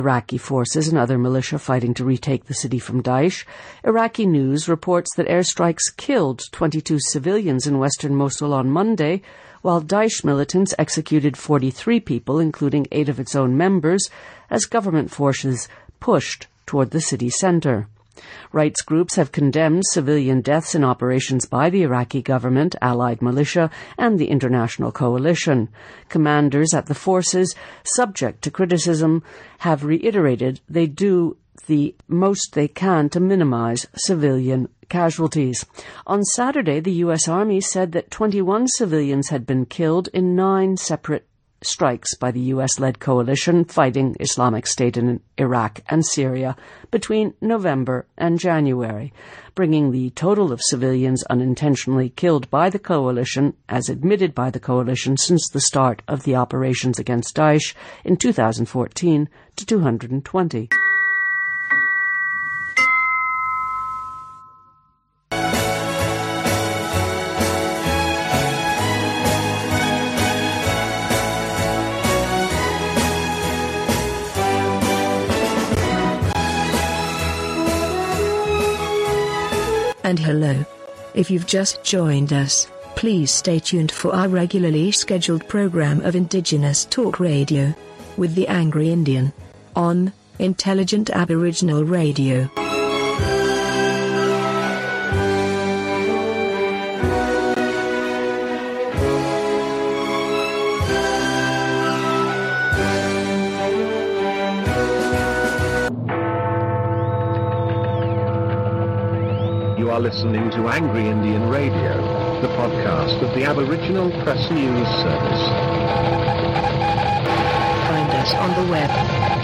Iraqi forces and other militia fighting to retake the city from Daesh. Iraqi news reports that airstrikes killed 22 civilians in western Mosul on Monday, while Daesh militants executed 43 people, including 8 of its own members, as government forces pushed toward the city center. Rights groups have condemned civilian deaths in operations by the Iraqi government, allied militia, and the international coalition. Commanders at the forces, subject to criticism, have reiterated they do the most they can to minimize civilian casualties. On Saturday, the U.S. Army said that 21 civilians had been killed in 9 separate strikes by the U.S.-led coalition fighting Islamic State in Iraq and Syria between November and January, bringing the total of civilians unintentionally killed by the coalition, as admitted by the coalition since the start of the operations against Daesh in 2014, to 220. And hello. If you've just joined us, please stay tuned for our regularly scheduled program of Indigenous Talk Radio with the Angry Indian on Intelligent Aboriginal Radio. You are listening to Angry Indian Radio, the podcast of the Aboriginal Press News Service. Find us on the web,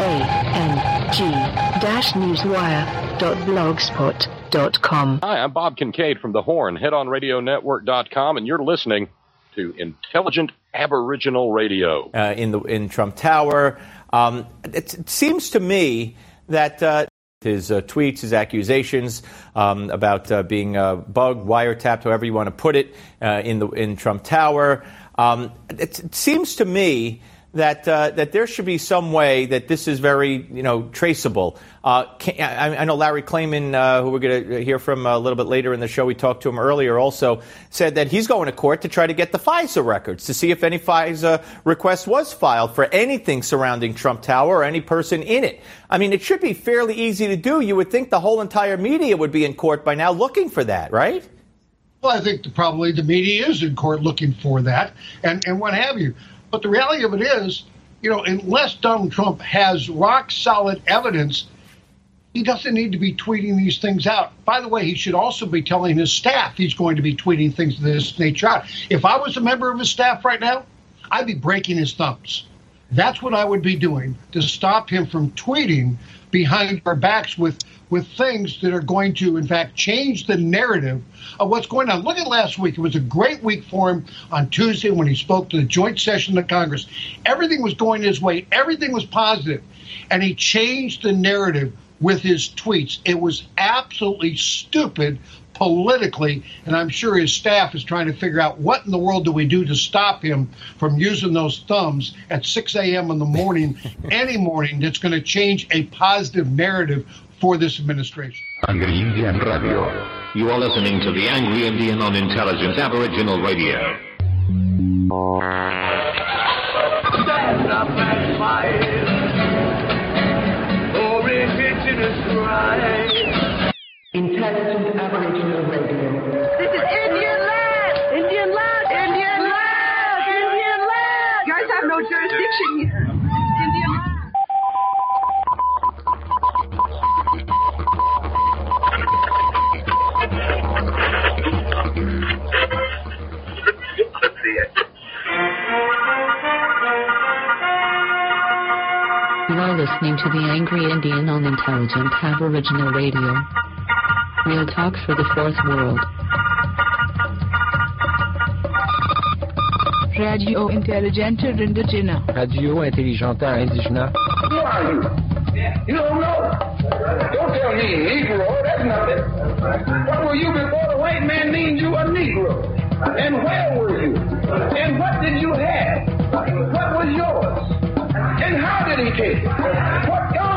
ang-newswire.blogspot.com. Hi, I'm Bob Kincaid from The Horn, headonradionetwork.com, and you're listening to Intelligent Aboriginal Radio. In Trump Tower. It seems to me that his tweets, his accusations about being bugged, wiretapped, however you want to put it, in Trump Tower. It seems to me that there should be some way that this is very, traceable. I know Larry Klayman, who we're going to hear from a little bit later in the show, we talked to him earlier, also said that he's going to court to try to get the FISA records to see if any FISA request was filed for anything surrounding Trump Tower or any person in it. I mean, it should be fairly easy to do. You would think the whole entire media would be in court by now looking for that, right? Well, I think probably the media is in court looking for that and what have you. But the reality of it is, unless Donald Trump has rock-solid evidence, he doesn't need to be tweeting these things out. By the way, he should also be telling his staff he's going to be tweeting things of this nature out. If I was a member of his staff right now, I'd be breaking his thumbs. That's what I would be doing to stop him from tweeting behind our backs with things that are going to, in fact, change the narrative of what's going on. Look at last week. It was a great week for him on Tuesday when he spoke to the joint session of Congress. Everything was going his way. Everything was positive. And he changed the narrative with his tweets. It was absolutely stupid politically, and I'm sure his staff is trying to figure out what in the world do we do to stop him from using those thumbs at 6 a.m. in the morning, any morning, that's going to change a positive narrative for this administration. Angry Indian Radio. You are listening to the Angry Indian on Intelligent Aboriginal Radio. Stand up and fight for indigenous rights. Intelligent Aboriginal Radio. This is Indian land! Indian land! Indian land! Indian land! You guys have no jurisdiction here. Indian land. You are listening to the Angry Indian on Intelligent Aboriginal Radio. Real talk for the fourth world. Radio Intelligente Indigena. Radio Intelligente Indigena. Who are you? You don't know. Don't tell me Negro. That's nothing. What were you before the white man named you a Negro? And where were you? And what did you have? What was yours? And how did he take it? What God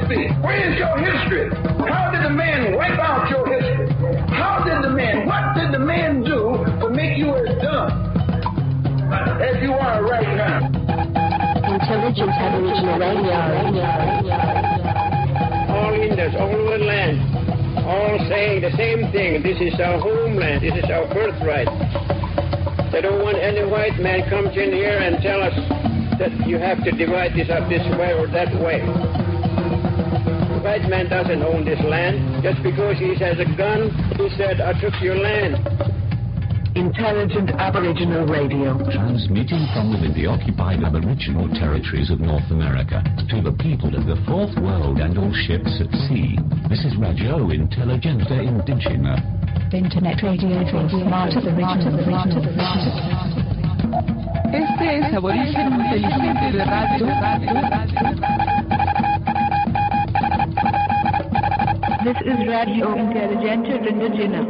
be? Where is your history? How did the man wipe out your history? What did the man do to make you as dumb as you are right now? Intelligent Aboriginal Radio. All Indians, all over the land, all saying the same thing. This is our homeland. This is our birthright. They don't want any white man comes in here and tell us that you have to divide this up this way or that way. The white man doesn't own this land. Just because he has a gun, he said, I took your land. Intelligent Aboriginal Radio. Transmitting from within the occupied Aboriginal territories of North America to the people of the Fourth World and all ships at sea. This is Radio Intelligente Indigena. Internet Radio for Smart Aboriginal. Este es Aborigen Inteligente de Radio. This is Radio Intelligente Indigena.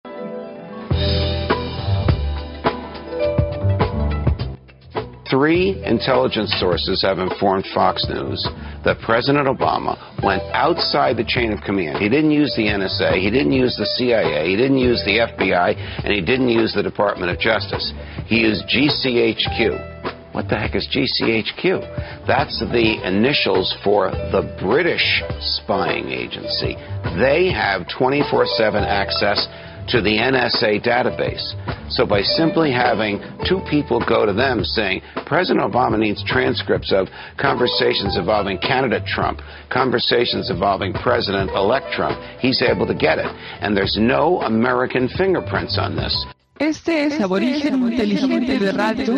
Three intelligence sources have informed Fox News that President Obama went outside the chain of command. He didn't use the NSA, he didn't use the CIA, he didn't use the FBI, and he didn't use the Department of Justice. He used GCHQ. What the heck is GCHQ? That's the initials for the British spying agency. They have 24/7 access to the NSA database. So by simply having two people go to them saying, President Obama needs transcripts of conversations involving candidate Trump, conversations involving President-elect Trump, he's able to get it. And there's no American fingerprints on this. Este es Aborigen Inteligente de Radio.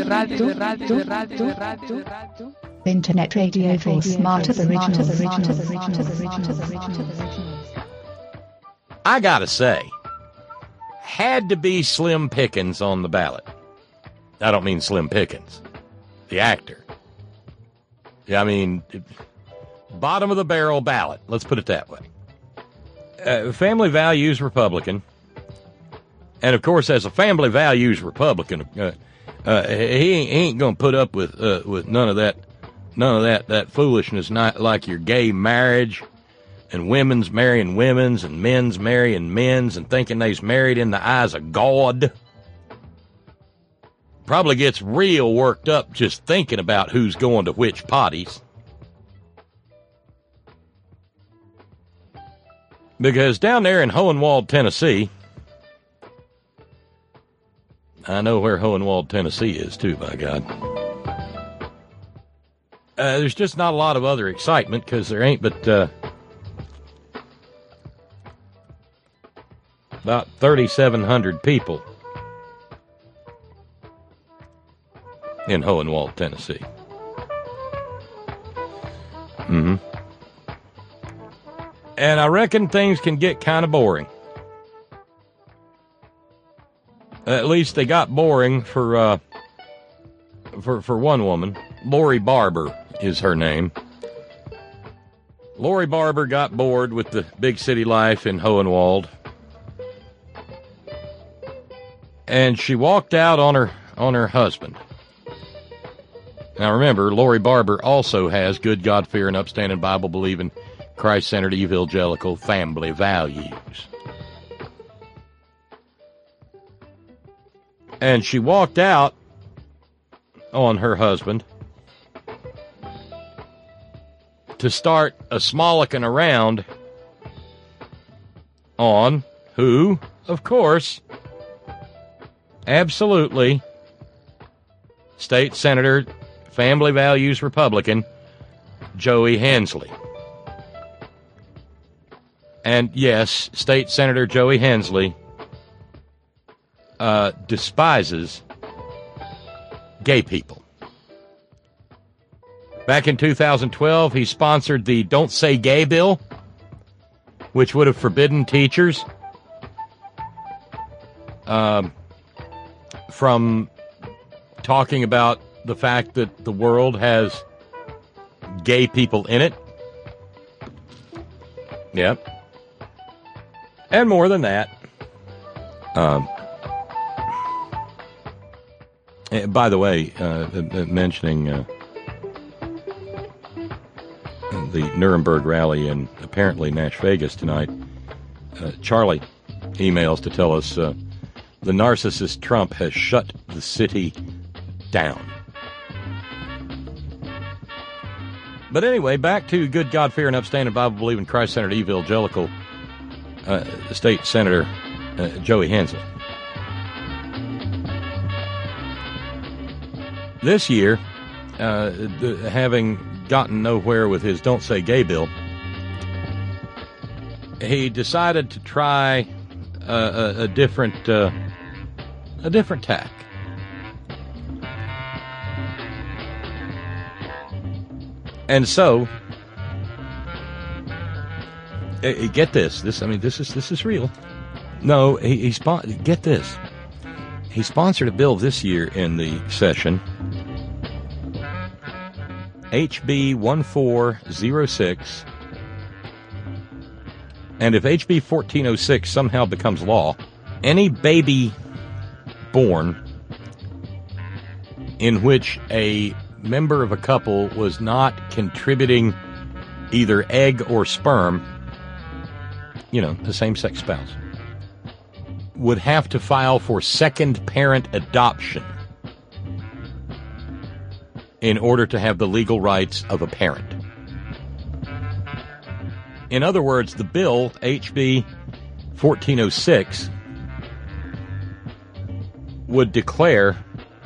Internet radio for Smart Aboriginal. I gotta say, had to be Slim Pickens on the ballot. I don't mean Slim Pickens, the actor. Yeah, I mean, bottom of the barrel ballot. Let's put it that way. Family values Republican. And of course, as a family values Republican, he ain't going to put up with none of that foolishness, not like your gay marriage and women's marrying women's and men's marrying men's and thinking they's married in the eyes of God. Probably gets real worked up just thinking about who's going to which potties. Because down there in Hohenwald, Tennessee, I know where Hohenwald, Tennessee is too, by God. There's just not a lot of other excitement because there ain't but about 3,700 people in Hohenwald, Tennessee. Mm-hmm. And I reckon things can get kind of boring. At least they got boring for one woman. Lori Barber is her name. Lori Barber got bored with the big city life in Hohenwald. And she walked out on her husband. Now remember, Lori Barber also has good, God-fearing, upstanding, Bible-believing, Christ-centered, evangelical family values. And she walked out on her husband to start a smolicking around on who, of course, absolutely, State Senator, Family Values Republican, Joey Hensley. And yes, State Senator Joey Hensley despises gay people. Back in 2012, he sponsored the Don't Say Gay bill, which would have forbidden teachers from talking about the fact that the world has gay people in it. Yep. And more than that. By the way, mentioning the Nuremberg rally and apparently Nash Vegas tonight. Charlie emails to tell us the narcissist Trump has shut the city down. But anyway, back to good, God-fearing, upstanding, Bible-believing, Christ-centered, evangelical State Senator Joey Hensley. This year, having gotten nowhere with his Don't Say Gay bill, he decided to try a different tack. And so, get this. This is real. No, get this. He sponsored a bill this year in the session, HB 1406. And if HB 1406 somehow becomes law, any baby born in which a member of a couple was not contributing either egg or sperm, the same-sex spouse, would have to file for second parent adoption in order to have the legal rights of a parent. In other words, the bill, HB 1406, would declare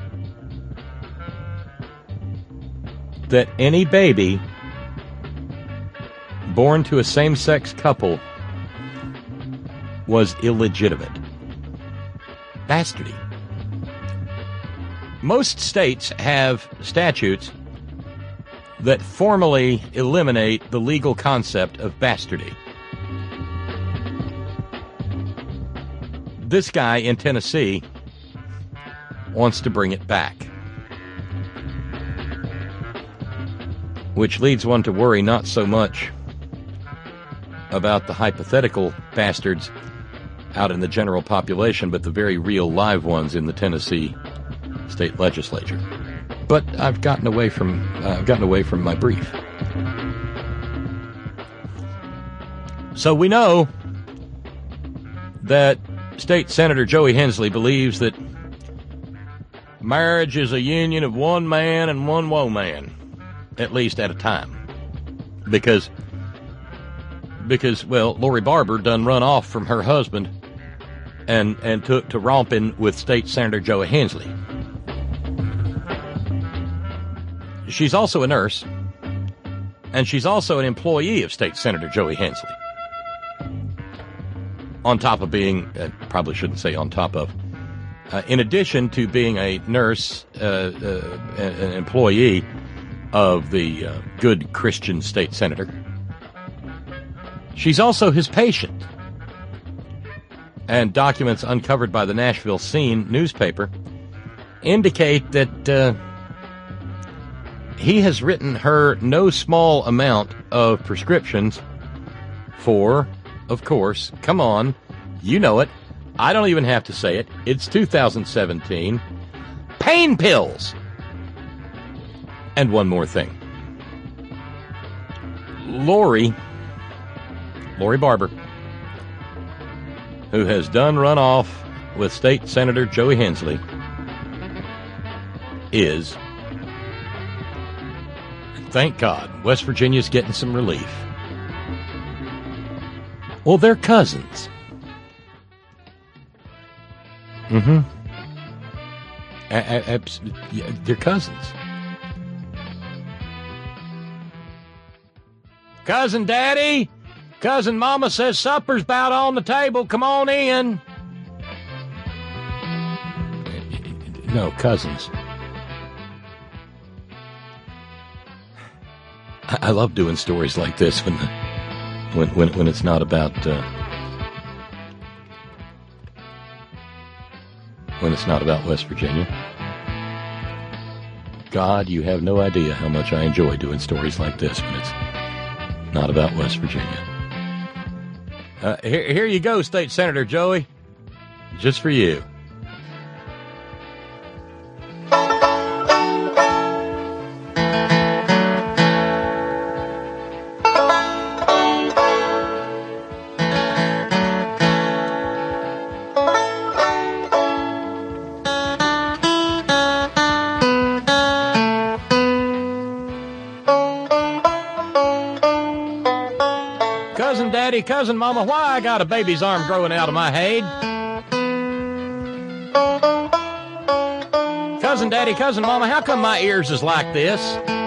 that any baby born to a same-sex couple was illegitimate. Bastardy. Most states have statutes that formally eliminate the legal concept of bastardy. This guy in Tennessee wants to bring it back, which leads one to worry not so much about the hypothetical bastards out in the general population, but the very real live ones in the Tennessee state legislature. But I've gotten away from my brief. So we know that State Senator Joey Hensley believes that marriage is a union of one man and one woman, at least at a time. Because Lori Barber done run off from her husband and took to romping with State Senator Joey Hensley. She's also a nurse, and she's also an employee of State Senator Joey Hensley. On top of being, probably shouldn't say on top of, in addition to being a nurse, an employee of the good Christian state senator, she's also his patient. And documents uncovered by the Nashville Scene newspaper indicate that he has written her no small amount of prescriptions for, of course, come on, you know it, I don't even have to say it, it's 2017, pain pills. And one more thing. Lori Barber, who has done run off with State Senator Joey Hensley, is, thank God, West Virginia's getting some relief. Well, they're cousins. Mm-hmm. They're cousins. Cousin Daddy, Cousin Mama says supper's about on the table. Come on in. No, cousins. I love doing stories like this when it's not about when it's not about West Virginia. God, you have no idea how much I enjoy doing stories like this when it's not about West Virginia. Here you go, State Senator Joey. Just for you. cousin daddy, cousin mama, why I got a baby's arm growing out of my head? Cousin daddy, cousin mama, how come my ears is like this?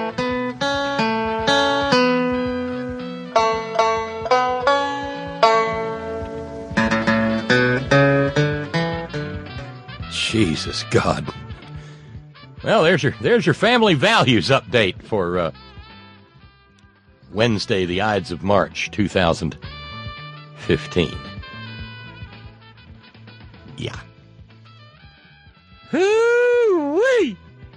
Jesus God. Well, there's your family values update for Wednesday, the Ides of March, 2015. Yeah. Hoo-wee!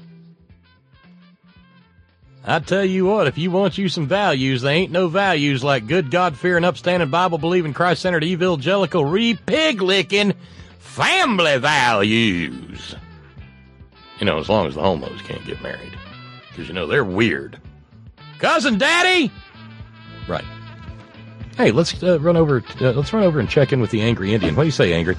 I tell you what, if you want you some values, there ain't no values like good, God-fearing, upstanding, Bible-believing, Christ-centered, evangelical, pig-licking family values. You know, as long as the homos can't get married. Because, you know, they're weird. Cousin Daddy! Right. Hey, let's run over and check in with the Angry Indian. What do you say, Angry?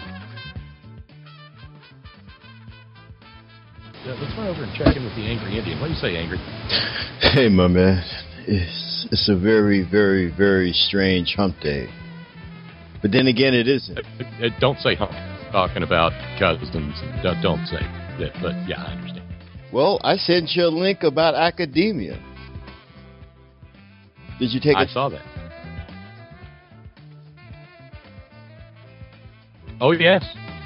Let's run over and check in with the Angry Indian. What do you say, Angry? Hey, my man. It's a very, very, very strange hump day. But then again, it isn't. Don't say hump. Talking about cousins. Don't say that. But, yeah, I understand. Well, I sent you a link about academia. Did you take it? I saw that. Oh, yes.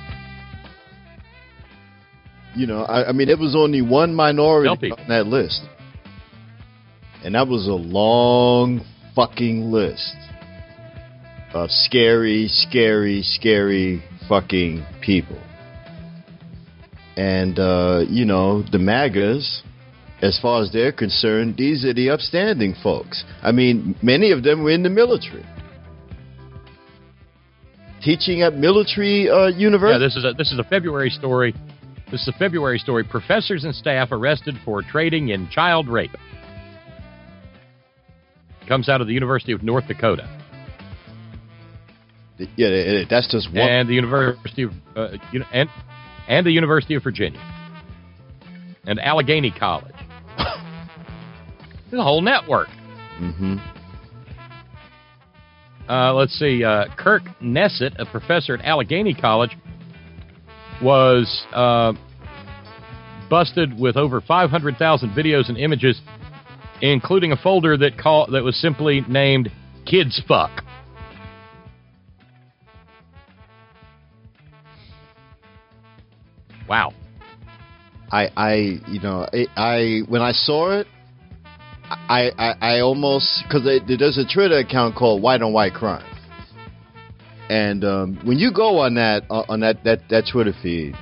You know, I mean, there was only one minority on that list. And that was a long fucking list of scary, scary, scary fucking people. And, you know, the MAGAs, as far as they're concerned, these are the upstanding folks. I mean, many of them were in the military. Teaching at military universities. Yeah, this is a February story. This is a February story. Professors and staff arrested for trading in child rape. Comes out of the University of North Dakota. Yeah, that's just one. And the University of and the University of Virginia. And Allegheny College. There's a whole network. Mm-hmm. Let's see. Kirk Nessett, a professor at Allegheny College, was busted with over 500,000 videos and images, including a folder that was simply named "Kids Fuck." Wow. I when I saw it, I almost, because there's a Twitter account called White on White Crime, and when you go on that Twitter feed,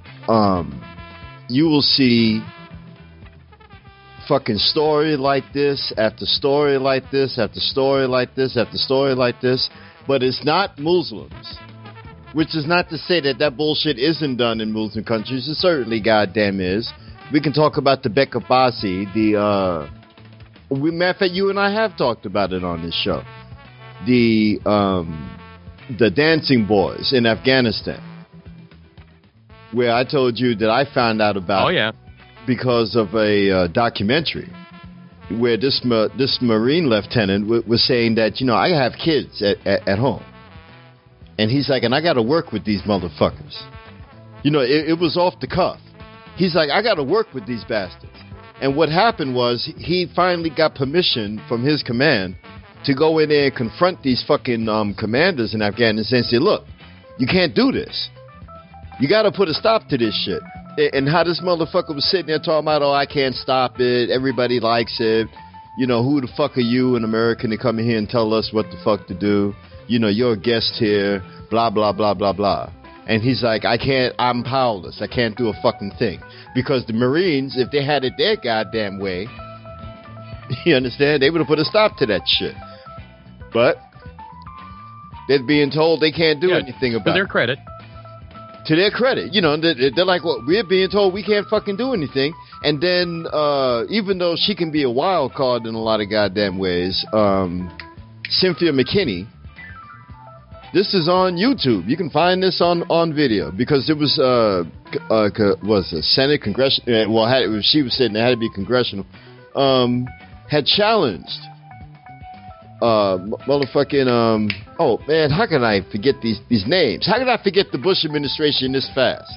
you will see fucking story like this after story like this after story like this after story like this, but it's not Muslims. Which is not to say that bullshit isn't done in Muslim countries. It certainly goddamn is. We can talk about the Becca Bassi, matter of fact, you and I have talked about it on this show. The dancing boys in Afghanistan, where I told you that I found out about. Oh yeah. Because of a documentary where this Marine lieutenant was saying that, you know, I have kids at home. And he's like, and I got to work with these motherfuckers. You know, it was off the cuff. He's like, I got to work with these bastards. And what happened was he finally got permission from his command to go in there and confront these fucking commanders in Afghanistan and say, look, you can't do this. You got to put a stop to this shit. And how this motherfucker was sitting there talking about, oh, I can't stop it. Everybody likes it. You know, who the fuck are you, an American, to come in here and tell us what the fuck to do? You know, you're a guest here, blah, blah, blah, blah, blah. And he's like, I'm powerless. I can't do a fucking thing. Because the Marines, if they had it their goddamn way, you understand, they would have put a stop to that shit. But they're being told they can't do anything about it. To their credit. To their credit. You know, they're like, well, we're being told we can't fucking do anything. And then, even though she can be a wild card in a lot of goddamn ways, Cynthia McKinney, this is on YouTube. You can find this on video because it was a Senate congressional. She was sitting there, had to be congressional. Had challenged motherfucking, oh man, how can I forget these names? How can I forget the Bush administration this fast?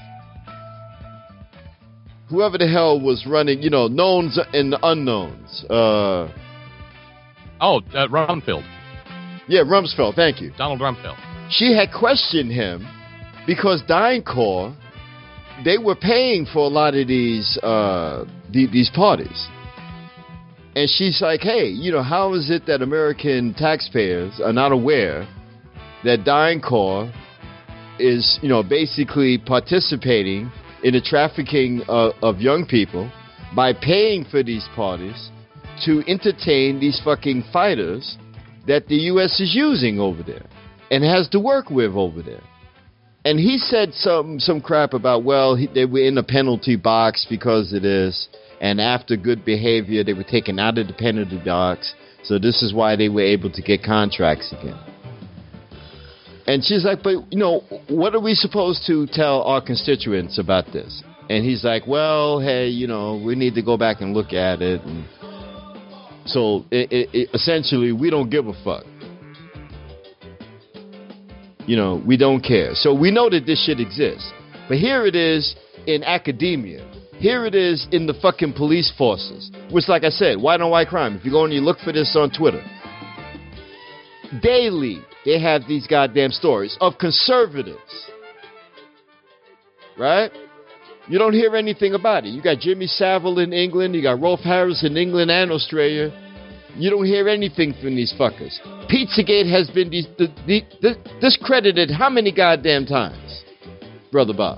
Whoever the hell was running, knowns and unknowns. Rumsfeld. Yeah, Rumsfeld, thank you. Donald Rumsfeld. She had questioned him because DynCorp, they were paying for a lot of these parties. And she's like, hey, how is it that American taxpayers are not aware that DynCorp is, basically participating in the trafficking of young people by paying for these parties to entertain these fucking fighters that the U.S. is using over there and has to work with over there. And he said some crap about, they were in the penalty box because of this. And after good behavior, they were taken out of the penalty box. So this is why they were able to get contracts again. And she's like, but, what are we supposed to tell our constituents about this? And he's like, well, hey, we need to go back and look at it. And so essentially, we don't give a fuck. We don't care. So we know that this shit exists. But here it is in academia. Here it is in the fucking police forces. Which, like I said, white on white crime. If you go and you look for this on Twitter. Daily, they have these goddamn stories of conservatives. Right? You don't hear anything about it. You got Jimmy Savile in England. You got Rolf Harris in England and Australia. You don't hear anything from these fuckers. Pizzagate has been discredited how many goddamn times, Brother Bob?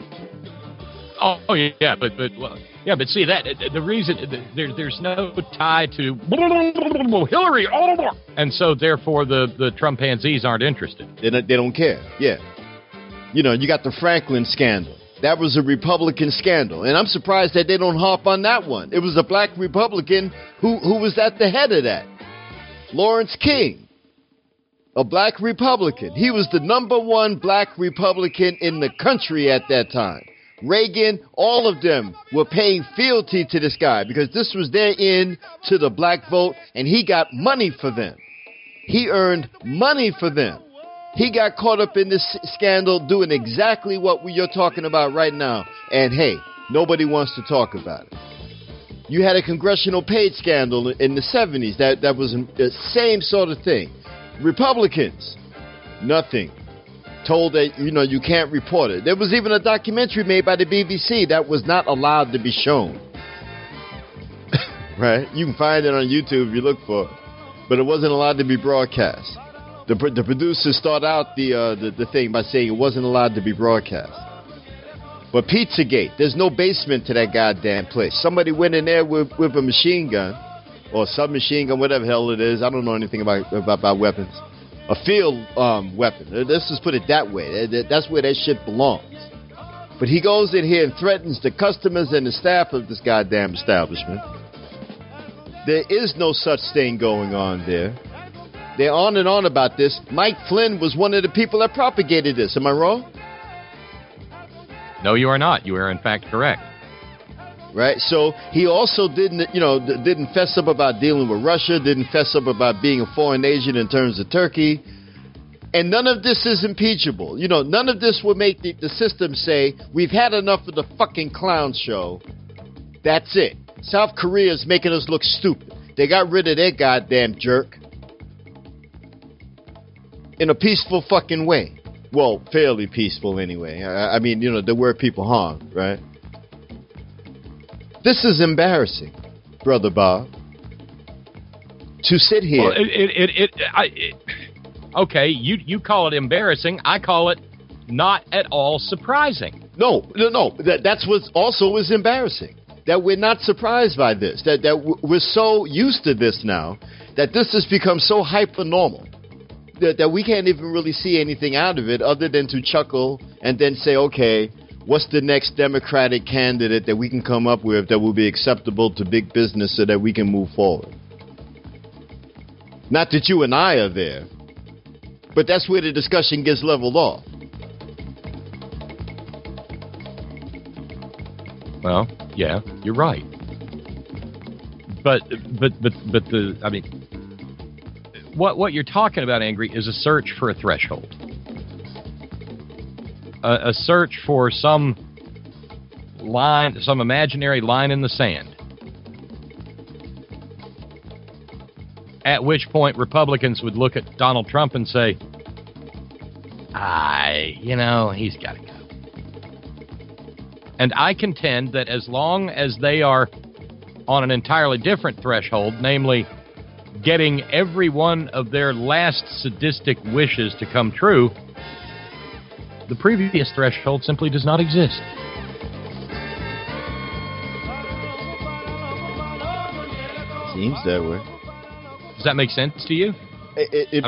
Oh yeah, but see that the reason there's no tie to Hillary, and so therefore the Trumpanzees aren't interested. They don't care. Yeah, you got the Franklin scandal. That was a Republican scandal, and I'm surprised that they don't harp on that one. It was a black Republican who was at the head of that. Lawrence King, a black Republican. He was the number one black Republican in the country at that time. Reagan, all of them were paying fealty to this guy because this was their in to the black vote, and he got money for them. He earned money for them. He got caught up in this scandal doing exactly what you're talking about right now. And hey, nobody wants to talk about it. You had a congressional paid scandal in the 70s. That was the same sort of thing. Republicans, nothing. Told that, you can't report it. There was even a documentary made by the BBC that was not allowed to be shown. Right? You can find it on YouTube if you look for it. But it wasn't allowed to be broadcast. The producers start out the thing by saying it wasn't allowed to be broadcast. But Pizzagate, there's no basement to that goddamn place. Somebody went in there with a machine gun or submachine gun, whatever the hell it is. I don't know anything about weapons. A field weapon. Let's just put it that way. That's where that shit belongs. But he goes in here and threatens the customers and the staff of this goddamn establishment. There is no such thing going on there. They're on and on about this. Mike Flynn was one of the people that propagated this. Am I wrong? No, you are not. You are, in fact, correct. Right? So he also didn't fess up about dealing with Russia, didn't fess up about being a foreign agent in terms of Turkey. And none of this is impeachable. None of this will make the system say, we've had enough of the fucking clown show. That's it. South Korea is making us look stupid. They got rid of their goddamn jerk. In a peaceful fucking way. Well, fairly peaceful anyway. I mean, there were people harmed, right? This is embarrassing, Brother Bob. To sit here. Well, okay, you call it embarrassing. I call it not at all surprising. No. That's what also is embarrassing. That we're not surprised by this. That we're so used to this now that this has become so hyper-normal. That we can't even really see anything out of it other than to chuckle and then say, okay, what's the next Democratic candidate that we can come up with that will be acceptable to big business so that we can move forward? Not that you and I are there, but that's where the discussion gets leveled off. Well, yeah, you're right. But what you're talking about, Angry, is a search for a threshold. A search for some line, some imaginary line in the sand. At which point Republicans would look at Donald Trump and say, he's got to go. And I contend that as long as they are on an entirely different threshold, namely getting every one of their last sadistic wishes to come true, the previous threshold simply does not exist. Seems that way. Does that make sense to you? Yeah.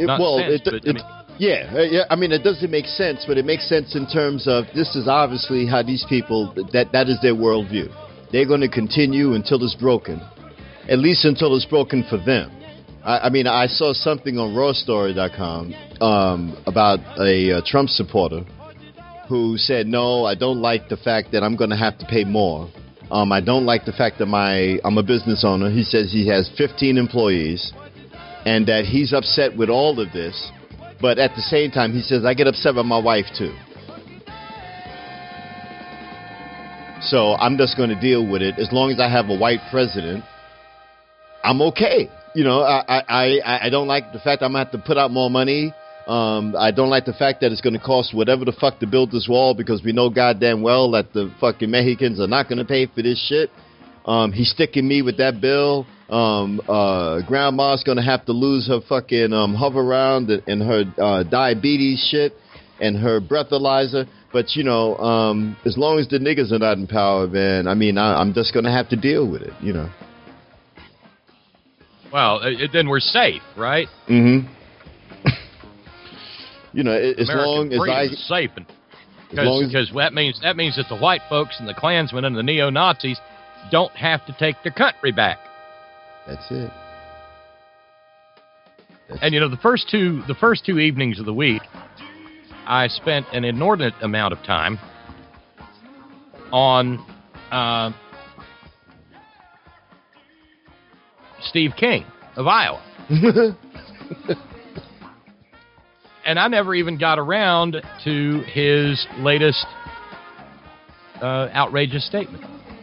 I mean, it doesn't make sense, but it makes sense in terms of this is obviously how these people, that is their worldview. They're going to continue until it's broken, at least until it's broken for them. I saw something on rawstory.com about a Trump supporter who said, no, I don't like the fact that I'm going to have to pay more. I don't like the fact that I'm a business owner. He says he has 15 employees and that he's upset with all of this. But at the same time, he says, I get upset with my wife, too. So I'm just going to deal with it. As long as I have a white president, I'm okay. I don't like the fact I'm going to have to put out more money. I don't like the fact that it's going to cost whatever the fuck to build this wall because we know goddamn well that the fucking Mexicans are not going to pay for this shit. He's sticking me with that bill. Grandma's going to have to lose her fucking hover around and her diabetes shit and her breathalyzer. But, as long as the niggas are not in power, man, I'm just going to have to deal with it, Well, then we're safe, right? Mm-hmm. As long as I... is safe. Because that means that the white folks and the Klansmen and the neo-Nazis don't have to take their country back. That's it. And the first two evenings of the week, I spent an inordinate amount of time on Steve King of Iowa. And I never even got around to his latest outrageous statement.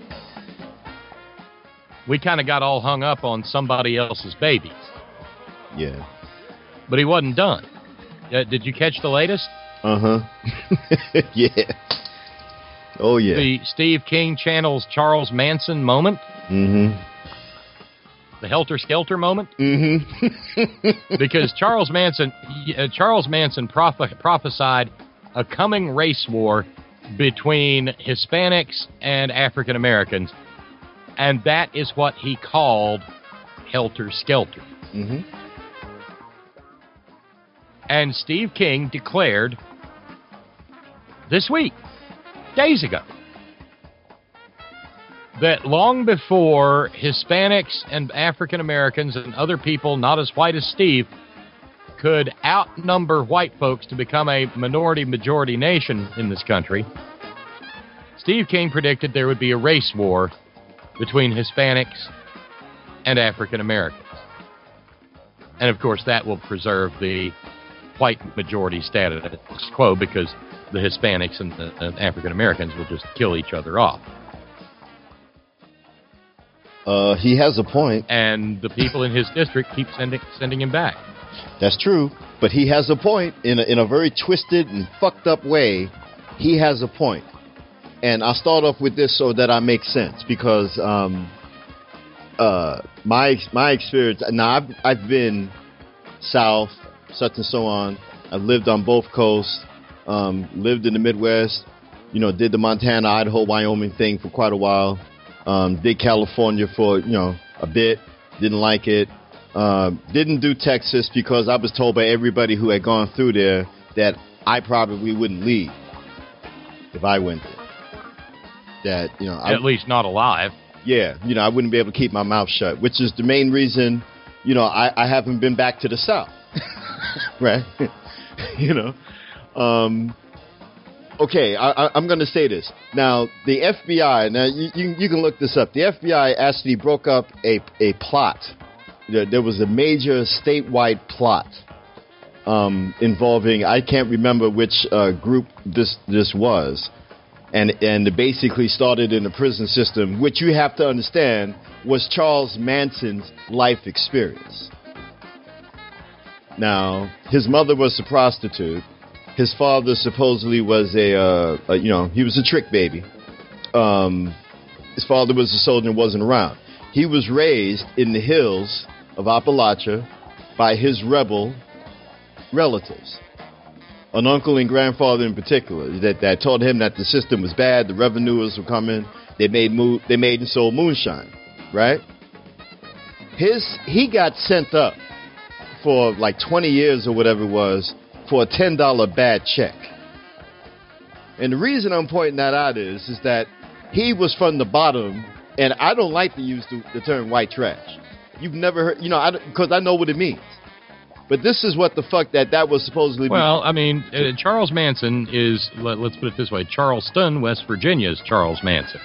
We kind of got all hung up on somebody else's babies. Yeah. But he wasn't done. Did you catch the latest? Uh-huh. Yeah. Oh, yeah. The Steve King channel's Charles Manson moment. Mm-hmm. The helter-skelter moment. Mm-hmm. Because Charles Manson prophesied a coming race war between Hispanics and African Americans, and that is what he called helter-skelter. Mm-hmm. And Steve King declared this week, days ago, that long before Hispanics and African Americans and other people not as white as Steve could outnumber white folks to become a minority-majority nation in this country, Steve King predicted there would be a race war between Hispanics and African Americans. And, of course, that will preserve the white majority status quo because the Hispanics and the African Americans will just kill each other off. He has a point. And the people in his district keep sending him back. That's true. But he has a point in a very twisted and fucked up way. He has a point. And I'll start off with this so that I make sense because my experience. Now I've been south, such and so on. I've lived on both coasts. Lived in the Midwest. Did the Montana, Idaho, Wyoming thing for quite a while. Did California for a bit. Didn't like it. Didn't do Texas because I was told by everybody who had gone through there that I probably wouldn't leave if I went there. That at least not alive. Yeah, I wouldn't be able to keep my mouth shut, which is the main reason. I haven't been back to the South, right? Okay, I'm going to say this. Now, the FBI, now you can look this up. The FBI actually broke up a plot there was a major statewide plot involving, I can't remember which group this was, and it basically started in the prison system, which you have to understand was Charles Manson's life experience. Now, his mother was a prostitute. His father supposedly was he was a trick baby. His father was a soldier and wasn't around. He was raised in the hills of Appalachia by his rebel relatives. An uncle and grandfather in particular that told him that the system was bad, the revenuers were coming, they made and sold moonshine, right? He got sent up for like 20 years or whatever it was for a $10 bad check. And the reason I'm pointing that out is that he was from the bottom, and I don't like to use the term white trash. You've never heard, because I know what it means. But this is what the fuck that was supposedly. Well, I mean, Charles Manson is, let's put it this way, Charleston, West Virginia's Charles Manson.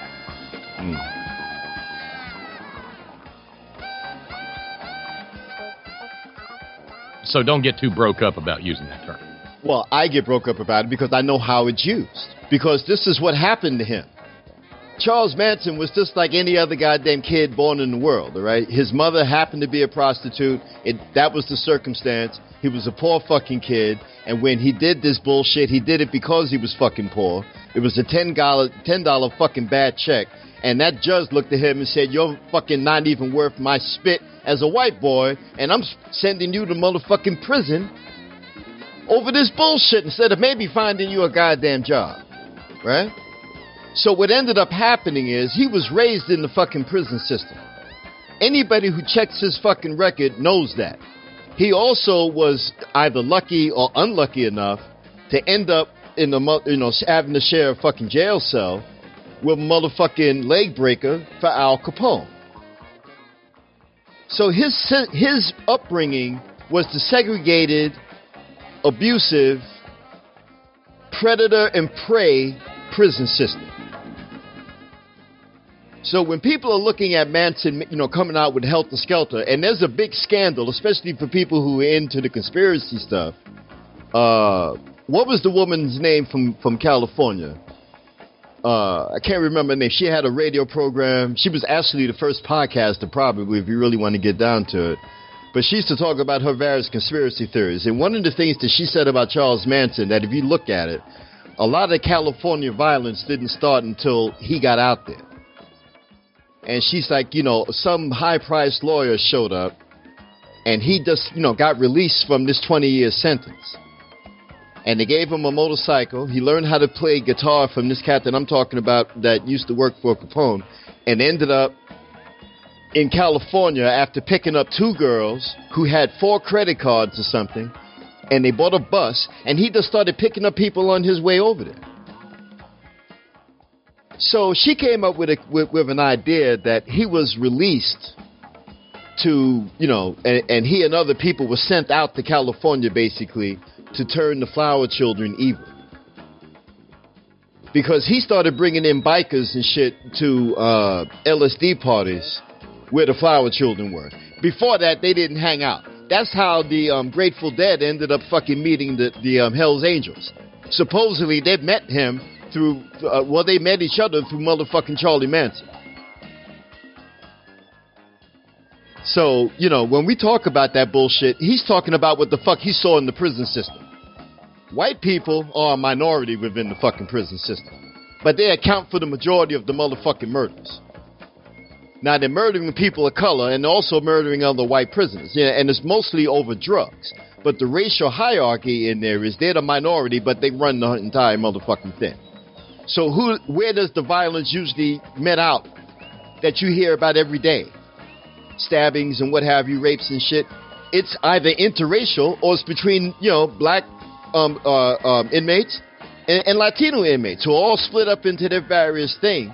So don't get too broke up about using that term. Well, I get broke up about it because I know how it's used. Because this is what happened to him. Charles Manson was just like any other goddamn kid born in the world, all right? His mother happened to be a prostitute. That was the circumstance. He was a poor fucking kid. And when he did this bullshit, he did it because he was fucking poor. It was a $10 fucking bad check. And that judge looked at him and said, you're fucking not even worth my spit as a white boy. And I'm sending you to motherfucking prison over this bullshit instead of maybe finding you a goddamn job, right? So what ended up happening is he was raised in the fucking prison system. Anybody who checks his fucking record knows that. He also was either lucky or unlucky enough to end up in having to share a fucking jail cell with a motherfucking leg breaker for Al Capone. So his upbringing was the segregated, abusive, predator and prey prison system. So when people are looking at Manson, coming out with Helter Skelter, and there's a big scandal, especially for people who are into the conspiracy stuff. What was the woman's name from California? I can't remember her name. She had a radio program. She was actually the first podcaster, probably, if you really want to get down to it. But she used to talk about her various conspiracy theories. And one of the things that she said about Charles Manson, that if you look at it, a lot of California violence didn't start until he got out there. And she's like, some high-priced lawyer showed up, and he just, got released from this 20-year sentence. And they gave him a motorcycle. He learned how to play guitar from this cat that I'm talking about that used to work for Capone, and ended up in California after picking up 2 girls who had 4 credit cards or something, and they bought a bus, and he just started picking up people on his way over there. So she came up with an idea that he was released to, and he and other people were sent out to California basically to turn the flower children evil. Because he started bringing in bikers and shit to LSD parties where the flower children were. Before that, they didn't hang out. That's how the Grateful Dead ended up fucking meeting the Hells Angels. Supposedly, they met him through, they met each other through motherfucking Charlie Manson. So, when we talk about that bullshit, he's talking about what the fuck he saw in the prison system. White people are a minority within the fucking prison system, but they account for the majority of the motherfucking murders. Now, they're murdering people of color and also murdering other white prisoners, and it's mostly over drugs. But the racial hierarchy in there is they're the minority, but they run the entire motherfucking thing. So where does the violence usually met out that you hear about every day? Stabbings and what have you, rapes and shit. It's either interracial or it's between, black inmates and Latino inmates who are all split up into their various things.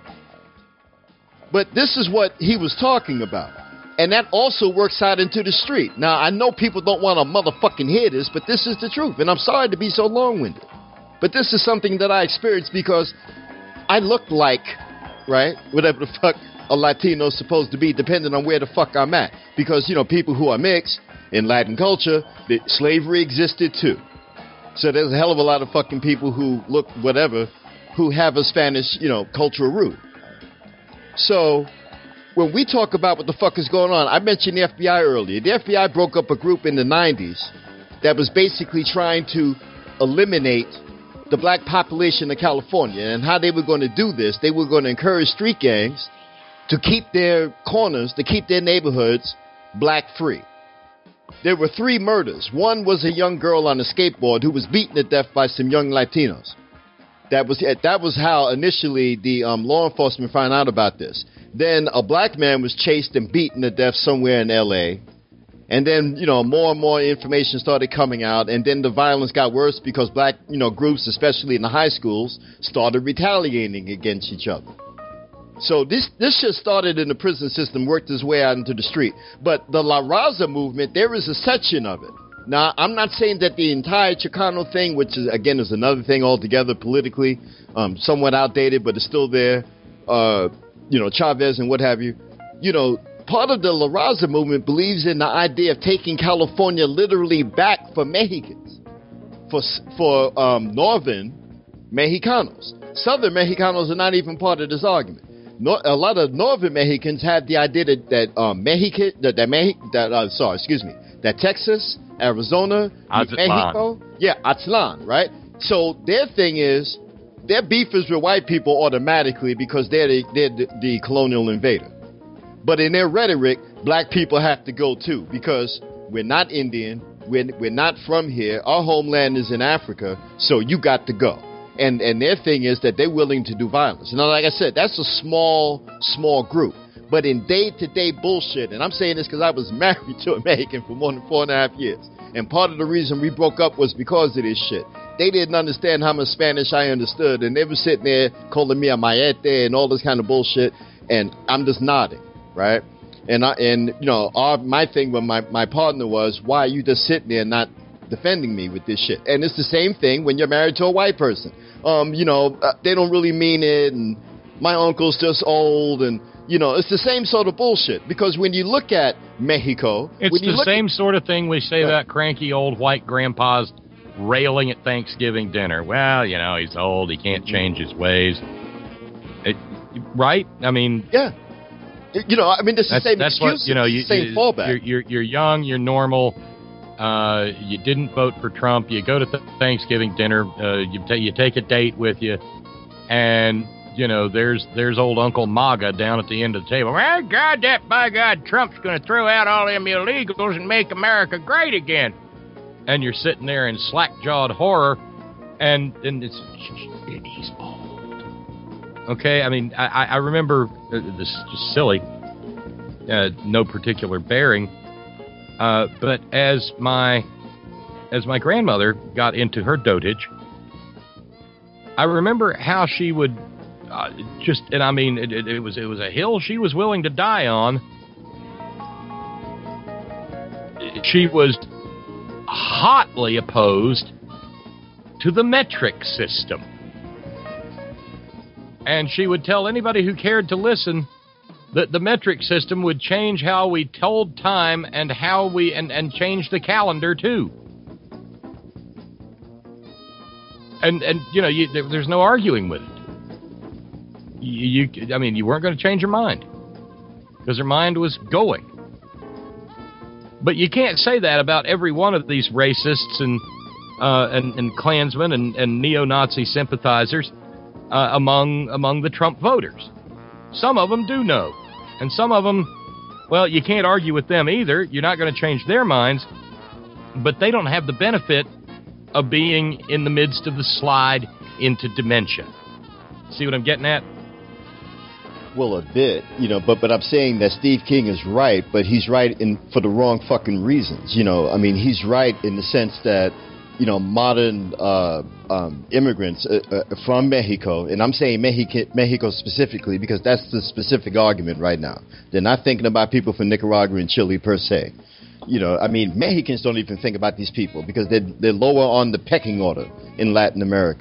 But this is what he was talking about. And that also works out into the street. Now, I know people don't want to motherfucking hear this, but this is the truth. And I'm sorry to be so long-winded. But this is something that I experienced because I looked like, right, whatever the fuck, a Latino is supposed to be, depending on where the fuck I'm at. Because, you know, people who are mixed in Latin culture, slavery existed too. So there's a hell of a lot of fucking people who look whatever, who have a Spanish, you know, cultural root. So when we talk about what the fuck is going on, I mentioned the FBI earlier. The FBI broke up a group in the 90s that was basically trying to eliminate the black population of California. And how they were going to do this, they were going to encourage street gangs to keep their corners, to keep their neighborhoods black free. There were 3 murders. One was a young girl on a skateboard who was beaten to death by some young Latinos. That was how initially the law enforcement found out about this. Then a black man was chased and beaten to death somewhere in L.A. And then, you know, more and more information started coming out. And then the violence got worse because black, you know, groups, especially in the high schools, started retaliating against each other. So this shit started in the prison system, worked its way out into the street. But the La Raza movement, there is a section of it. Now, I'm not saying that the entire Chicano thing, which is, again, is another thing altogether politically, somewhat outdated, but it's still there, you know, Chavez and what have you. You know, part of the La Raza movement believes in the idea of taking California literally back for Mexicans, for northern Mexicanos. Southern Mexicanos are not even part of this argument. A lot of northern Mexicans have the idea that Texas, Arizona, Mexico, Aztlan, right? So their thing is, their beef is with white people automatically because they're the colonial invader. But in their rhetoric, black people have to go too because we're not Indian, we're not from here, our homeland is in Africa, so you got to go. And their thing is that they're willing to do violence. Now, like I said, that's a small group. But in day-to-day bullshit, and I'm saying this because I was married to a Mexican for more than 4.5 years. And part of the reason we broke up was because of this shit. They didn't understand how much Spanish I understood. And they were sitting there calling me a maete and all this kind of bullshit. And I'm just nodding, right? And you know, my thing with my partner was, why are you just sitting there not defending me with this shit? And it's the same thing when you're married to a white person. You know, they don't really mean it, and my uncle's just old, and, you know, it's the same sort of bullshit. Because when you look at Mexico... It's the same sort of thing we say about cranky old white grandpas railing at Thanksgiving dinner. Well, you know, he's old, he can't change his ways. Right? I mean... Yeah. You know, I mean, it's the same that's excuse, what, you know, same fallback. You're young, you're normal... you didn't vote for Trump. You go to Thanksgiving dinner. You take a date with you, and you know there's old Uncle MAGA down at the end of the table. Well, God, by God, Trump's going to throw out all them illegals and make America great again. And you're sitting there in slack-jawed horror, and he's old. Okay, I mean, I remember this is just silly, no particular bearing. But as my grandmother got into her dotage, I remember how she would and I mean, it was a hill she was willing to die on. She was hotly opposed to the metric system, and she would tell anybody who cared to listen that the metric system would change how we told time and how we and change the calendar too. And you know, there's no arguing with it. I mean, you weren't going to change her mind because her mind was going. But you can't say that about every one of these racists and Klansmen and neo-Nazi sympathizers among the Trump voters. Some of them do know. And some of them, well, you can't argue with them either. You're not going to change their minds. But they don't have the benefit of being in the midst of the slide into dementia. See what I'm getting at? Well, a bit, you know, but I'm saying that Steve King is right, but he's right for the wrong fucking reasons. You know, I mean, he's right in the sense that, you know, modern immigrants from Mexico, and I'm saying Mexico specifically because that's the specific argument right now. They're not thinking about people from Nicaragua and Chile per se. You know, I mean, Mexicans don't even think about these people because they're lower on the pecking order in Latin America.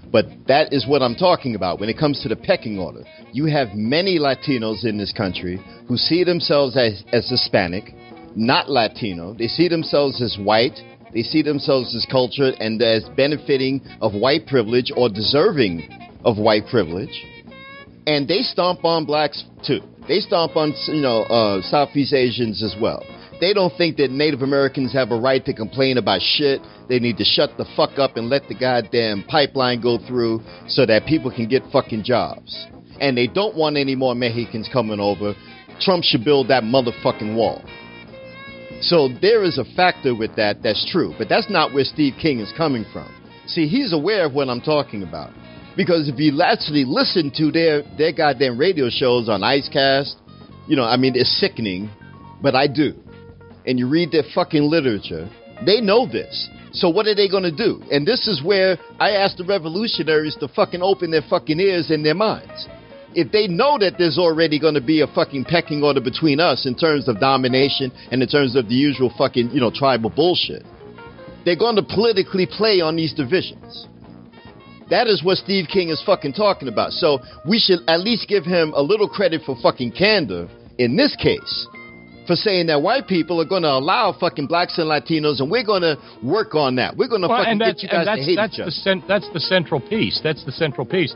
But that is what I'm talking about when it comes to the pecking order. You have many Latinos in this country who see themselves as Hispanic, not Latino. They see themselves as white. They see themselves as cultured and as benefiting of white privilege or deserving of white privilege. And they stomp on blacks too. They stomp on, Southeast Asians as well. They don't think that Native Americans have a right to complain about shit. They need to shut the fuck up and let the goddamn pipeline go through so that people can get fucking jobs. And they don't want any more Mexicans coming over. Trump should build that motherfucking wall. So there is a factor with that that's true. But that's not where Steve King is coming from. See, he's aware of what I'm talking about. Because if you actually listen to their goddamn radio shows on IceCast, it's sickening, but I do. And you read their fucking literature, they know this. So what are they going to do? And this is where I ask the revolutionaries to fucking open their fucking ears and their minds. If they know that there's already going to be a fucking pecking order between us in terms of domination and in terms of the usual fucking, tribal bullshit, they're going to politically play on these divisions. That is what Steve King is fucking talking about. So we should at least give him a little credit for fucking candor in this case, for saying that white people are going to allow fucking blacks and Latinos, and we're going to work on that. We're going to fucking get you guys to hate each other. That's the central piece. That's the central piece.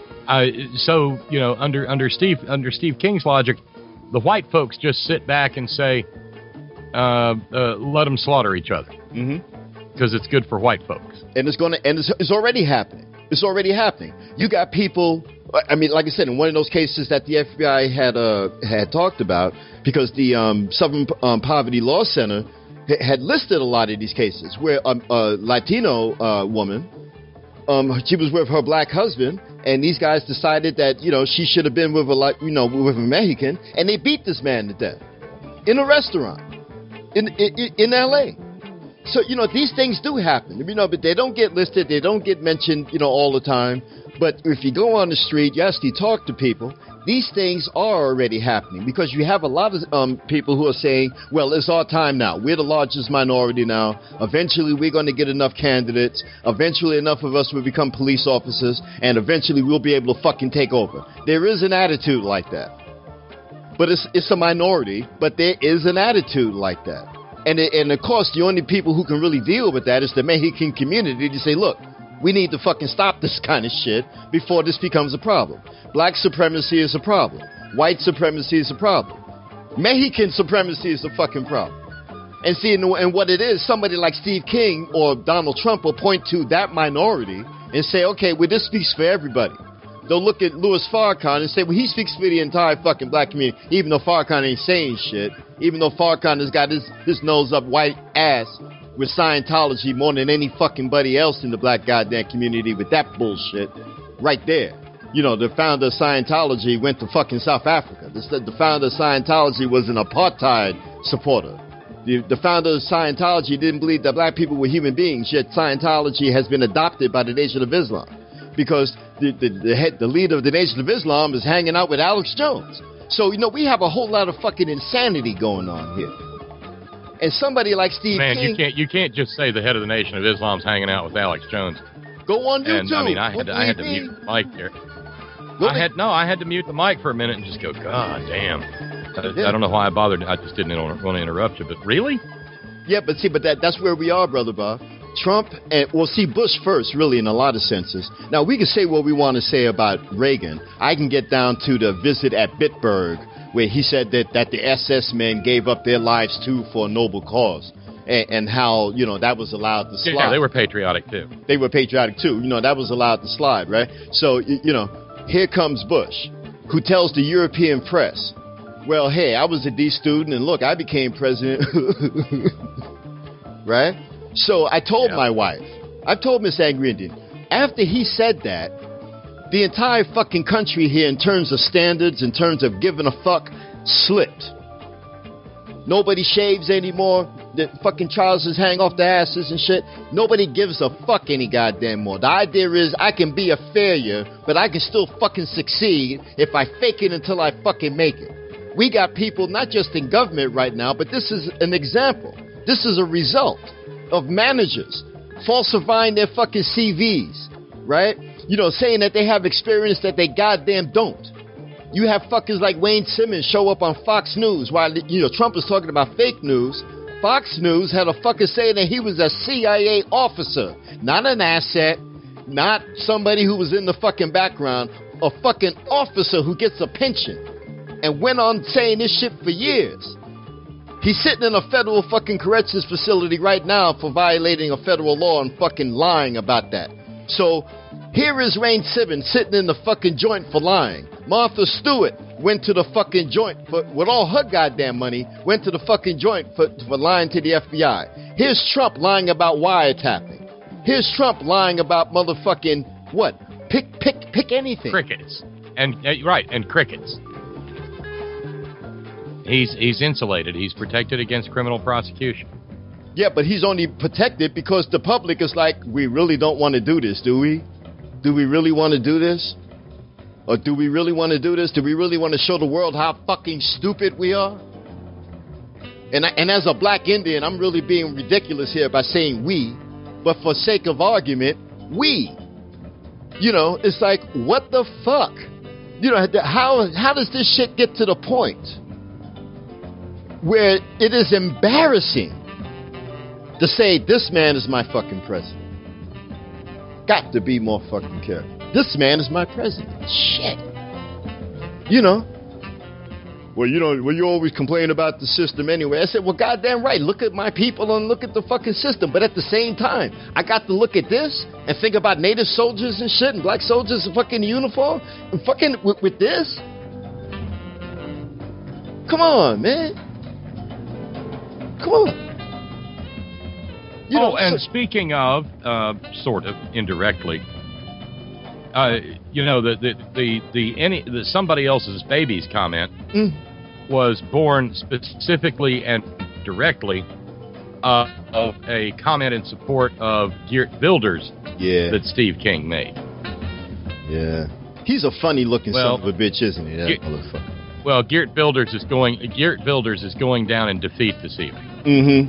Under Steve King's logic, the white folks just sit back and say, let them slaughter each other. Because it's good for white folks. And it's already happening. It's already happening. You got people, like I said, in one of those cases that the FBI had talked about, because the Southern Poverty Law Center had listed a lot of these cases where a Latino woman, she was with her black husband, and these guys decided that, she should have been with a Mexican, and they beat this man to death in a restaurant in L.A. So, these things do happen, but they don't get listed. They don't get mentioned, all the time. But if you go on the street, you actually talk to people, these things are already happening because you have a lot of people who are saying, well, it's our time now. We're the largest minority now. Eventually, we're going to get enough candidates. Eventually, enough of us will become police officers. And eventually, we'll be able to fucking take over. There is an attitude like that. But it's a minority, but there is an attitude like that. And of course, the only people who can really deal with that is the Mexican community to say, look, we need to fucking stop this kind of shit before this becomes a problem. Black supremacy is a problem. White supremacy is a problem. Mexican supremacy is a fucking problem. And see, and what it is, somebody like Steve King or Donald Trump will point to that minority and say, okay, well, this speaks for everybody. They'll look at Louis Farrakhan and say, well, he speaks for the entire fucking black community, even though Farrakhan ain't saying shit, even though Farrakhan has got his nose up white ass with Scientology more than any fucking buddy else in the black goddamn community with that bullshit right there. The founder of Scientology went to fucking South Africa. The founder of Scientology was an apartheid supporter. The founder of Scientology didn't believe that black people were human beings, yet Scientology has been adopted by the Nation of Islam because the leader of the Nation of Islam is hanging out with Alex Jones. So, we have a whole lot of fucking insanity going on here. And somebody like Steve King... Man, you can't just say the head of the Nation of Islam's hanging out with Alex Jones. Go on YouTube. And, I had to mute the mic there. I had to mute the mic for a minute and just go, God damn. I don't know why I bothered. I just didn't want to interrupt you, but really? Yeah, but that's where we are, Brother Bob. Trump and, Bush first, really, in a lot of senses. Now, we can say what we want to say about Reagan. I can get down to the visit at Bitburg, where he said that the SS men gave up their lives, too, for a noble cause. And how, that was allowed to slide. Yeah, they were patriotic, too. They were patriotic, too. That was allowed to slide, right? So, here comes Bush, who tells the European press, well, hey, I was a D student, and look, I became president. Right? So I told my wife, I told Miss Angry Indian, after he said that, the entire fucking country here, in terms of standards, in terms of giving a fuck, slipped. Nobody shaves anymore. The fucking trousers hang off their asses and shit. Nobody gives a fuck any goddamn more. The idea is I can be a failure, but I can still fucking succeed if I fake it until I fucking make it. We got people not just in government right now, but this is an example. This is a result of managers falsifying their fucking CVs, right? saying that they have experience that they goddamn don't. You have fuckers like Wayne Simmons show up on Fox News while, Trump is talking about fake news. Fox News had a fucker saying that he was a CIA officer, not an asset, not somebody who was in the fucking background, a fucking officer who gets a pension, and went on saying this shit for years. He's sitting in a federal fucking corrections facility right now for violating a federal law and fucking lying about that. So here is Wayne Simmons sitting in the fucking joint for lying. Martha Stewart went to the fucking joint with all her goddamn money, went to the fucking joint for lying to the FBI. Here's Trump lying about wiretapping. Here's Trump lying about motherfucking what? Pick anything. Crickets. And crickets. He's insulated. He's protected against criminal prosecution. Yeah, but he's only protected because the public is like, we really don't want to do this, do we? Do we really want to do this? Or do we really want to do this? Do we really want to show the world how fucking stupid we are? And as a black Indian, I'm really being ridiculous here by saying we. But for sake of argument, we. It's like, what the fuck? How does this shit get to the point where it is embarrassing to say this man is my fucking president? Got to be more fucking careful. This man is my president. Shit. Well, you always complain about the system anyway. I said, well, goddamn right. Look at my people and look at the fucking system. But at the same time, I got to look at this and think about native soldiers and shit and black soldiers in fucking uniform and fucking with this. Come on, man. Come on. And speaking of, sort of indirectly, the somebody else's baby's comment was born specifically and directly of a comment in support of Geert Wilders that Steve King made. Yeah, he's a funny-looking son of a bitch, isn't he? That motherfucker. Well, Geert Wilders is going down in defeat this evening. Mm-hmm.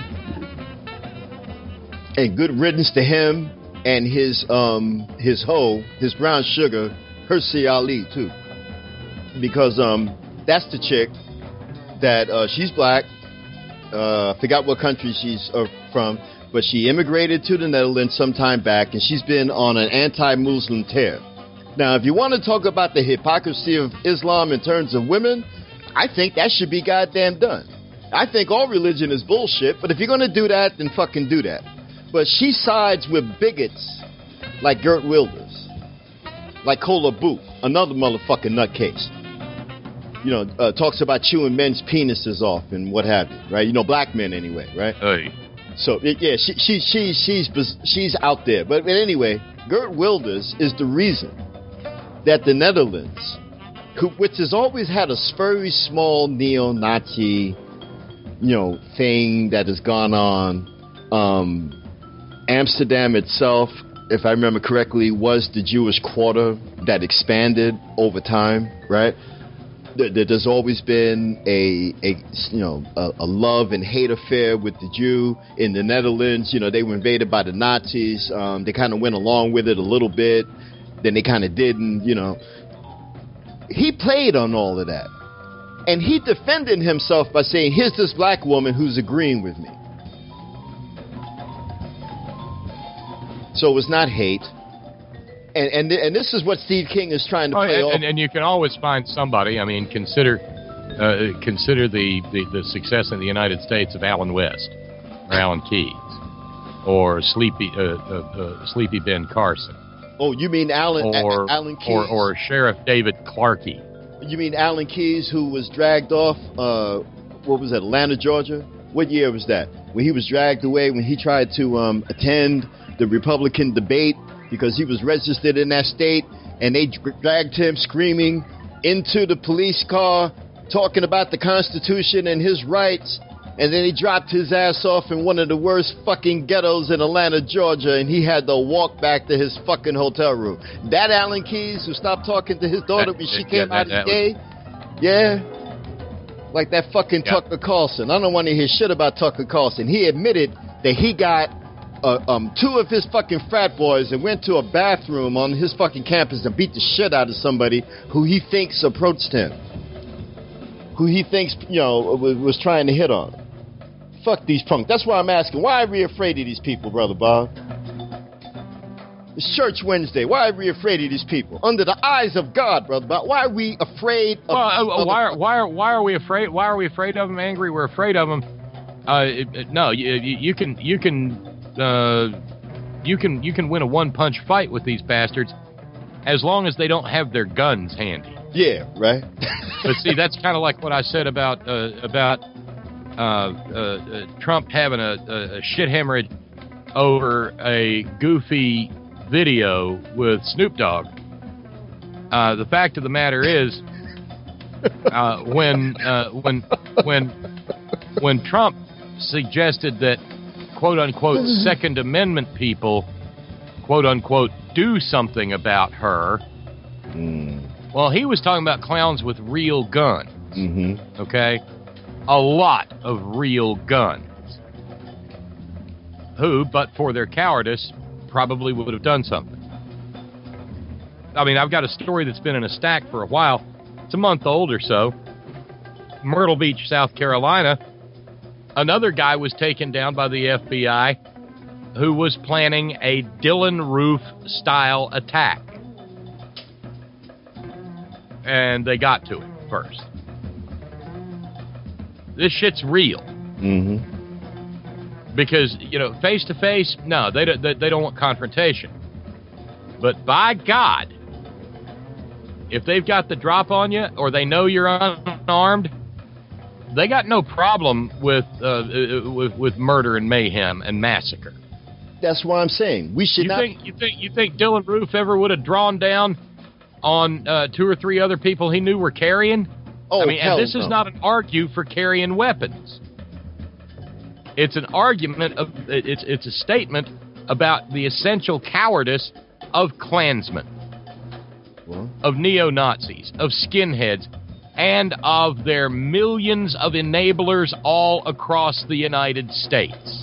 And good riddance to him and his brown sugar, Hirsi Ali, too. Because that's the chick that she's black. I forgot what country she's from, but she immigrated to the Netherlands some time back, and she's been on an anti-Muslim tear. Now, if you want to talk about the hypocrisy of Islam in terms of women, I think that should be goddamn done. I think all religion is bullshit, but if you're going to do that, then fucking do that. But she sides with bigots like Geert Wilders, like Kola Booth, another motherfucking nutcase. Talks about chewing men's penises off and what have you, right? Black men anyway, right? Hey. So yeah, she's out there. But anyway, Geert Wilders is the reason that the Netherlands, which has always had a very small neo-Nazi, thing that has gone on. Amsterdam itself, if I remember correctly, was the Jewish quarter that expanded over time, right? There's always been a love and hate affair with the Jew in the Netherlands. They were invaded by the Nazis. They kind of went along with it a little bit. Then they kind of didn't, He played on all of that. And he defended himself by saying, here's this black woman who's agreeing with me. So it was not hate. And this is what Steve King is trying to play off. And you can always find somebody. I mean, consider the success in the United States of Alan West or Alan Keyes or Sleepy Ben Carson. Oh, you mean Alan Keyes? Or Sheriff David Clarkey. You mean Alan Keyes, who was dragged off, what was that, Atlanta, Georgia? What year was that? When he was dragged away, when he tried to attend the Republican debate because he was registered in that state, and they dragged him screaming into the police car, talking about the Constitution and his rights, and then he dropped his ass off in one of the worst fucking ghettos in Atlanta, Georgia, and he had to walk back to his fucking hotel room. That Alan Keyes who stopped talking to his daughter when she came out as gay? Yeah. Like that fucking Tucker Carlson. I don't want to hear shit about Tucker Carlson. He admitted that he got two of his fucking frat boys and went to a bathroom on his fucking campus and beat the shit out of somebody who he thinks approached him, who he thinks, was trying to hit on him. Fuck these punks. That's why I'm asking, why are we afraid of these people, Brother Bob? It's Church Wednesday. Why are we afraid of these people? Under the eyes of God, Brother Bob. Why are we afraid of why are we afraid? Why are we afraid of them, Angry? We're afraid of them. No, you can win a one-punch fight with these bastards as long as they don't have their guns handy. Yeah, right. But see, that's kind of like what I said about Trump having a shit hemorrhage over a goofy video with Snoop Dogg. The fact of the matter is, when Trump suggested that quote unquote Second Amendment people quote unquote do something about her, well, he was talking about clowns with real guns. Okay, a lot of real guns, who, but for their cowardice, probably would have done something. I mean, I've got a story that's been in a stack for a while. It's a month old or so. Myrtle Beach, South Carolina. Another guy was taken down by the FBI who was planning a Dylan Roof-style attack. And they got to it first. This shit's real. Because, face to face, no, they don't want confrontation. But by God, if they've got the drop on you or they know you're unarmed, they got no problem with murder and mayhem and massacre. That's what I'm saying. We should not. You think Dylan Roof ever would have drawn down on 2 or 3 other people he knew were carrying? Oh, I mean, and this is not an argue for carrying weapons. It's an argument of it's a statement about the essential cowardice of Klansmen, of neo-Nazis, of skinheads, and of their millions of enablers all across the United States.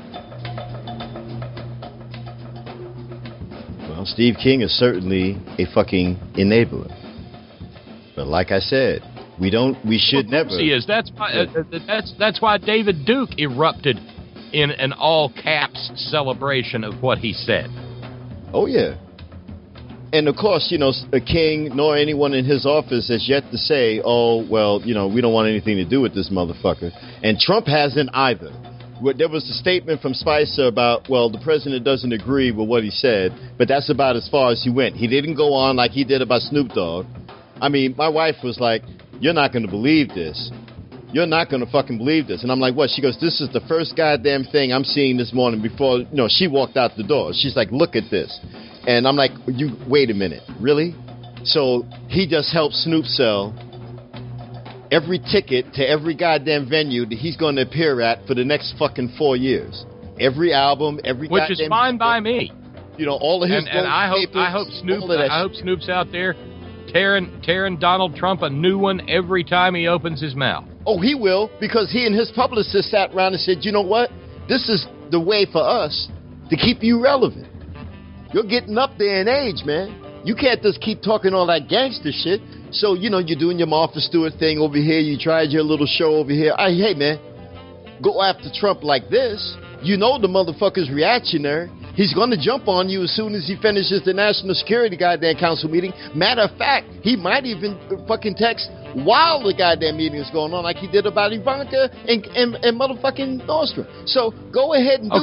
Well, Steve King is certainly a fucking enabler. But like I said, we should never. He is. That's why David Duke erupted in an all caps celebration of what he said. Oh yeah. And of course, King nor anyone in his office has yet to say, "Oh, well, we don't want anything to do with this motherfucker." And Trump hasn't either. There was a statement from Spicer about, well, the president doesn't agree with what he said, but that's about as far as he went. He didn't go on like he did about Snoop Dogg. I mean, my wife was like, "You're not going to believe this. You're not going to fucking believe this." And I'm like, "What?" She goes, "This is the first goddamn thing I'm seeing this morning before, she walked out the door." She's like, "Look at this." And I'm like, wait a minute, really? So he just helped Snoop sell every ticket to every goddamn venue that he's going to appear at for the next fucking 4 years. Every album, every which is fine by me. All of his and I hope Snoop's out there tearing Donald Trump a new one every time he opens his mouth. Oh, he will, because he and his publicist sat around and said, "You know what? This is the way for us to keep you relevant. You're getting up there in age, man. You can't just keep talking all that gangster shit. So, you're doing your Martha Stewart thing over here. You tried your little show over here. Hey, man, go after Trump like this. The motherfucker's reactionary. He's going to jump on you as soon as he finishes the National Security goddamn council meeting. Matter of fact, he might even fucking text while the goddamn meeting is going on, like he did about Ivanka and motherfucking Nordstrom. So go ahead and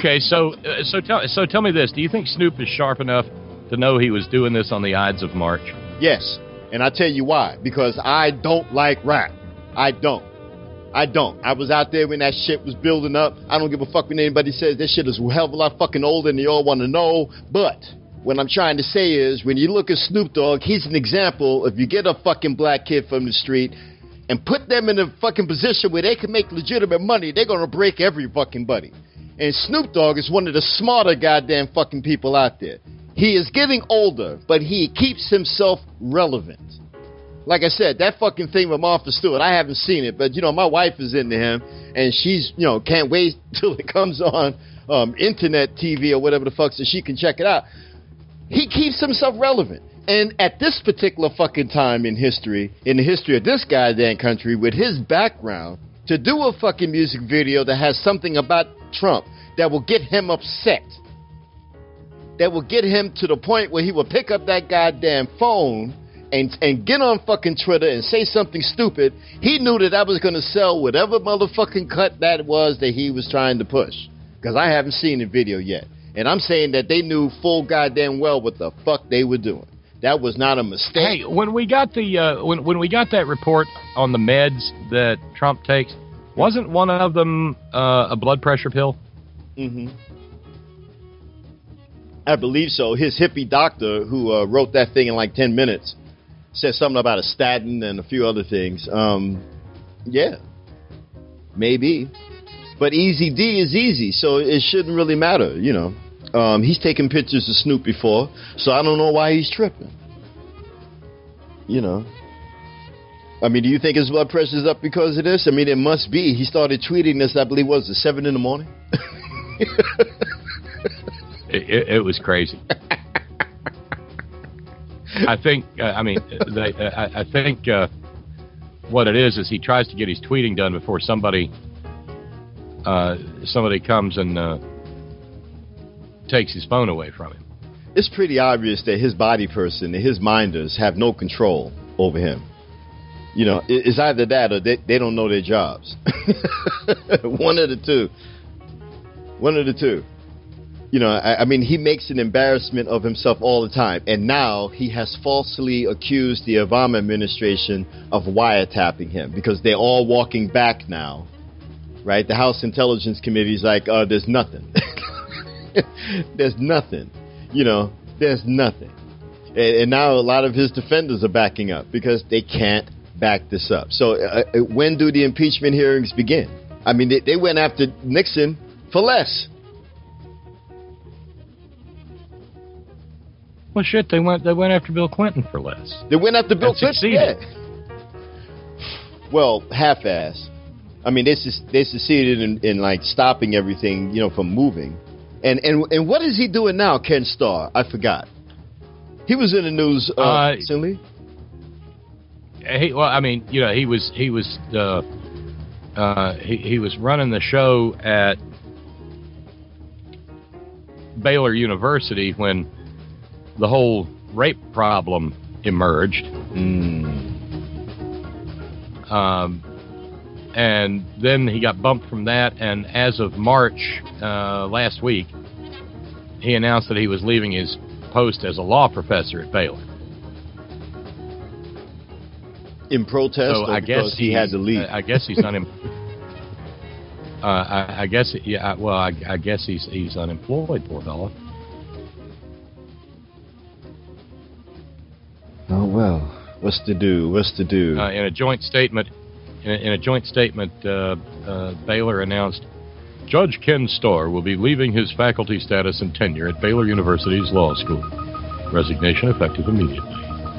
so tell me this: do you think Snoop is sharp enough to know he was doing this on the Ides of March? Yes, and I'll tell you why. Because I don't like rap. I don't. I was out there when that shit was building up. I don't give a fuck when anybody says that shit is a hell of a lot fucking older than you all want to know. But what I'm trying to say is, when you look at Snoop Dogg, he's an example. If you get a fucking black kid from the street and put them in a fucking position where they can make legitimate money, they're going to break every fucking buddy. And Snoop Dogg is one of the smarter goddamn fucking people out there. He is getting older, but he keeps himself relevant. Like I said, that fucking thing with Martha Stewart, I haven't seen it, but, my wife is into him, and she's, can't wait till it comes on internet TV or whatever the fuck so she can check it out. He keeps himself relevant. And at this particular fucking time in history, in the history of this goddamn country, with his background, to do a fucking music video that has something about Trump that will get him upset, that will get him to the point where he will pick up that goddamn phone and get on fucking Twitter and say something stupid, he knew that was going to sell whatever motherfucking cut that was that he was trying to push. Because I haven't seen the video yet. And I'm saying that they knew full goddamn well what the fuck they were doing. That was not a mistake. Hey, when we got the when we got that report on the meds that Trump takes, wasn't one of them a blood pressure pill? Mm-hmm. I believe so. His hippie doctor who wrote that thing in like 10 minutes said something about a statin and a few other things. Yeah, maybe. But Easy D is easy, so it shouldn't really matter, you know. He's taken pictures of Snoop before, so I don't know why he's tripping. You know. I mean, do you think his blood pressure's up because of this? I mean, it must be. He started tweeting this, I believe, was it 7 in the morning? It was crazy. I think. I think what it is he tries to get his tweeting done before somebody comes and takes his phone away from him. It's pretty obvious that his body person and his minders have no control over him. You know, it's either that or they don't know their jobs. One of the two. You know, I mean, he makes an embarrassment of himself all the time. And now he has falsely accused the Obama administration of wiretapping him because they're all walking back now. Right? The House Intelligence Committee is like, there's nothing. There's nothing. You know, there's nothing. And now a lot of his defenders are backing up because they can't back this up. So when do the impeachment hearings begin? I mean, they went after Nixon for less. Well, shit, they went after Bill Clinton for less. They went after Bill Clinton? Succeeded. Yeah. Well, half-ass. I mean, they succeeded in like stopping everything, you know, from moving. And what is he doing now, Ken Starr? I forgot. He was in the news recently. He was running the show at Baylor University when the whole rape problem emerged. And then he got bumped from that, and as of March last week, he announced that he was leaving his post as a law professor at Baylor. In protest, so I guess he had to leave. I guess he's I guess he's unemployed, poor fella. Oh well, what's to do? In a joint statement. Baylor announced Judge Ken Starr will be leaving his faculty status and tenure at Baylor University's law school. Resignation effective immediately.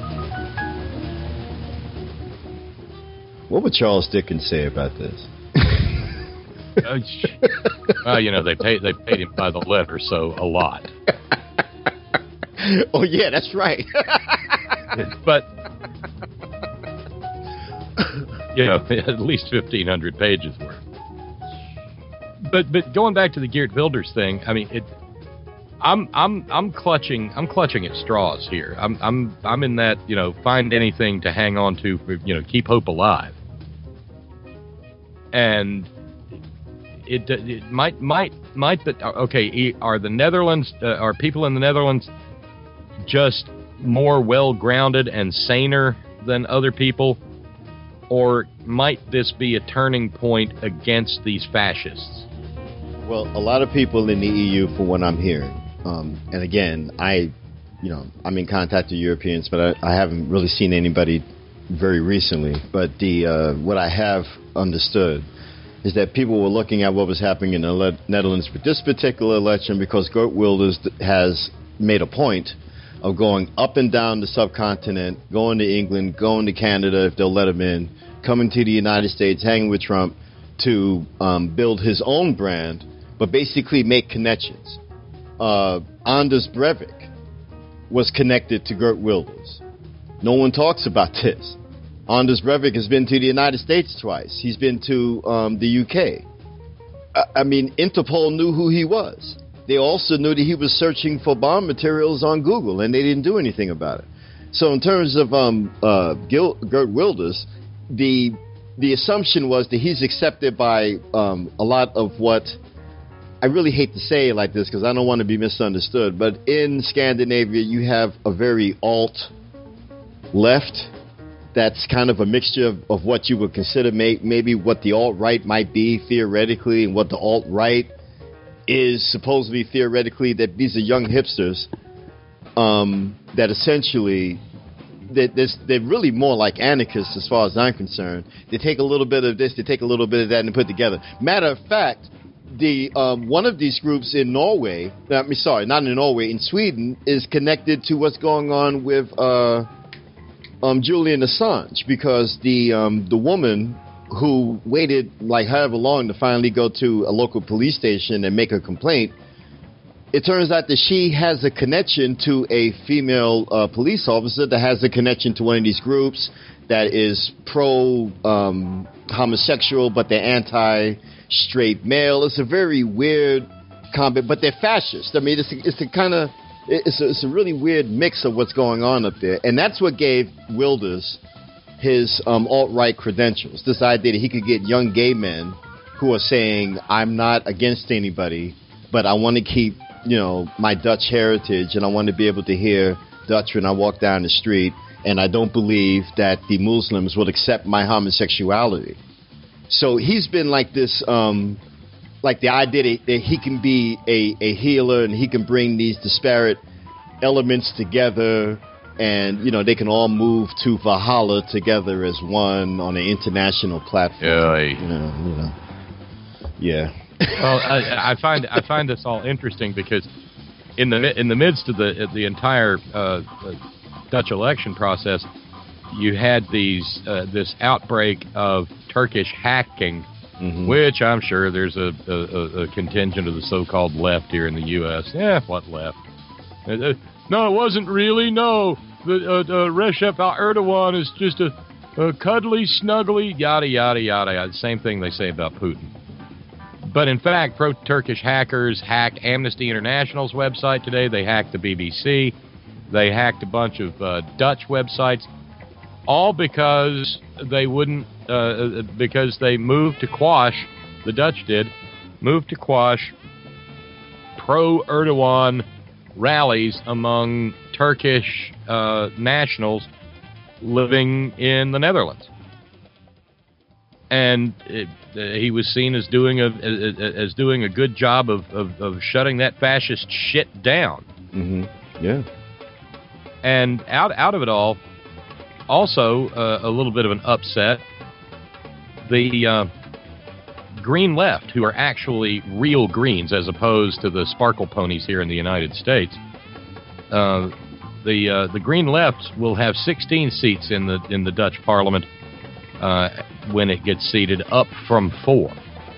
What would Charles Dickens say about this? Well, you know, they paid him by the letter, so a lot. Oh yeah, that's right. But you know, at least 1,500 pages worth. But going back to the Geert Wilders thing, I mean, I'm clutching at straws here. I'm in that, you know, find anything to hang on to, for, you know, keep hope alive. And it might, but okay, are the Netherlands, are people in the Netherlands just more well-grounded and saner than other people? Or might this be a turning point against these fascists? Well, a lot of people in the EU, for what I'm hearing, and again, I'm in contact with Europeans, but I haven't really seen anybody very recently. But what I have understood is that people were looking at what was happening in the Netherlands with this particular election because Geert Wilders has made a point of going up and down the subcontinent, going to England, going to Canada if they'll let him in, coming to the United States, hanging with Trump to build his own brand, but basically make connections. Anders Breivik was connected to Geert Wilders. No one talks about this. Anders Breivik has been to the United States twice. He's been to the UK. I mean, Interpol knew who he was. They also knew that he was searching for bomb materials on Google, and they didn't do anything about it. So in terms of Geert Wilders, the assumption was that he's accepted by a lot of what, I really hate to say it like this because I don't want to be misunderstood, but in Scandinavia you have a very alt-left that's kind of a mixture of what you would consider maybe what the alt-right might be theoretically, and what the alt-right is supposedly theoretically, that these are young hipsters that essentially they're really more like anarchists as far as I'm concerned. They take a little bit of this, they take a little bit of that, and put together. Matter of fact, the one of these groups in Norway, not in Norway, in Sweden, is connected to what's going on with Julian Assange, because the woman who waited like however long to finally go to a local police station and make a complaint, it turns out that she has a connection to a female police officer that has a connection to one of these groups that is pro-homosexual, but they're anti-straight male. It's a very weird comment, but they're fascist. I mean, it's a really weird mix of what's going on up there. And that's what gave Wilders his alt-right credentials, this idea that he could get young gay men who are saying, I'm not against anybody, but I want to keep, my Dutch heritage, and I want to be able to hear Dutch when I walk down the street, and I don't believe that the Muslims will accept my homosexuality. So he's been like this, like the idea that he can be a healer and he can bring these disparate elements together, and they can all move to Valhalla together as one on an international platform. Yeah. Well, I find this all interesting because in the midst of the entire Dutch election process, you had this outbreak of Turkish hacking, which I'm sure there's a contingent of the so-called left here in the U.S. What left? No, it wasn't really. No, the Recep Erdogan is just a cuddly, snuggly, yada, yada, yada. The same thing they say about Putin. But in fact, pro-Turkish hackers hacked Amnesty International's website today. They hacked the BBC. They hacked a bunch of Dutch websites, all because they wouldn't, because they moved to quash, the Dutch did, moved to quash pro-Erdogan rallies among Turkish nationals living in the Netherlands. And he was seen as doing a good job of shutting that fascist shit down. Yeah. And out of it all, also a little bit of an upset. The Green Left, who are actually real Greens as opposed to the sparkle ponies here in the United States, the Green Left will have 16 seats in the Dutch Parliament when it gets seated, up from 4.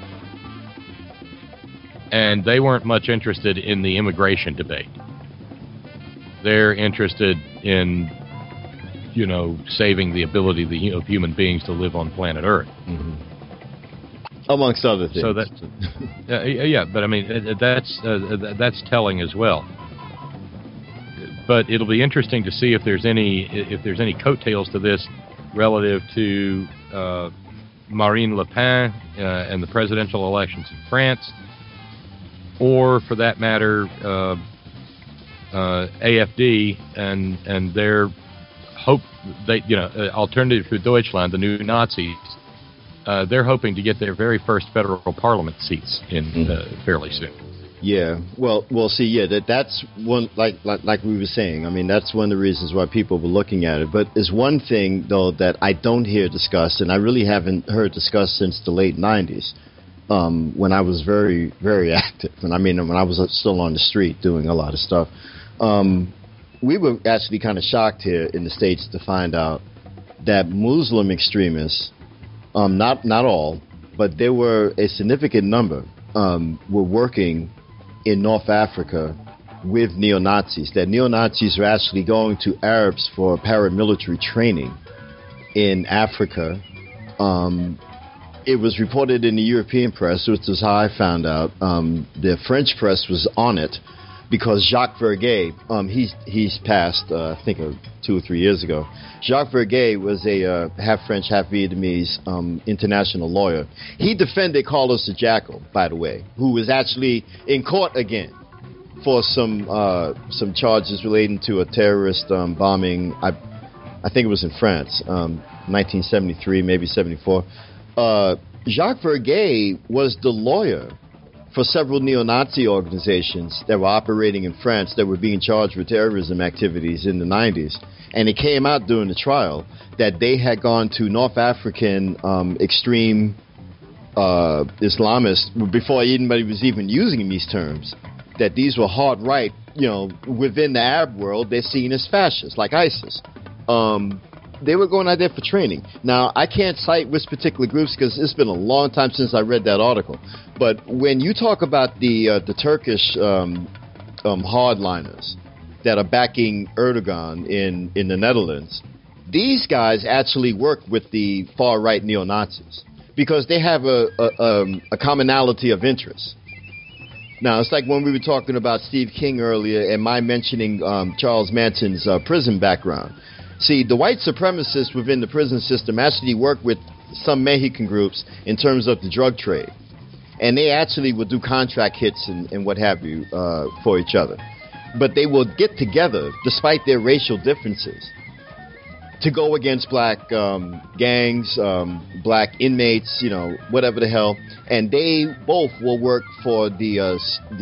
And they weren't much interested in the immigration debate. They're interested in, saving the ability of human beings to live on planet Earth. Amongst other things. So that, but I mean that's telling as well. But it'll be interesting to see if there's any coattails to this relative to Marine Le Pen and the presidential elections in France, or for that matter, AfD and their hope Alternative für Deutschland, the new Nazis. They're hoping to get their very first federal parliament seats in fairly soon. Yeah, well, see, yeah, that's one, like we were saying. I mean, that's one of the reasons why people were looking at it. But there's one thing, though, that I don't hear discussed, and I really haven't heard discussed since the late 90s, when I was very, very active. And I mean, when I was still on the street doing a lot of stuff. We were actually kind of shocked here in the States to find out that Muslim extremists, not all, but there were a significant number were working in North Africa with neo-Nazis, that neo-Nazis are actually going to Arabs for paramilitary training in Africa. It was reported in the European press, which is how I found out. The French press was on it because Jacques Verguet, he's passed, I think 2 or 3 years ago. Jacques Verguet was a half French, half Vietnamese international lawyer. He defended Carlos the Jackal, by the way, who was actually in court again for some charges relating to a terrorist bombing. I think it was in France, 1973, maybe 74. Jacques Verguet was the lawyer for several neo-Nazi organizations that were operating in France that were being charged with terrorism activities in the 90s. And it came out during the trial that they had gone to North African extreme Islamists, before anybody was even using these terms, that these were hard right, within the Arab world, they're seen as fascists, like ISIS. They were going out there for training. Now, I can't cite which particular groups because it's been a long time since I read that article. But when you talk about the Turkish hardliners that are backing Erdogan in the Netherlands, these guys actually work with the far-right neo-Nazis because they have a commonality of interest. Now, it's like when we were talking about Steve King earlier and my mentioning Charles Manson's prison background. See, the white supremacists within the prison system actually work with some Mexican groups in terms of the drug trade. And they actually will do contract hits and what have you for each other. But they will get together, despite their racial differences, to go against black gangs, black inmates, whatever the hell. And they both will work for the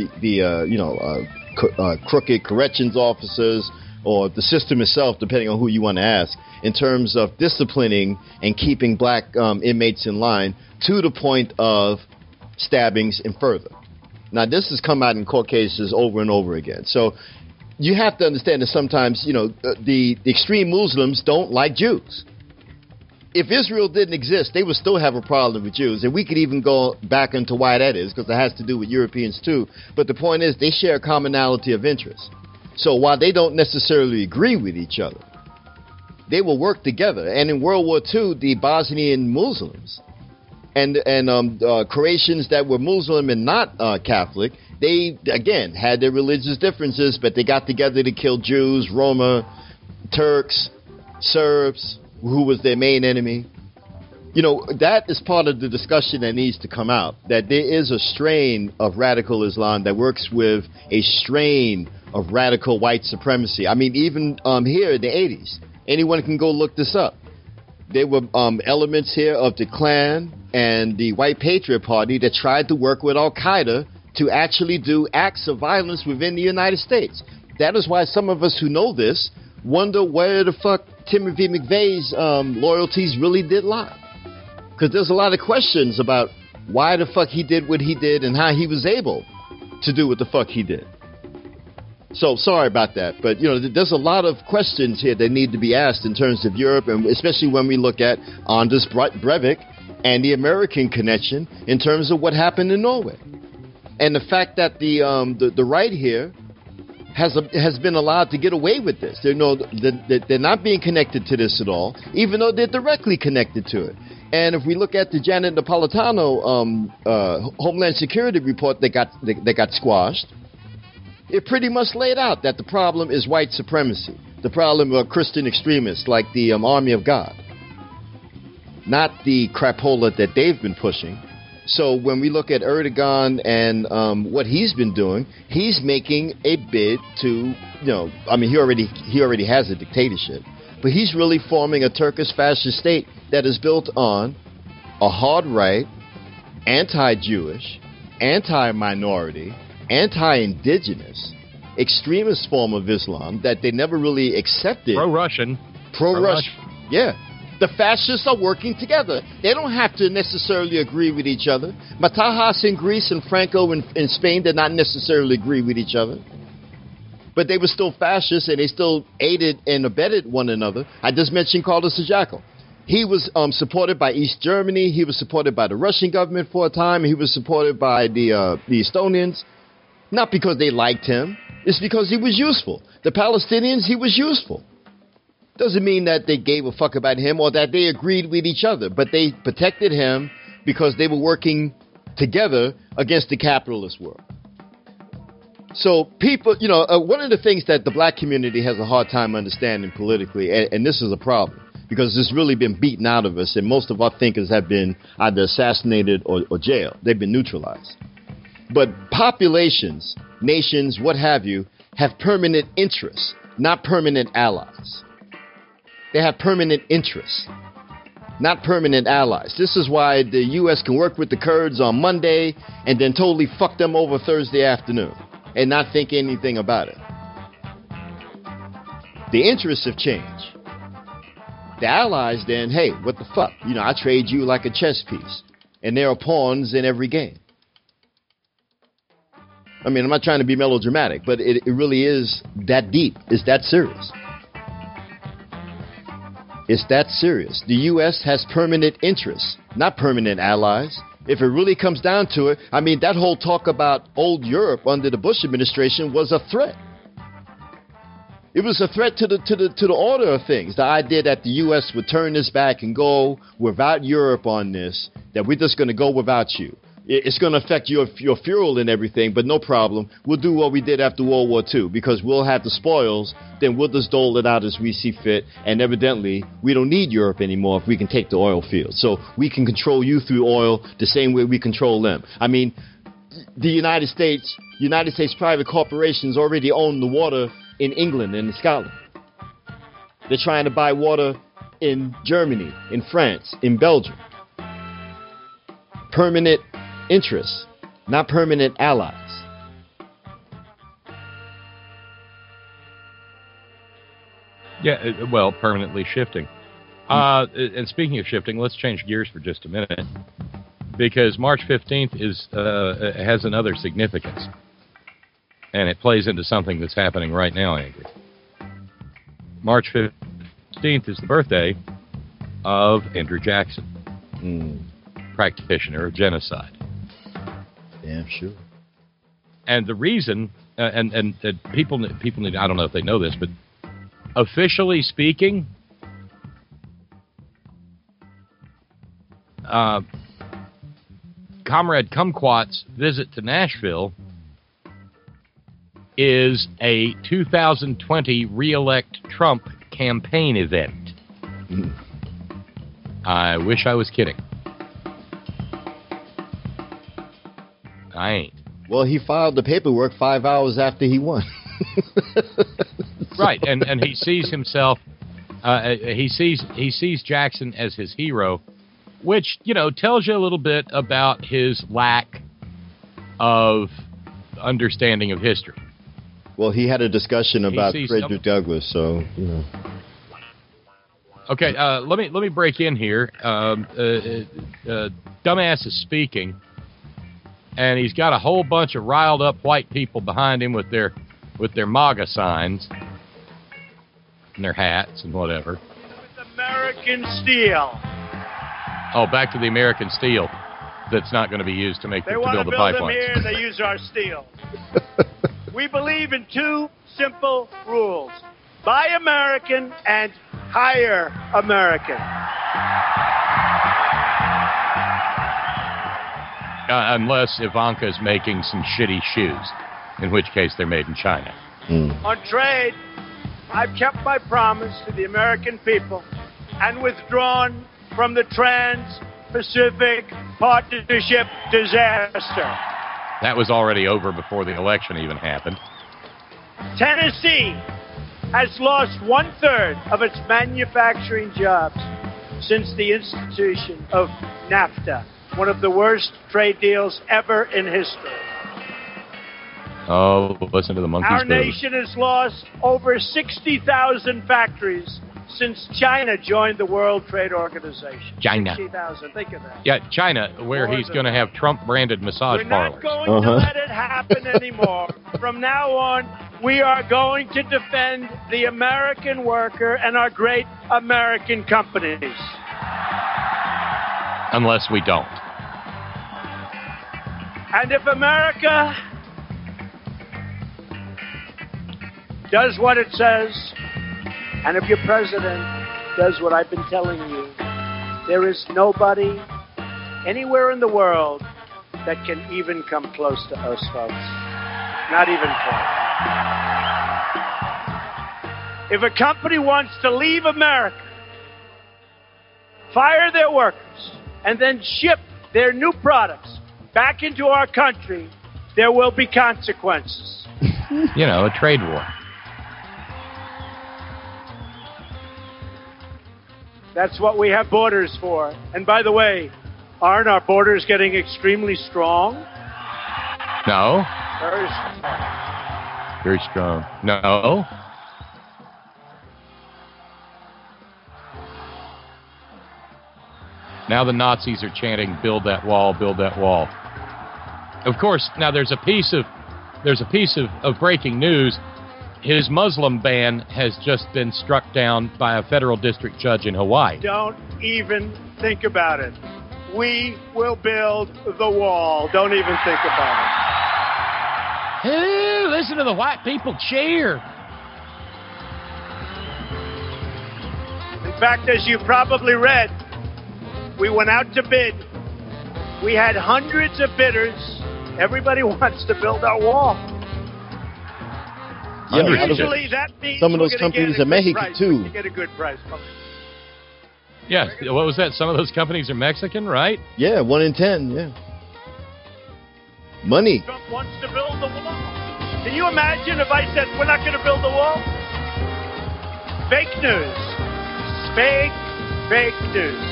crooked corrections officers, or the system itself, depending on who you want to ask, in terms of disciplining and keeping black inmates in line to the point of stabbings and further. Now, this has come out in court cases over and over again. So you have to understand that sometimes, the extreme Muslims don't like Jews. If Israel didn't exist, they would still have a problem with Jews. And we could even go back into why that is, because it has to do with Europeans too. But the point is, they share a commonality of interest. So while they don't necessarily agree with each other, they will work together. And in World War II, the Bosnian Muslims and Croatians that were Muslim and not Catholic, they, again, had their religious differences, but they got together to kill Jews, Roma, Turks, Serbs, who was their main enemy. That is part of the discussion that needs to come out, that there is a strain of radical Islam that works with a strain of radical white supremacy. I mean, even here in the 80s, anyone can go look this up. There were elements here of the Klan and the White Patriot Party that tried to work with Al-Qaeda to actually do acts of violence within the United States. That is why some of us who know this wonder where the fuck Timothy McVeigh's loyalties really did lie. Because there's a lot of questions about why the fuck he did what he did and how he was able to do what the fuck he did. So sorry about that, but there's a lot of questions here that need to be asked in terms of Europe, and especially when we look at Anders Breivik and the American connection in terms of what happened in Norway, and the fact that the right here has been allowed to get away with this. They're not being connected to this at all, even though they're directly connected to it. And if we look at the Janet Napolitano Homeland Security report that got squashed, it pretty much laid out that the problem is white supremacy. The problem of Christian extremists like the Army of God, not the crapola that they've been pushing. So when we look at Erdogan and what he's been doing, he's making a bid to, he already has a dictatorship, but he's really forming a Turkish fascist state that is built on a hard right, anti-Jewish, anti-minority, anti-indigenous, extremist form of Islam that they never really accepted. Pro-Russian. Pro-Russian. Yeah. The fascists are working together. They don't have to necessarily agree with each other. Matajas in Greece and Franco in Spain did not necessarily agree with each other. But they were still fascists, and they still aided and abetted one another. I just mentioned Carlos the Jackal. He was supported by East Germany. He was supported by the Russian government for a time. He was supported by the Estonians, not because they liked him. It's because he was useful. The Palestinians, he was useful. Doesn't mean that they gave a fuck about him or that they agreed with each other, but they protected him because they were working together against the capitalist world. So people, one of the things that the black community has a hard time understanding politically, and this is a problem, because it's really been beaten out of us, and most of our thinkers have been either assassinated or jailed. They've been neutralized. But populations, nations, what have you, have permanent interests, not permanent allies. They have permanent interests, not permanent allies. This is why the U.S. can work with the Kurds on Monday and then totally fuck them over Thursday afternoon and not think anything about it. The interests have changed. The allies then, hey, what the fuck? I trade you like a chess piece. And there are pawns in every game. I mean, I'm not trying to be melodramatic, but it really is that deep. It's that serious. It's that serious. The U.S. has permanent interests, not permanent allies. If it really comes down to it, I mean, that whole talk about old Europe under the Bush administration was a threat. It was a threat to the order of things. The idea that the U.S. would turn its back and go without Europe on this, that we're just going to go without you. It's going to affect your fuel and everything, but no problem. We'll do what we did after World War II because we'll have the spoils. Then we'll just dole it out as we see fit. And evidently, we don't need Europe anymore if we can take the oil field. So we can control you through oil the same way we control them. I mean, the United States private corporations already own the water in England and in Scotland. They're trying to buy water in Germany, in France, in Belgium. Permanent interests, not permanent allies. Yeah, well, permanently shifting. And speaking of shifting, let's change gears for just a minute, because March 15th has another significance, and it plays into something that's happening right now, Angry. March 15th is the birthday of Andrew Jackson, practitioner of genocide. Yeah, sure. And the reason, and people need, I don't know if they know this, but officially speaking, Comrade Kumquat's visit to Nashville is a 2020 re-elect Trump campaign event. I wish I was kidding. I ain't. Well, he filed the paperwork 5 hours after he won. Right, and he sees himself, he sees Jackson as his hero, which, tells you a little bit about his lack of understanding of history. Well, he had a discussion about Frederick Douglass, so, Okay, let me break in here. Dumbass is speaking, and he's got a whole bunch of riled up white people behind him with their MAGA signs and their hats and whatever. With American steel. Oh, back to the American steel that's not going to be used to build the pipelines. They want to build them here, they use our steel. We believe in two simple rules. Buy American and hire American. Unless Ivanka's making some shitty shoes, in which case they're made in China. On trade, I've kept my promise to the American people and withdrawn from the Trans-Pacific Partnership disaster. That was already over before the election even happened. Tennessee has lost 1/3 of its manufacturing jobs since the institution of NAFTA, one of the worst trade deals ever in history. Oh, listen to the monkeys. Our nation has lost over 60,000 factories since China joined the World Trade Organization. China. 60,000, think of that. Yeah, China, where he's going to have Trump-branded massage parlors. We're not going to let it happen anymore. From now on, we are going to defend the American worker and our great American companies. unless we don't. And if America does what it says, and if your president does what I've been telling you, there is nobody anywhere in the world that can even come close to us, folks. Not even close. If a company wants to leave America, fire their workers, and then ship their new products back into our country, there will be consequences. You know, a trade war. That's what we have borders for. And by the way, aren't our borders getting extremely strong? No. Very strong. Very strong. No. Now the Nazis are chanting, "Build that wall, build that wall." Of course, now there's a piece of breaking news. His Muslim ban has just been struck down by a federal district judge in Hawaii. Don't even think about it. We will build the wall. Don't even think about it. Hey, listen to the white people cheer. In fact, as you probably read, we went out to bid. We had hundreds of bidders. Everybody wants to build our wall. Yeah, usually that means some of those companies are Mexican too. You get a good price. Yeah, what was that? Some of those companies are Mexican, right? Yeah, 1 in 10. Yeah, money. Trump wants to build the wall. Can you imagine if I said we're not going to build the wall? Fake news. Fake news.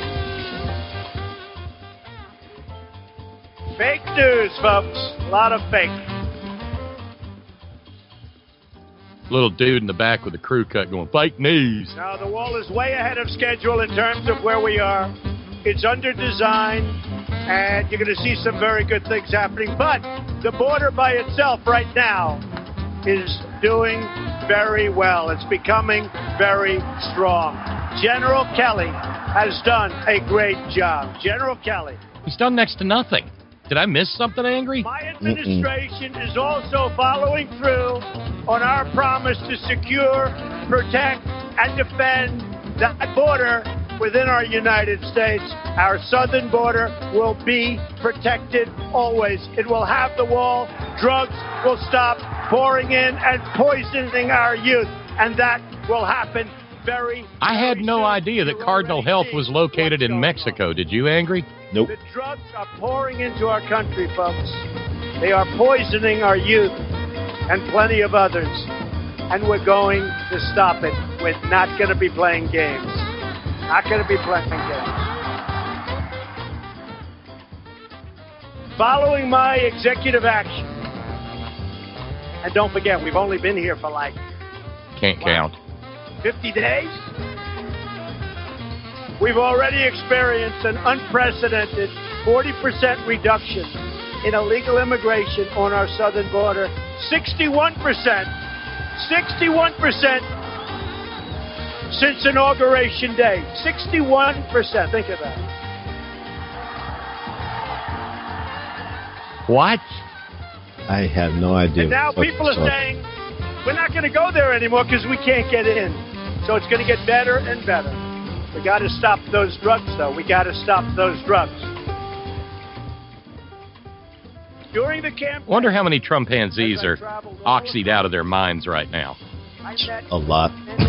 Fake news, folks. A lot of fake. Little dude in the back with a crew cut going, "Fake news." Now, the wall is way ahead of schedule in terms of where we are. It's under design, and you're going to see some very good things happening. But the border by itself right now is doing very well. It's becoming very strong. General Kelly has done a great job. General Kelly. He's done next to nothing. Did I miss something, Angry? My administration is also following through on our promise to secure, protect, and defend that border within our United States. Our southern border will be protected always. It will have the wall. Drugs will stop pouring in and poisoning our youth, and that will happen very I had no idea that Cardinal Health was located in Mexico. Did you, Angry? Nope. The drugs are pouring into our country, folks. They are poisoning our youth and plenty of others. And we're going to stop it. We're not going to be playing games. Not going to be playing games. Following my executive action. And don't forget, we've only been here for Can't count. 50 days? We've already experienced an unprecedented 40% reduction in illegal immigration on our southern border. 61% since Inauguration Day. 61%. Think of that. What? I have no idea. And now people are saying, we're not going to go there anymore because we can't get in. So it's going to get better and better. We got to stop those drugs, though. We got to stop those drugs. During the campaign, Wonder how many Trumpanzees are oxyed out of their minds right now. A lot.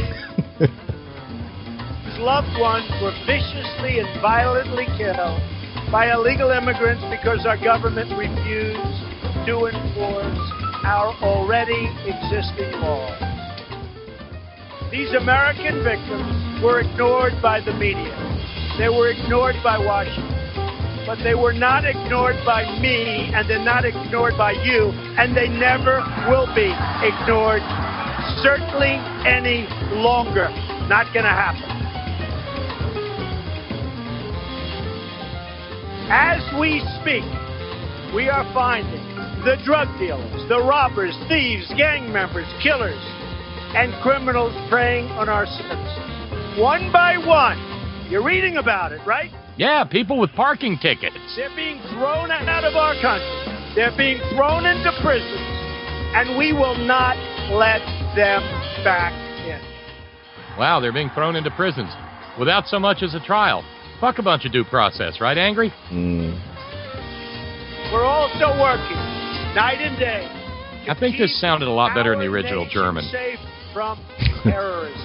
His loved ones were viciously and violently killed by illegal immigrants because our government refused to enforce our already existing laws. These American victims were ignored by the media. They were ignored by Washington. But they were not ignored by me, and they're not ignored by you, and they never will be ignored, certainly any longer. Not going to happen. As we speak, we are finding the drug dealers, the robbers, thieves, gang members, killers, and criminals preying on our citizens. One by one. You're reading about it, right? Yeah, people with parking tickets. They're being thrown out of our country. They're being thrown into prisons, and we will not let them back in. Wow, they're being thrown into prisons without so much as a trial. Fuck a bunch of due process, right, Angry? We're also working night and day. I think this sounded a lot better in the original German. Safe from terrorism.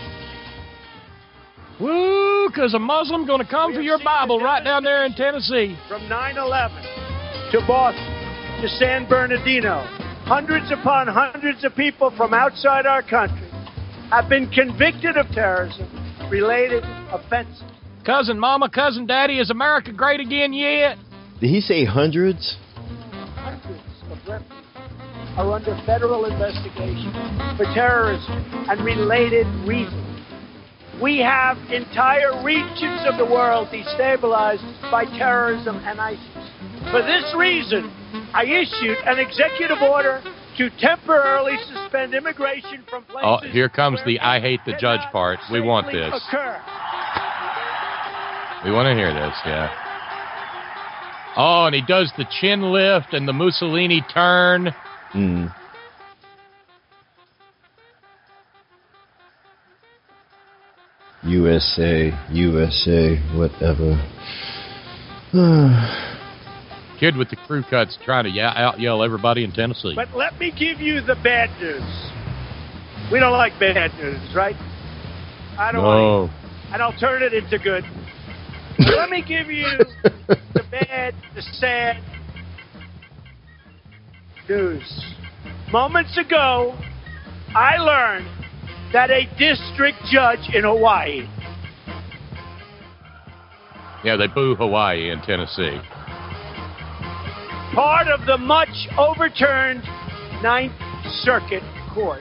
Woo, because a Muslim going to come for your Bible right down there in Tennessee. From 9/11 to Boston to San Bernardino, hundreds upon hundreds of people from outside our country have been convicted of terrorism-related offenses. Cousin Mama, Cousin Daddy, is America great again yet? Did he say hundreds? Hundreds of refugees are under federal investigation for terrorism and related reasons. We have entire regions of the world destabilized by terrorism and ISIS. For this reason, I issued an executive order to temporarily suspend immigration from places. Oh, here comes the I hate the judge part. We want this. We want to hear this, yeah. Oh, and he does the chin lift and the Mussolini turn. USA, whatever. Kid with the crew cuts trying to out yell everybody in Tennessee. But let me give you the bad news. We don't like bad news, right? I don't like it. And I'll turn it into good. But let me give you the bad, the sad news. Moments ago, I learned that a district judge in Hawaii. Yeah, they boo Hawaii in Tennessee. Part of the much overturned Ninth Circuit Court.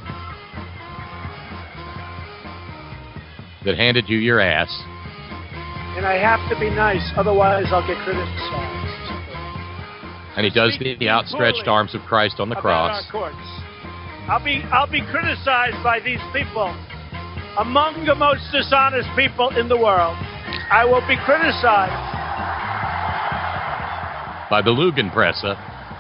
That handed you your ass. And I have to be nice, otherwise I'll get criticized. And he does the outstretched arms of Christ on the cross. Our courts. I'll be criticized by these people, among the most dishonest people in the world. I will be criticized by the Lugenpresse.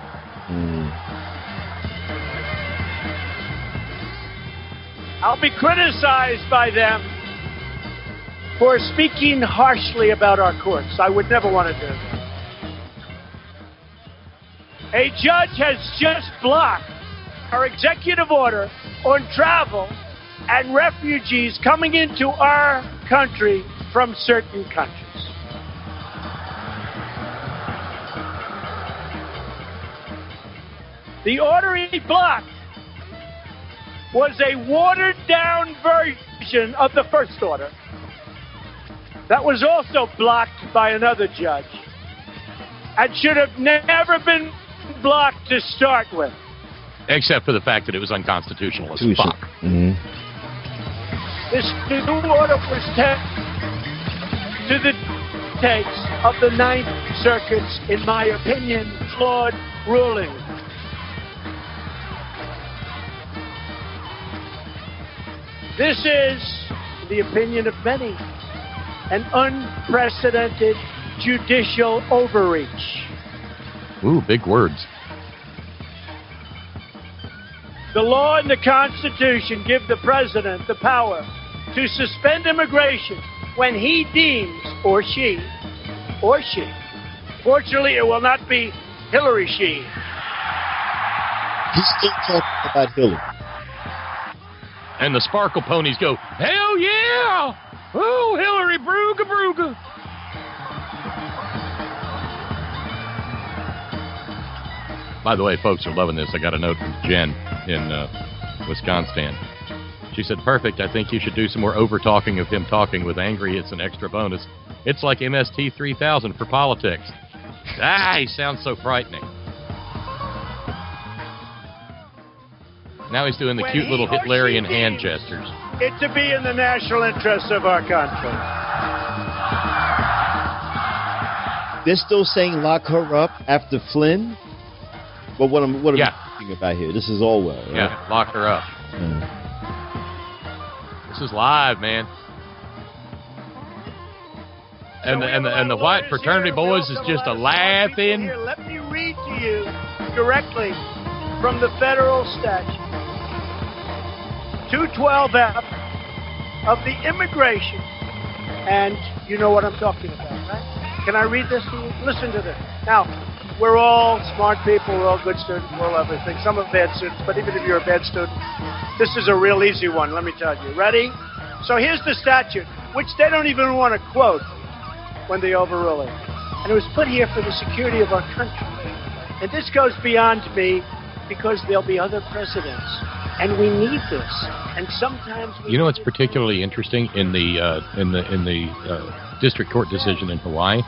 I'll be criticized by them for speaking harshly about our courts. I would never want to do that. A judge has just blocked our executive order on travel and refugees coming into our country from certain countries. The order he blocked was a watered-down version of the first order that was also blocked by another judge and should have never been blocked to start with. Except for the fact that it was unconstitutional as fuck. This new order was to the takes of the Ninth Circuit's, in my opinion, flawed ruling. This is, in the opinion of many, an unprecedented judicial overreach. Ooh, big words. The law and the Constitution give the president the power to suspend immigration when he deems, or she, fortunately it will not be Hillary she. He's still talking about Hillary. And the sparkle ponies go, hell yeah! Oh, Hillary, brooga, brooga. By the way, folks are loving this. I got a note from Jen in Wisconsin. She said, perfect. I think you should do some more over-talking of him talking with Angry. It's an extra bonus. It's like MST 3000 for politics. He sounds so frightening. Now he's doing the cute little Hitlerian hand gestures. It to be in the national interest of our country. They're still saying lock her up after Flynn? But what am I talking about here? This is Orwell, right? Yeah, lock her up. This is live, man. And the white fraternity boys is just a laughing. Here, let me read to you directly from the federal statute. 212F of the immigration. And you know what I'm talking about, right? Can I read this to you? Listen to this. Now, we're all smart people. We're all good students. We're all everything. Some are bad students, but even if you're a bad student, this is a real easy one, let me tell you. Ready? So here's the statute, which they don't even want to quote when they overrule it. And it was put here for the security of our country. And this goes beyond me because there'll be other presidents. And we need this. And sometimes we... You know what's particularly interesting in the district court decision in Hawaii?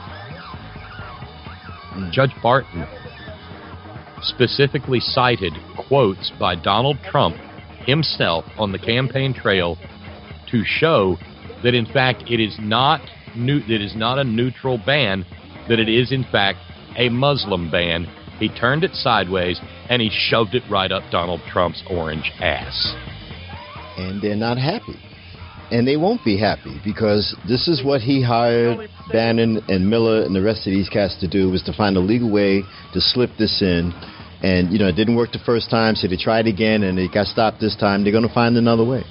Judge Barton specifically cited quotes by Donald Trump himself on the campaign trail to show that, in fact, it is not a neutral ban, that it is, in fact, a Muslim ban. He turned it sideways, and he shoved it right up Donald Trump's orange ass. And they're not happy. And they won't be happy, because this is what he hired Bannon and Miller and the rest of these cats to do, was to find a legal way to slip this in. And, you know, it didn't work the first time, so they tried again, and it got stopped this time. They're going to find another way.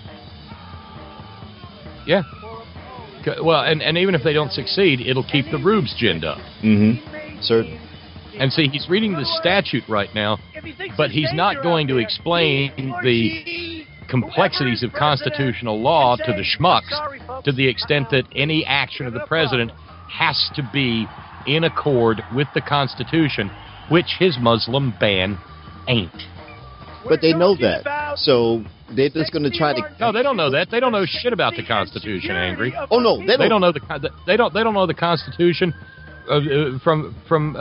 Yeah. Well, and even if they don't succeed, it'll keep the rubes ginned up. Mm-hmm. Certain. And see, he's reading the statute right now, but he's not going to explain the complexities of constitutional law to the schmucks to the extent that any action of the president has to be in accord with the Constitution, which his Muslim ban ain't. But they know that. So they're just going to try to... No, they don't know that. They don't know shit about the Constitution, Angry. Oh, no, they don't know they don't know the Constitution from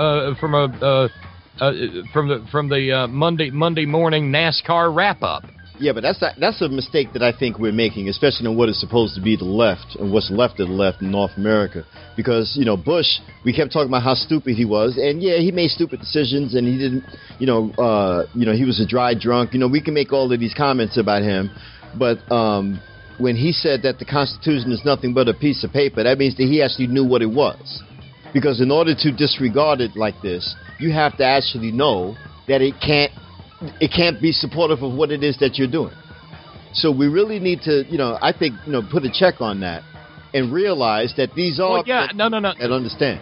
the Monday morning NASCAR wrap up. Yeah, but that's a mistake that I think we're making, especially on what is supposed to be the left and what's left of the left in North America. Because, you know, Bush, we kept talking about how stupid he was, and yeah, he made stupid decisions, and he didn't, he was a dry drunk. You know, we can make all of these comments about him, but when he said that the Constitution is nothing but a piece of paper, that means that he actually knew what it was. Because in order to disregard it like this, you have to actually know that it can't be supportive of what it is that you're doing. So we really need to, I think, put a check on that and realize that these are that understand.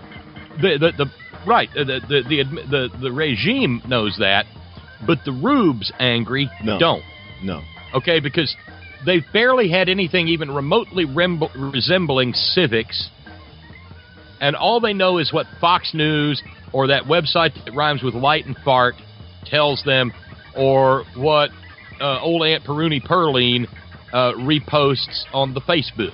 The regime knows that, but the rubes, Angry, don't. No. Okay, because they've barely had anything even remotely resembling civics, and all they know is what Fox News or that website that rhymes with light and fart tells them, or what old Aunt Peruni Perline reposts on the Facebook.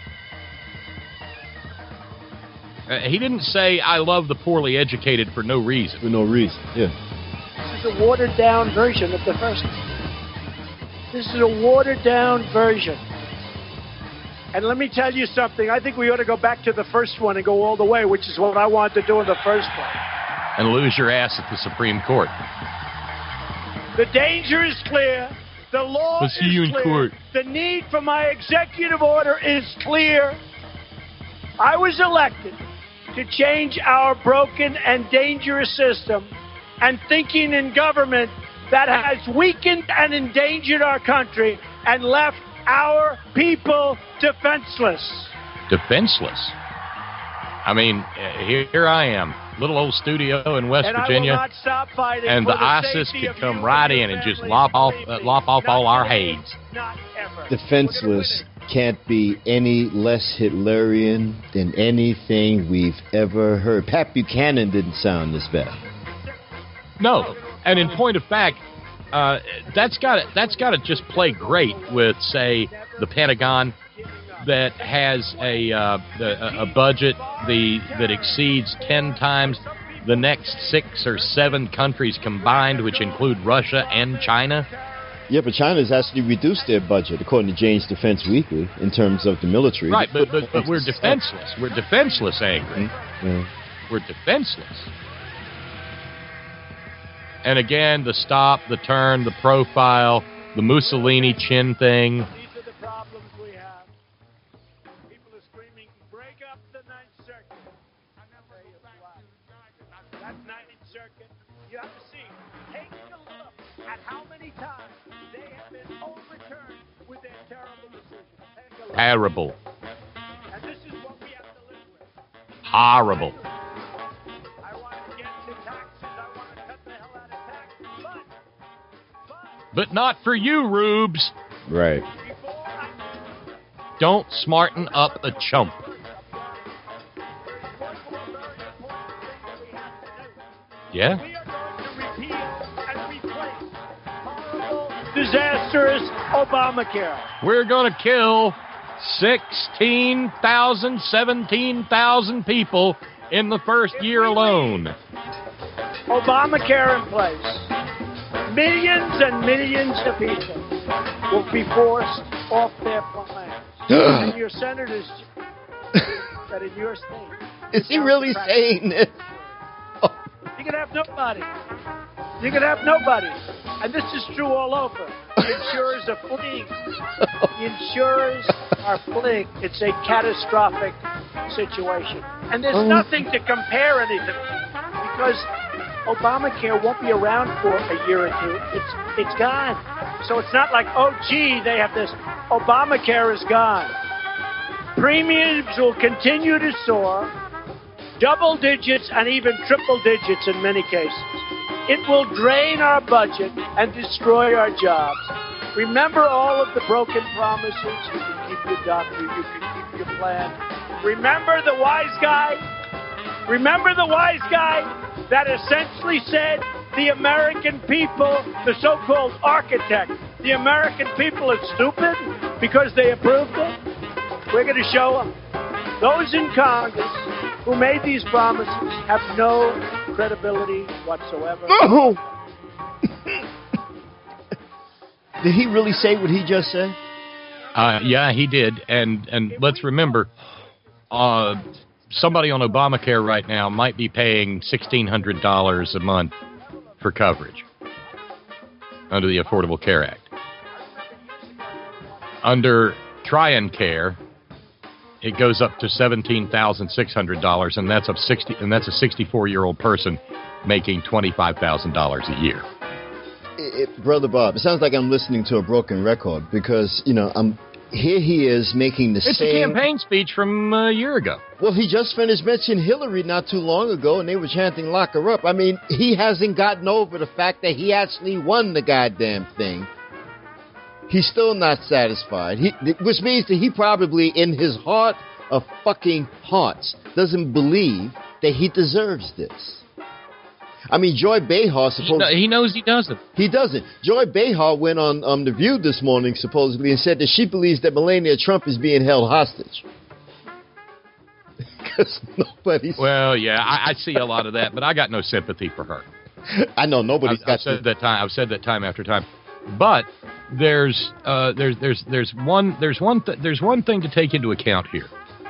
He didn't say, I love the poorly educated for no reason. For no reason, yeah. This is a watered-down version of the first one. This is a watered-down version. And let me tell you something. I think we ought to go back to the first one and go all the way, which is what I wanted to do in the first one. And lose your ass at the Supreme Court. The danger is clear. The law is clear. In court. The need for my executive order is clear. I was elected to change our broken and dangerous system and thinking in government that has weakened and endangered our country and left our people defenseless. Defenseless? I mean, here I am, little old studio in West Virginia, I will not stop fighting, and the ISIS could come right in and just lop off all our heads. Defenseless can't be any less Hitlerian than anything we've ever heard. Pat Buchanan didn't sound this bad. No, and in point of fact, that's got to just play great with, say, the Pentagon, that has a budget that exceeds 10 times the next 6 or 7 countries combined, which include Russia and China. Yeah, but China's actually reduced their budget, according to Jane's Defense Weekly, in terms of the military. Right, but we're defenseless. We're defenseless, Angry. Yeah. We're defenseless. And again, the stop, the turn, the profile, the Mussolini chin thing. These are the problems we have. People are screaming, break up the Ninth Circuit. Terrible. Horrible. But not for you, Rubes. Right. Don't smarten up a chump. Yeah? Disastrous Obamacare. We're going to kill 16,000, 17,000 people in the first year alone. Obamacare in place. Millions and millions of people will be forced off their plans. And your senators that in your state. Is he really saying this? You can have nobody. You can have nobody. And this is true all over. The insurers are fleeing. The insurers are fleeing. It's a catastrophic situation. And there's nothing to compare anything because Obamacare won't be around for a year or two. It's gone. So it's not like, oh, gee, they have this. Obamacare is gone. Premiums will continue to soar, double digits and even triple digits in many cases. It will drain our budget and destroy our jobs. Remember all of the broken promises. You can keep your doctor. You can keep your plan. Remember the wise guy? Remember the wise guy that essentially said the American people, the so-called architect, the American people are stupid because they approved it? We're going to show them. Those in Congress who made these promises have no credibility whatsoever. Oh. Did he really say what he just said? Yeah, he did. And let's remember, somebody on Obamacare right now might be paying $1,600 a month for coverage under the Affordable Care Act. Under TrianCare, it goes up to $17,600, and that's a 64-year-old person making $25,000 a year. Brother Bob, it sounds like I'm listening to a broken record because, here he is making It's a campaign speech from a year ago. Well, he just finished mentioning Hillary not too long ago, and they were chanting lock her up. I mean, he hasn't gotten over the fact that he actually won the goddamn thing. He's still not satisfied, which means that he probably, in his heart of fucking hearts, doesn't believe that he deserves this. I mean, Joy Behar he knows he doesn't. He doesn't. Joy Behar went on The View this morning, supposedly, and said that she believes that Melania Trump is being held hostage. Because nobody's... Well, yeah, I see a lot of that, but I got no sympathy for her. I know nobody's got. I've said that time after time. But there's one thing to take into account here,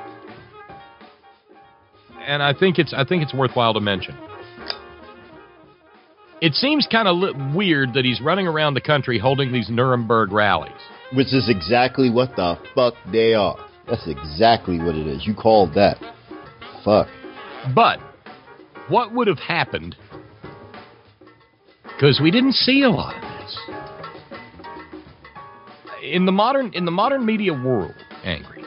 and I think it's worthwhile to mention. It seems kind of weird that he's running around the country holding these Nuremberg rallies, which is exactly what the fuck they are. That's exactly what it is. You called that. Fuck. But what would have happened? Because we didn't see a lot of this. In the modern media world, Angry,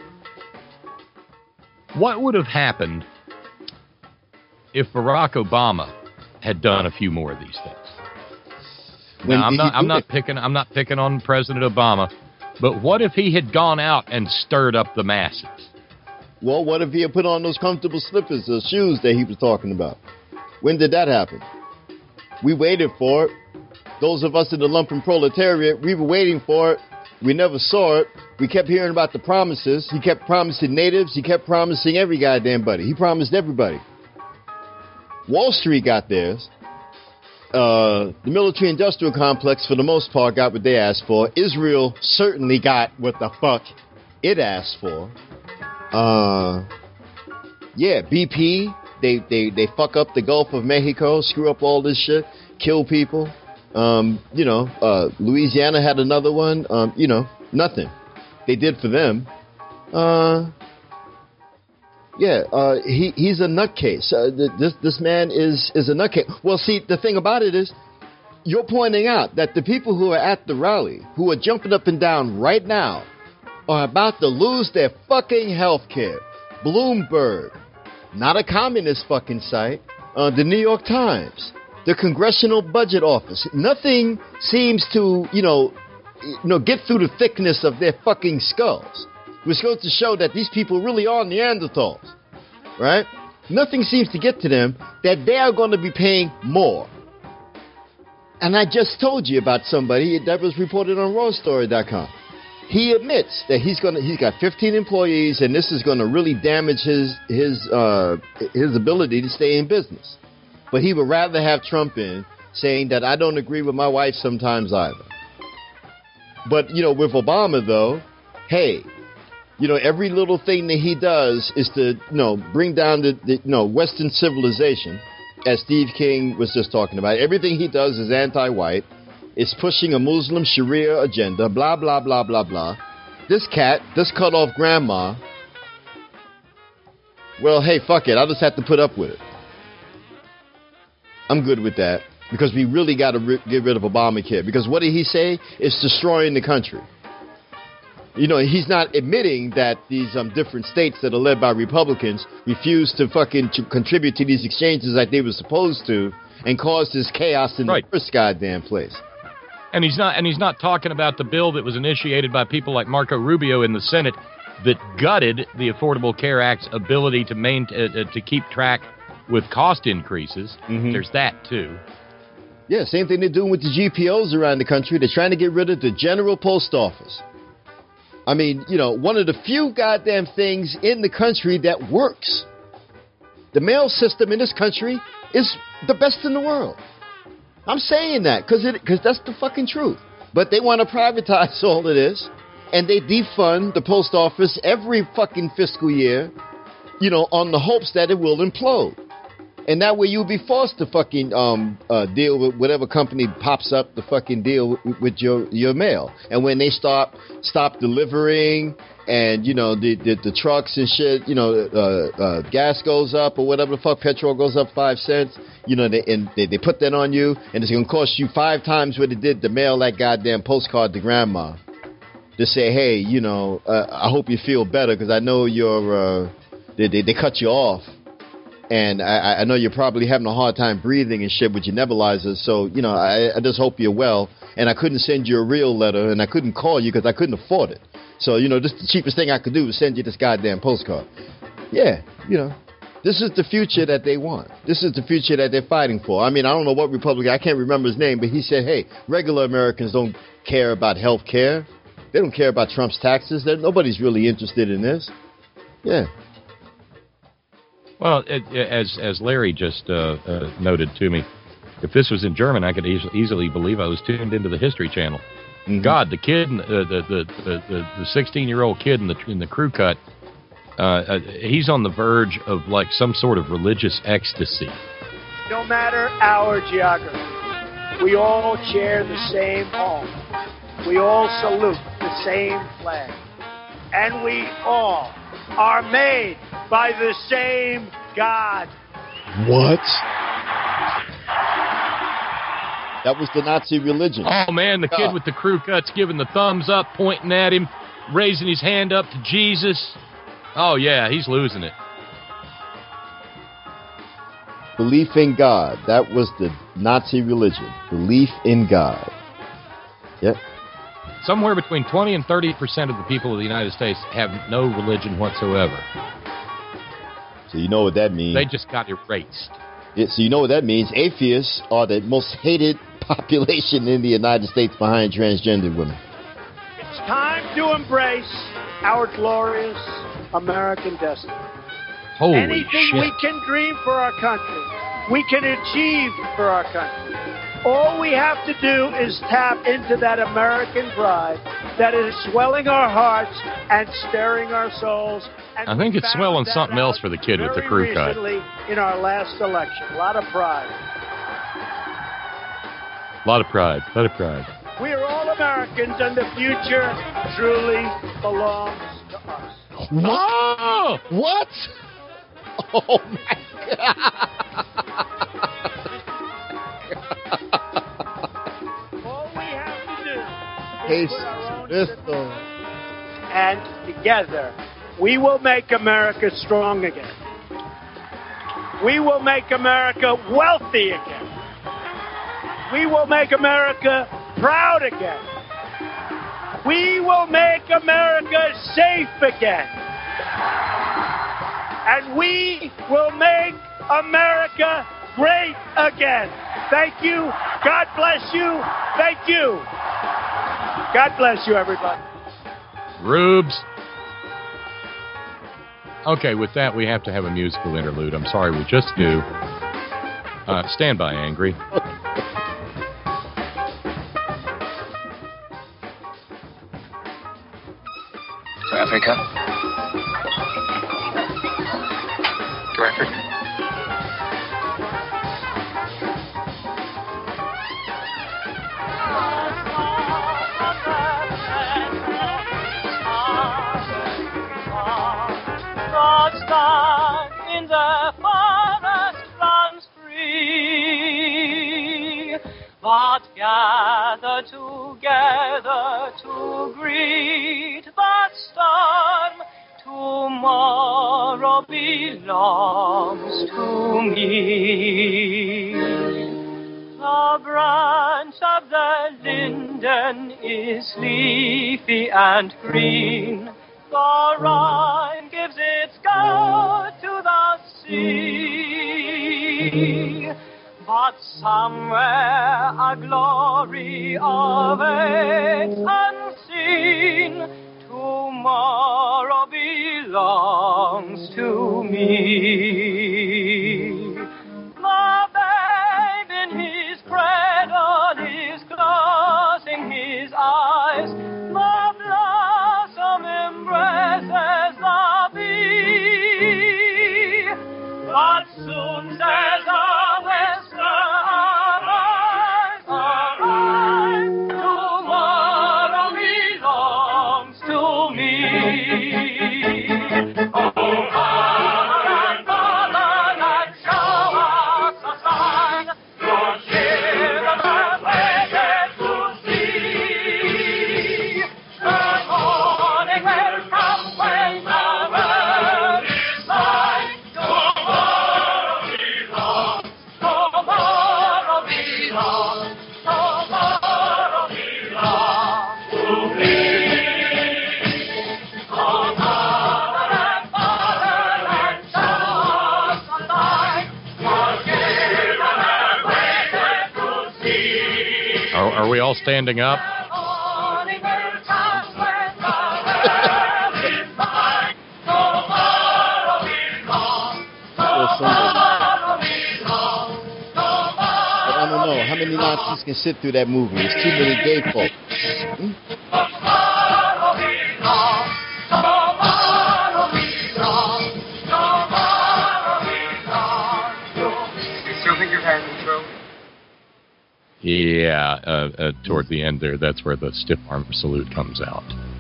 what would have happened if Barack Obama had done a few more of these things? Now, I'm not picking on President Obama, but what if he had gone out and stirred up the masses? Well, what if he had put on those comfortable slippers or shoes that he was talking about? When did that happen? We waited for it. Those of us in the lumpen proletariat, we were waiting for it. We never saw it. We kept hearing about the promises. He kept promising natives. He kept promising every goddamn buddy. He promised everybody. Wall Street got theirs. The military-industrial complex, for the most part, got what they asked for. Israel certainly got what the fuck it asked for. Yeah, BP, they fuck up the Gulf of Mexico, screw up all this shit, kill people. Louisiana had another one. Nothing. They did for them. He's a nutcase. This man is a nutcase. Well, see, the thing about it is, you're pointing out that the people who are at the rally, who are jumping up and down right now, are about to lose their fucking health care. Bloomberg, not a communist fucking site, the New York Times, the Congressional Budget Office. Nothing seems to, get through the thickness of their fucking skulls. Which goes to show that these people really are Neanderthals, right? Nothing seems to get to them that they are going to be paying more. And I just told you about somebody that was reported on rawstory.com. He admits that he's got 15 employees, and this is going to really damage his ability to stay in business. But he would rather have Trump in, saying that I don't agree with my wife sometimes either. But with Obama though, hey, every little thing that he does is to bring down the Western civilization, as Steve King was just talking about. Everything he does is anti-white. It's pushing a Muslim Sharia agenda, blah, blah, blah, blah, blah. This cat, this cut-off grandma, well, hey, fuck it. I'll just have to put up with it. I'm good with that, because we really got to get rid of Obamacare. Because what did he say? It's destroying the country. He's not admitting that these different states that are led by Republicans refuse to fucking contribute to these exchanges like they were supposed to, and cause this chaos in the first goddamn place. And he's not talking about the bill that was initiated by people like Marco Rubio in the Senate that gutted the Affordable Care Act's ability to keep track with cost increases. Mm-hmm. There's that too. Yeah, same thing they're doing with the GPOs around the country. They're trying to get rid of the General Post Office. I mean, one of the few goddamn things in the country that works. The mail system in this country is the best in the world. I'm saying that because that's the fucking truth. But they want to privatize all of this, and they defund the post office every fucking fiscal year, on the hopes that it will implode. And that way you'll be forced to fucking deal with whatever company pops up to fucking deal with your mail. And when they stop delivering, and the trucks and shit, gas goes up or whatever the fuck, petrol goes up 5 cents, they put that on you, and it's gonna cost you 5 times what it did to mail that goddamn postcard to grandma. To say, hey, I hope you feel better, because I know they cut you off. And I know you're probably having a hard time breathing and shit with your nebulizer. So, I just hope you're well. And I couldn't send you a real letter, and I couldn't call you because I couldn't afford it. So, just the cheapest thing I could do was send you this goddamn postcard. Yeah, this is the future that they want. This is the future that they're fighting for. I mean, I don't know what Republican, I can't remember his name, but he said, hey, regular Americans don't care about health care. They don't care about Trump's taxes. Nobody's really interested in this. Yeah. Well, as Larry just noted to me, if this was in German, I could easily believe I was tuned into the History Channel. Mm-hmm. God, the kid, the 16-year-old kid in the crew cut, he's on the verge of like some sort of religious ecstasy. No matter our geography, we all share the same home. We all salute the same flag, and we all are made by the same God. What? That was the Nazi religion. Oh, man, the kid with the crew cuts giving the thumbs up, pointing at him, raising his hand up to Jesus. Oh, yeah, he's losing it. Belief in God. That was the Nazi religion. Belief in God. Yep. Somewhere between 20 and 30% of the people of the United States have no religion whatsoever. So you know what that means. They just got erased. Yeah, so you know what that means. Atheists are the most hated population in the United States behind transgender women. It's time to embrace our glorious American destiny. Holy Anything shit. we can dream for our country, we can achieve for our country. All we have to do is tap into that American pride that is swelling our hearts and stirring our souls. And I think it's swelling something else for the kid with the crew cut. In our last election, a lot of pride. A lot of pride. A lot of pride. We are all Americans, and the future truly belongs to us. What? What? Oh my God! All we have to do Hey, is put our own Crystal. and together, we will make America strong again. We will make America wealthy again. We will make America proud again. We will make America safe again. And we will make America great again. Thank you. God bless you. Thank you. God bless you, everybody. Rubes. Okay, with that, we have to have a musical interlude. I'm sorry, we just do. Stand by, Angry. To Africa. To Africa. In the forest runs free, but gather together to greet the storm. Tomorrow belongs to me. The branch of the linden is leafy and green. The Rhine gives its gold to the sea, but somewhere a glory awaits unseen. Tomorrow belongs to me. The babe in his cradle is closing his eyes. The blossom embraces the bee, but soon there's a whisper, arise, arise, tomorrow belongs to me. Oh, Father and Motherland, show us a sign, your children have waited to see. The morning will come when the world is mine. Tomorrow belongs, tomorrow belongs, tomorrow belongs to me. Oh, Mother and Fatherland, show us a sign. Your children have waited to see. Are we all standing up? Morning will come when the world is mine. Tomorrow belongs, tomorrow belongs, But I don't know. How many Nazis can sit through that movie? There's too many gay folks. tomorrow belongs, tomorrow belongs, tomorrow belongs to me. You still think you're having control? Yeah, toward the end there, that's where the stiff arm salute comes out.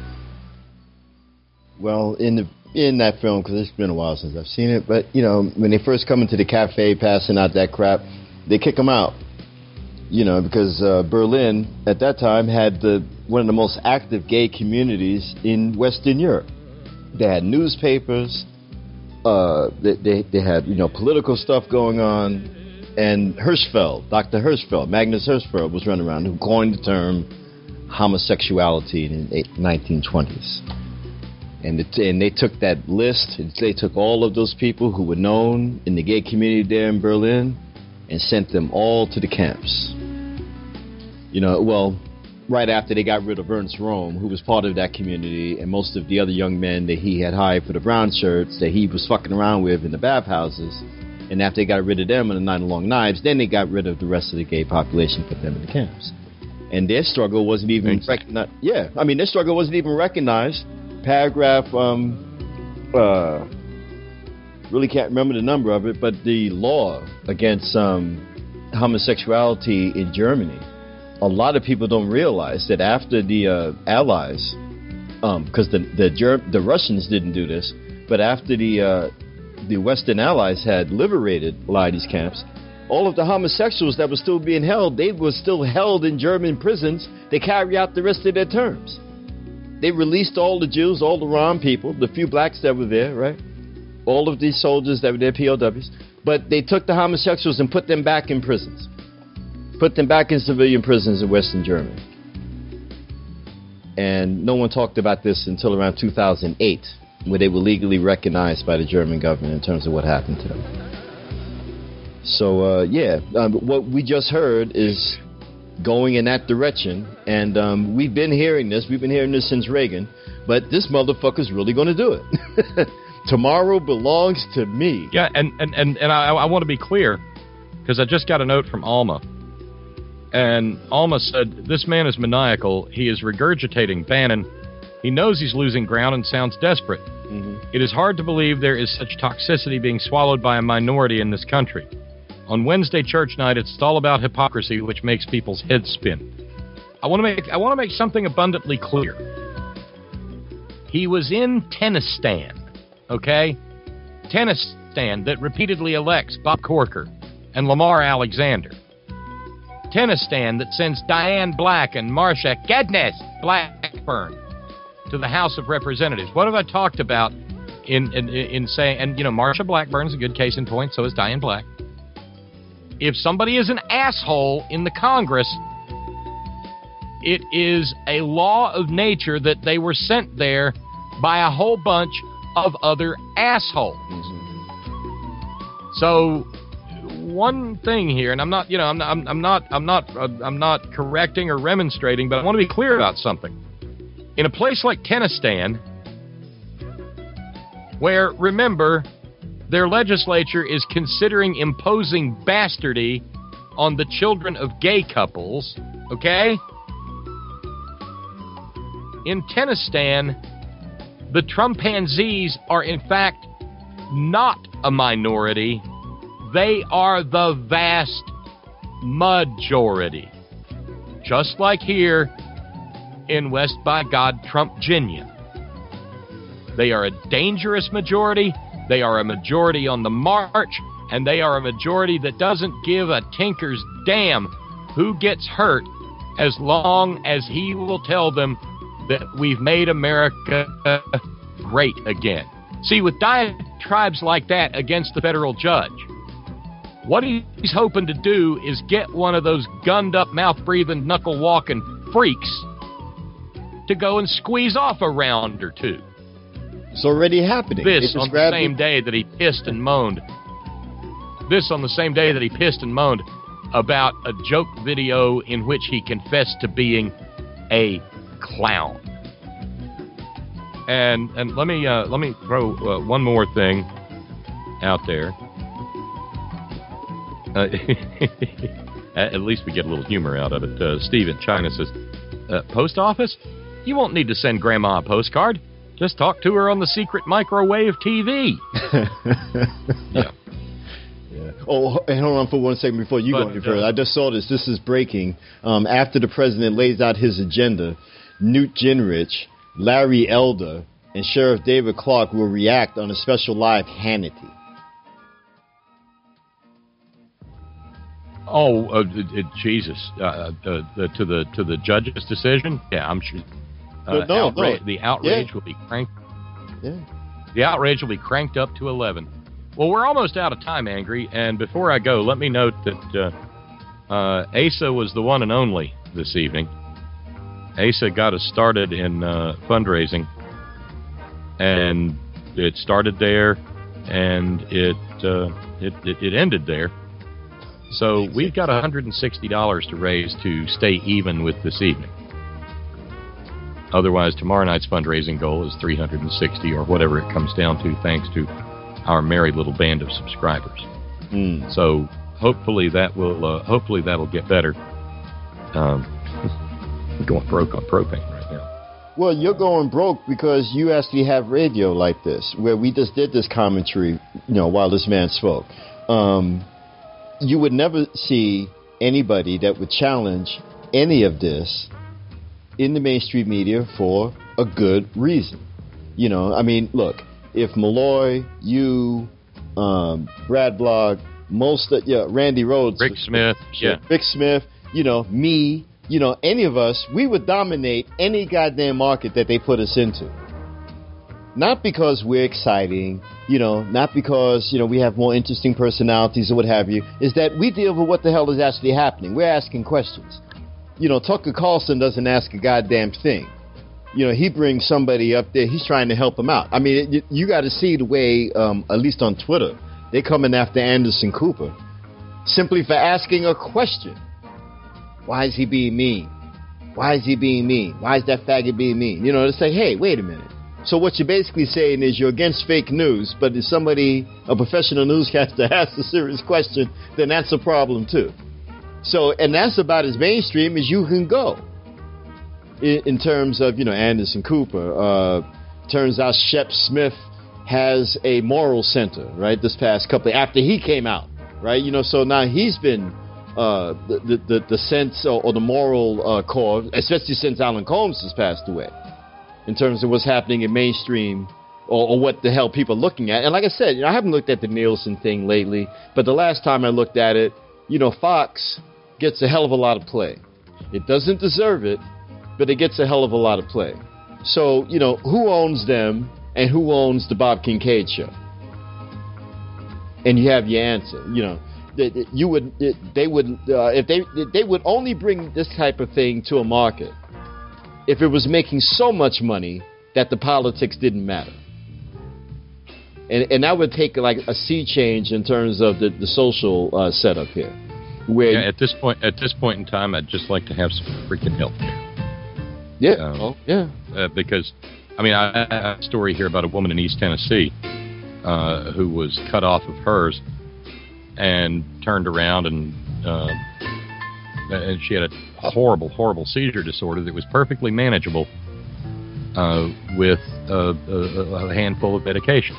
Well, in that film, because it's been a while since I've seen it, but, you know, when they first come into the cafe passing out that crap, they kick them out. You know, because Berlin, at that time, had one of the most active gay communities in Western Europe. They had newspapers, they had, you know, political stuff going on, and Hirschfeld, Dr. Hirschfeld, Magnus Hirschfeld was running around, who coined the term homosexuality in the 1920s. And they took that list, they took all of those people who were known in the gay community there in Berlin and sent them all to the camps. You know, well, right after they got rid of Ernst Röhm, who was part of that community, and most of the other young men that he had hired for the brown shirts that he was fucking around with in the bathhouses. And after they got rid of them in the Night of Long Knives, then they got rid of the rest of the gay population, put them in the camps. And their struggle wasn't even recognized. Yeah, I mean, their struggle wasn't even recognized. Paragraph, really can't remember the number of it, but the law against homosexuality in Germany, a lot of people don't realize that after the Allies, because the Russians didn't do this, but after the Western Allies had liberated a lot of these camps, all of the homosexuals that were still being held, they were still held in German prisons to carry out the rest of their terms. They released all the Jews, all the Rom people, the few blacks that were there, right? All of these soldiers that were there, POWs. But they took the homosexuals and put them back in prisons. Put them back in civilian prisons in Western Germany. And no one talked about this until around 2008, where they were legally recognized by the German government in terms of what happened to them. So, what we just heard is going in that direction. And we've been hearing this. We've been hearing this since Reagan. But this motherfucker's really going to do it. Tomorrow belongs to me. Yeah, and I want to be clear, because I just got a note from Alma. And Alma said, this man is maniacal. He is regurgitating Bannon. He knows he's losing ground and sounds desperate. Mm-hmm. It is hard to believe there is such toxicity being swallowed by a minority in this country. On Wednesday church night, it's all about hypocrisy, which makes people's heads spin. I want to make something abundantly clear. He was in Tennistan, okay? Tennistan that repeatedly elects Bob Corker and Lamar Alexander. Tennistan that sends Diane Black and Marsha Gedness Blackburn to the House of Representatives. What have I talked about in saying, and Marsha Blackburn's a good case in point, so is Diane Black. If somebody is an asshole in the Congress, it is a law of nature that they were sent there by a whole bunch of other assholes. Mm-hmm. So one thing here, and I'm not correcting or remonstrating, but I want to be clear about something. In a place like Tennistan, where, remember, their legislature is considering imposing bastardy on the children of gay couples, okay? In Tennistan, the Trumpanzees are, in fact, not a minority. They are the vast majority. Just like here in West by God, Trump-Ginia. They are a dangerous majority. They are a majority on the march. And they are a majority that doesn't give a tinker's damn who gets hurt as long as he will tell them that we've made America great again. See, with diatribes like that against the federal judge, what he's hoping to do is get one of those gunned-up, mouth-breathing, knuckle-walking freaks to go and squeeze off a round or two. It's already happening. This on the same day that he pissed and moaned. This on the same day that he pissed and moaned about a joke video in which he confessed to being a clown. And let me throw one more thing out there. At least we get a little humor out of it. Steve in China says, post office? You won't need to send Grandma a postcard. Just talk to her on the secret microwave TV. Yeah. Oh, and hold on for 1 second before you go any further. I just saw this. This is breaking. After the president lays out his agenda, Newt Gingrich, Larry Elder, and Sheriff David Clark will react on a special live Hannity. Oh, Jesus! To the judge's decision? Yeah, I'm sure. The outrage will be cranked. Yeah. The outrage will be cranked up to 11. Well, we're almost out of time, Angry. And before I go, let me note that Asa was the one and only this evening. Asa got us started in fundraising, and it started there, and it ended there. So we've got $160 to raise to stay even with this evening. Otherwise, tomorrow night's fundraising goal is $360 or whatever it comes down to, thanks to our merry little band of subscribers. So hopefully that'll get better. I'm going broke on propane right now. Well, you're going broke because you actually have radio like this, where we just did this commentary, while this man spoke. You would never see anybody that would challenge any of this in the mainstream media for a good reason. Look, if Malloy, you, Brad Blog, Randy Rhodes, Rick Smith, Rick Smith, me, any of us, we would dominate any goddamn market that they put us into. Not because we're exciting, not because, we have more interesting personalities or what have you. Is that we deal with what the hell is actually happening. We're asking questions. Tucker Carlson doesn't ask a goddamn thing. He brings somebody up there. He's trying to help him out. I mean, you got to see the way, at least on Twitter, they coming after Anderson Cooper simply for asking a question. Why is he being mean? Why is he being mean? Why is that faggot being mean? To say, hey, wait a minute. So what you're basically saying is you're against fake news, but if somebody, a professional newscaster, asks a serious question, then that's a problem too. So, and that's about as mainstream as you can go in terms of, Anderson Cooper. Turns out Shep Smith has a moral center, right? This past couple, after he came out, right? So now he's been the sense or the moral core, especially since Alan Combs has passed away, in terms of what's happening in mainstream or what the hell people are looking at. And like I said, I haven't looked at the Nielsen thing lately, but the last time I looked at it, Fox gets a hell of a lot of play. It doesn't deserve it, but it gets a hell of a lot of play. So, who owns them and who owns the Bob Kincaid show? And you have your answer. They would only bring this type of thing to a market if it was making so much money that the politics didn't matter. And that would take like a sea change in terms of the social setup here. Where at this point in time, I'd just like to have some freaking health care. Yeah. Because, I have a story here about a woman in East Tennessee who was cut off of hers and turned around and she had a horrible seizure disorder that was perfectly manageable with a handful of medications.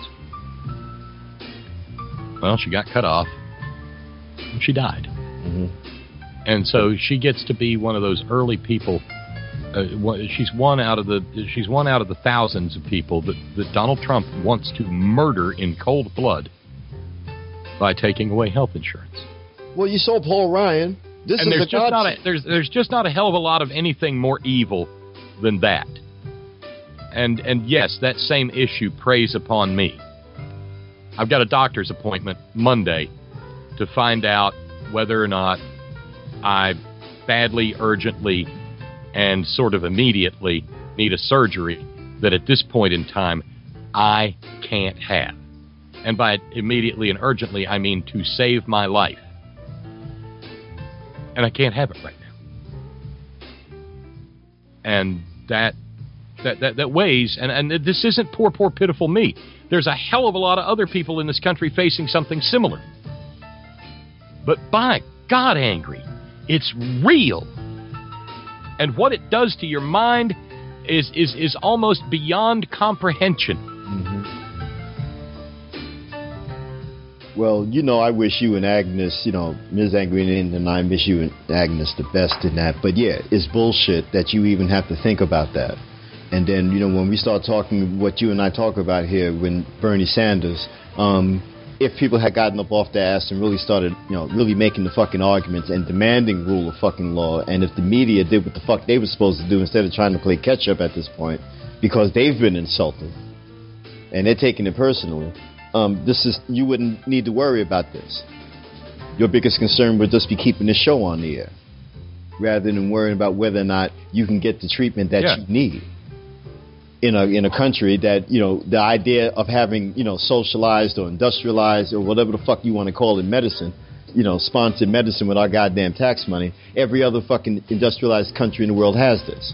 Well, she got cut off and she died. Mm-hmm. And so she gets to be one of those early people. She's one out of the thousands of people that Donald Trump wants to murder in cold blood by taking away health insurance. Well, you saw Paul Ryan. There's just not a hell of a lot of anything more evil than that. And yes, that same issue preys upon me. I've got a doctor's appointment Monday to find out whether or not I badly, urgently, and sort of immediately need a surgery that at this point in time I can't have. And by immediately and urgently, I mean to save my life. And I can't have it right now. And that weighs, and this isn't poor, pitiful me. There's a hell of a lot of other people in this country facing something similar. But by God, Angry, it's real. And what it does to your mind is almost beyond comprehension. Mm-hmm. Well, I wish you and Agnes, Ms. Angry Indian, and I wish you and Agnes the best in that. But yeah, it's bullshit that you even have to think about that. And then, when we start talking what you and I talk about here, when Bernie Sanders, if people had gotten up off their ass and really started, really making the fucking arguments and demanding rule of fucking law, and if the media did what the fuck they were supposed to do instead of trying to play catch up at this point, because they've been insulted and they're taking it personally, you wouldn't need to worry about this. Your biggest concern would just be keeping the show on the air, rather than worrying about whether or not you can get the treatment that you need. In a country that, the idea of having, socialized or industrialized or whatever the fuck you want to call it medicine, sponsored medicine with our goddamn tax money, every other fucking industrialized country in the world has this.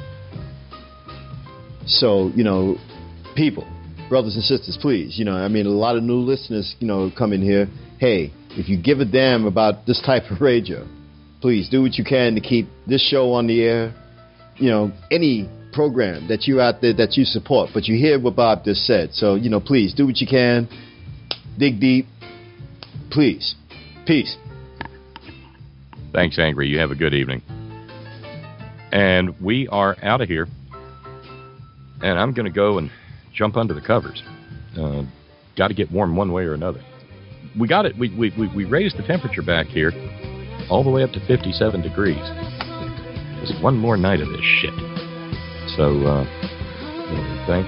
So, people, brothers and sisters, please, a lot of new listeners, come in here. Hey, if you give a damn about this type of radio, please do what you can to keep this show on the air. Any program that you out there that you support, but you hear what Bob just said. So, please do what you can. Dig deep. Please. Peace. Thanks, Angry. You have a good evening. And we are out of here. And I'm going to go and jump under the covers. Got to get warm one way or another. We got it. We raised the temperature back here all the way up to 57 degrees. Just one more night of this shit. So, thank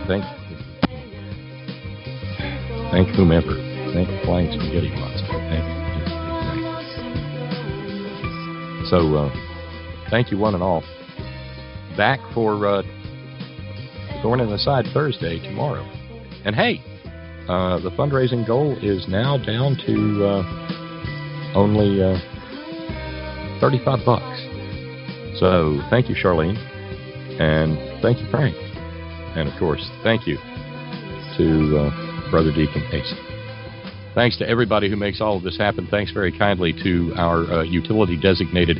whomever. Thank Flying Spaghetti Monster. So, thank you one and all. Back for Thorn in the Side Thursday tomorrow. And hey, the fundraising goal is now down to only $35. So thank you, Charlene, and thank you, Frank, and of course, thank you to Brother Deacon Casey. Thanks to everybody who makes all of this happen. Thanks very kindly to our utility designated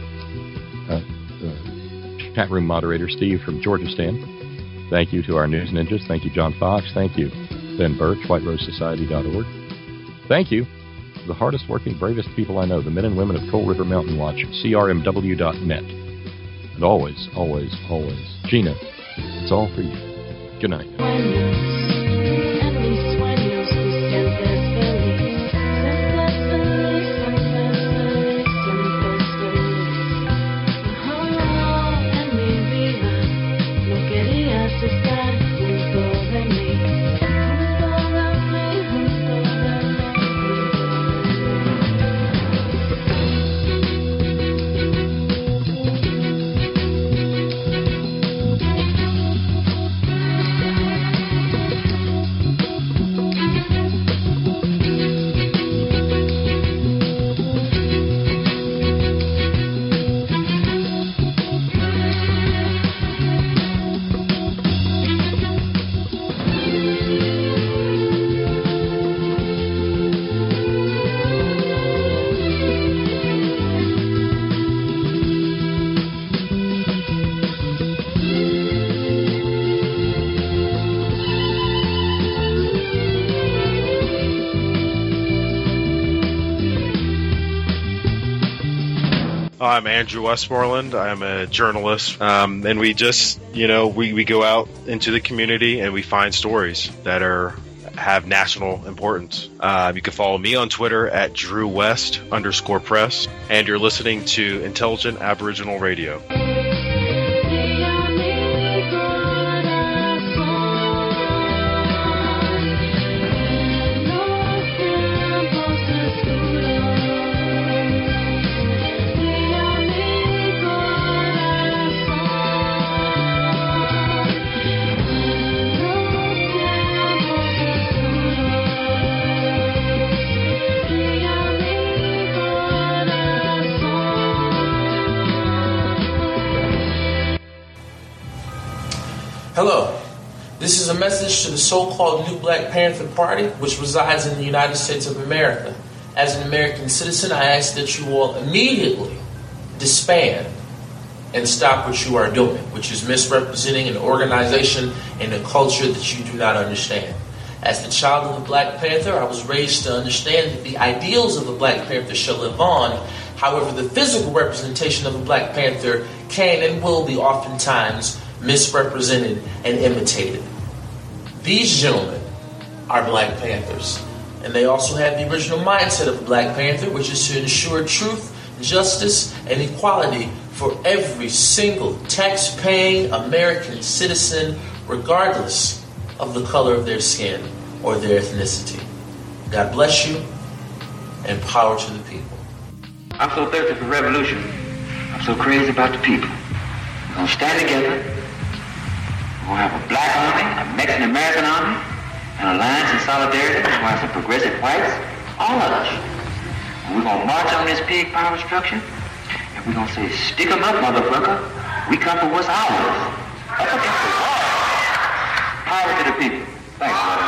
chat room moderator, Steve from Georgia Stan. Thank you to our news ninjas. Thank you, John Fox. Thank you, Ben Birch, WhiteRoseSociety.org. Thank you, the hardest working, bravest people I know, the men and women of Coal River Mountain Watch, CRMW.net. And always, always, always, Gina, it's all for you. Good night. I'm Andrew Westmoreland. I'm a journalist, and we just, we go out into the community and we find stories that have national importance. You can follow me on Twitter at DrewWest_press, and you're listening to Intelligent Aboriginal Radio. Hello. This is a message to the so-called New Black Panther Party, which resides in the United States of America. As an American citizen, I ask that you all immediately disband and stop what you are doing, which is misrepresenting an organization and a culture that you do not understand. As the child of the Black Panther, I was raised to understand that the ideals of the Black Panther shall live on. However, the physical representation of a Black Panther can and will be oftentimes misrepresented and imitated. These gentlemen are Black Panthers, and they also have the original mindset of a Black Panther, which is to ensure truth, justice, and equality for every single tax-paying American citizen, regardless of the color of their skin or their ethnicity. God bless you, and power to the people. I'm so thirsty for revolution. I'm so crazy about the people. We're going to stand together. We're going to have a black army, a Mexican-American army, an alliance and solidarity. We're going to have some progressive whites, all of us. And we're going to march on this pig power structure, and we're going to say, stick 'em up, motherfucker. We come for what's ours. Up against the wall. Power to the people. Thanks, brother.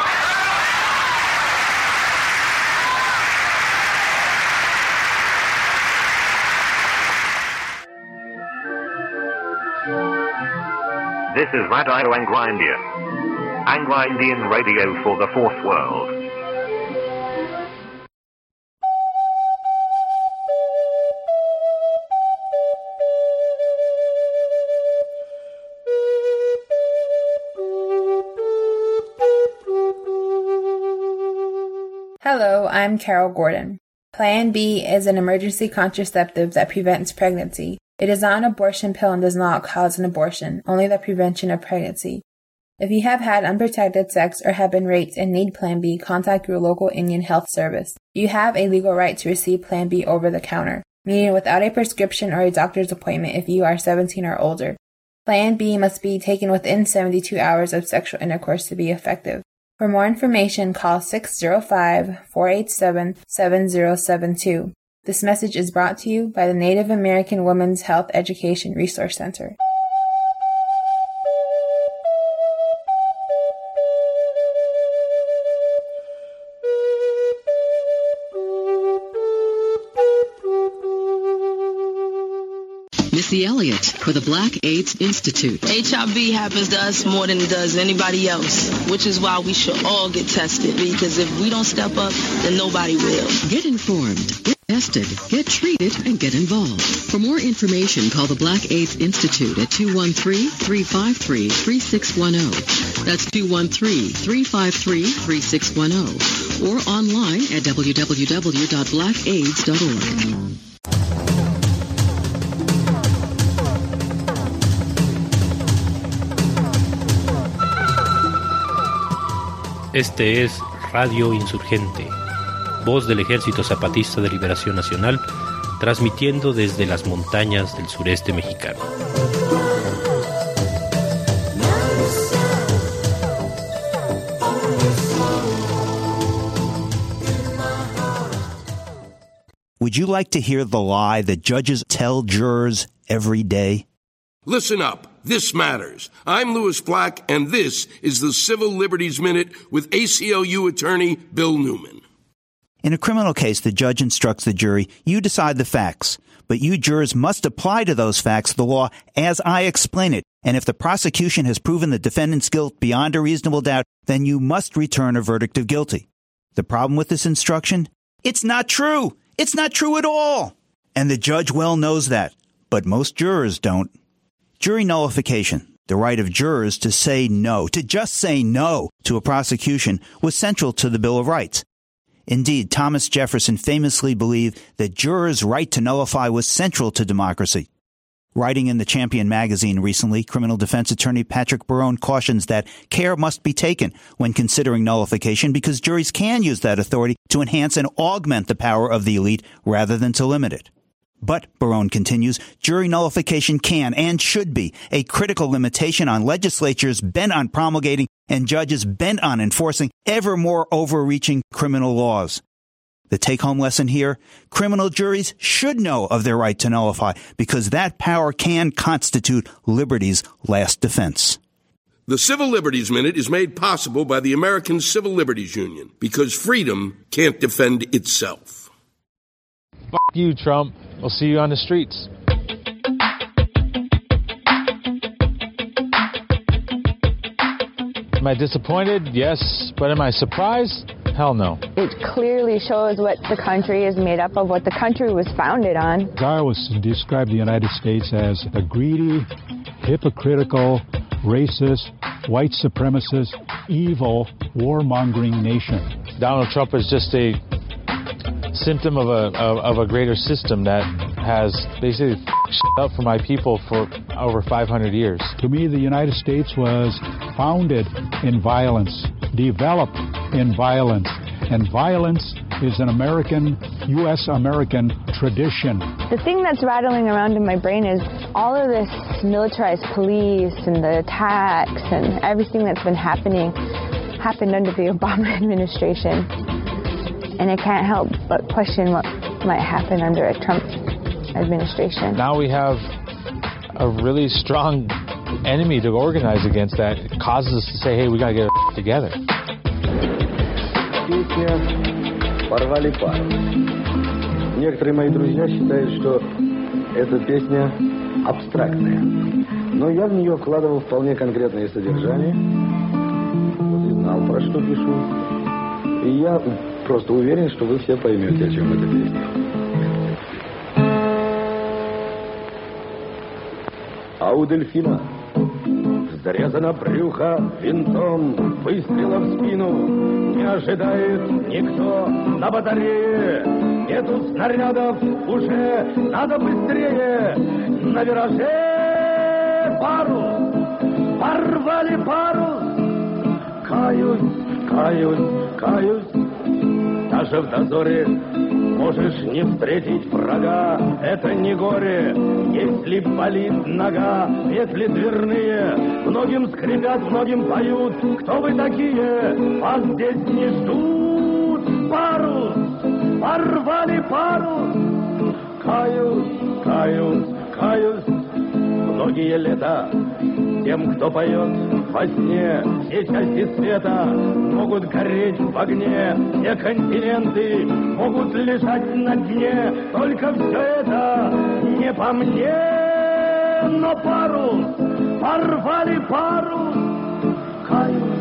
This is Radio Anglo Indian. Anglo Indian Radio for the Fourth World. Hello, I'm Carol Gordon. Plan B is an emergency contraceptive that prevents pregnancy. It is not an abortion pill and does not cause an abortion, only the prevention of pregnancy. If you have had unprotected sex or have been raped and need Plan B, contact your local Indian health service. You have a legal right to receive Plan B over the counter, meaning without a prescription or a doctor's appointment if you are 17 or older. Plan B must be taken within 72 hours of sexual intercourse to be effective. For more information, call 605-487-7072. This message is brought to you by the Native American Women's Health Education Resource Center. Missy Elliott for the Black AIDS Institute. HIV happens to us more than it does anybody else, which is why we should all get tested, because if we don't step up, then nobody will. Get informed, get tested, get treated, and get involved. For more information, call the Black AIDS Institute at 213-353-3610. That's 213-353-3610. Or online at www.blackaids.org. Este es Radio Insurgente, voz del Ejército Zapatista de Liberación Nacional, transmitiendo desde las montañas del sureste mexicano. Would you like to hear the lie that judges tell jurors every day? Listen up. This matters. I'm Louis Black, and this is the Civil Liberties Minute with ACLU attorney Bill Newman. In a criminal case, the judge instructs the jury, you decide the facts, but you jurors must apply to those facts the law as I explain it. And if the prosecution has proven the defendant's guilt beyond a reasonable doubt, then you must return a verdict of guilty. The problem with this instruction? It's not true. It's not true at all. And the judge well knows that, but most jurors don't. Jury nullification, the right of jurors to say no, to just say no to a prosecution, was central to the Bill of Rights. Indeed, Thomas Jefferson famously believed that jurors' right to nullify was central to democracy. Writing in the Champion magazine recently, criminal defense attorney Patrick Barone cautions that care must be taken when considering nullification because juries can use that authority to enhance and augment the power of the elite rather than to limit it. But, Barone continues, jury nullification can and should be a critical limitation on legislatures bent on promulgating and judges bent on enforcing ever more overreaching criminal laws. The take-home lesson here, criminal juries should know of their right to nullify because that power can constitute liberty's last defense. The Civil Liberties Minute is made possible by the American Civil Liberties Union because freedom can't defend itself. Fuck you, Trump. We'll see you on the streets. Am I disappointed? Yes. But am I surprised? Hell no. It clearly shows what the country is made up of, what the country was founded on. Darwin described the United States as a greedy, hypocritical, racist, white supremacist, evil, warmongering nation. Donald Trump is just a symptom of a greater system that has basically shit up for my people for over 500 years. To me, the United States was founded in violence, developed in violence, and violence is an American, U.S. American tradition. The thing that's rattling around in my brain is all of this militarized police and the attacks and everything that's been happened under the Obama administration. And I can't help but question what might happen under a Trump administration. Now we have a really strong enemy to organize against that. It causes us to say, hey, we got to get our together. Песня «Порвали пару». Некоторые мои друзья считают, что эта песня абстрактная. Но я в нее вкладывал вполне конкретное содержание. Вот и знал, про что пишу. И я просто уверен, что вы все поймете, о чем эта песня. А у дельфина зарезано брюхо винтом, выстрела в спину не ожидает никто на батарее. Нету снарядов, уже надо быстрее. На вираже парус, порвали парус. Каюсь, даже в дозоре можешь не встретить врага. Это не горе, если болит нога. Петли дверные многим скрипят, многим поют. Кто вы такие? Вас здесь не ждут. Парус, порвали парус. Каюсь, многие лета тем, кто поет во сне. Все части света могут гореть в огне, все континенты могут лежать на дне. Только все это не по мне, но парус, порвали парус. Каюсь.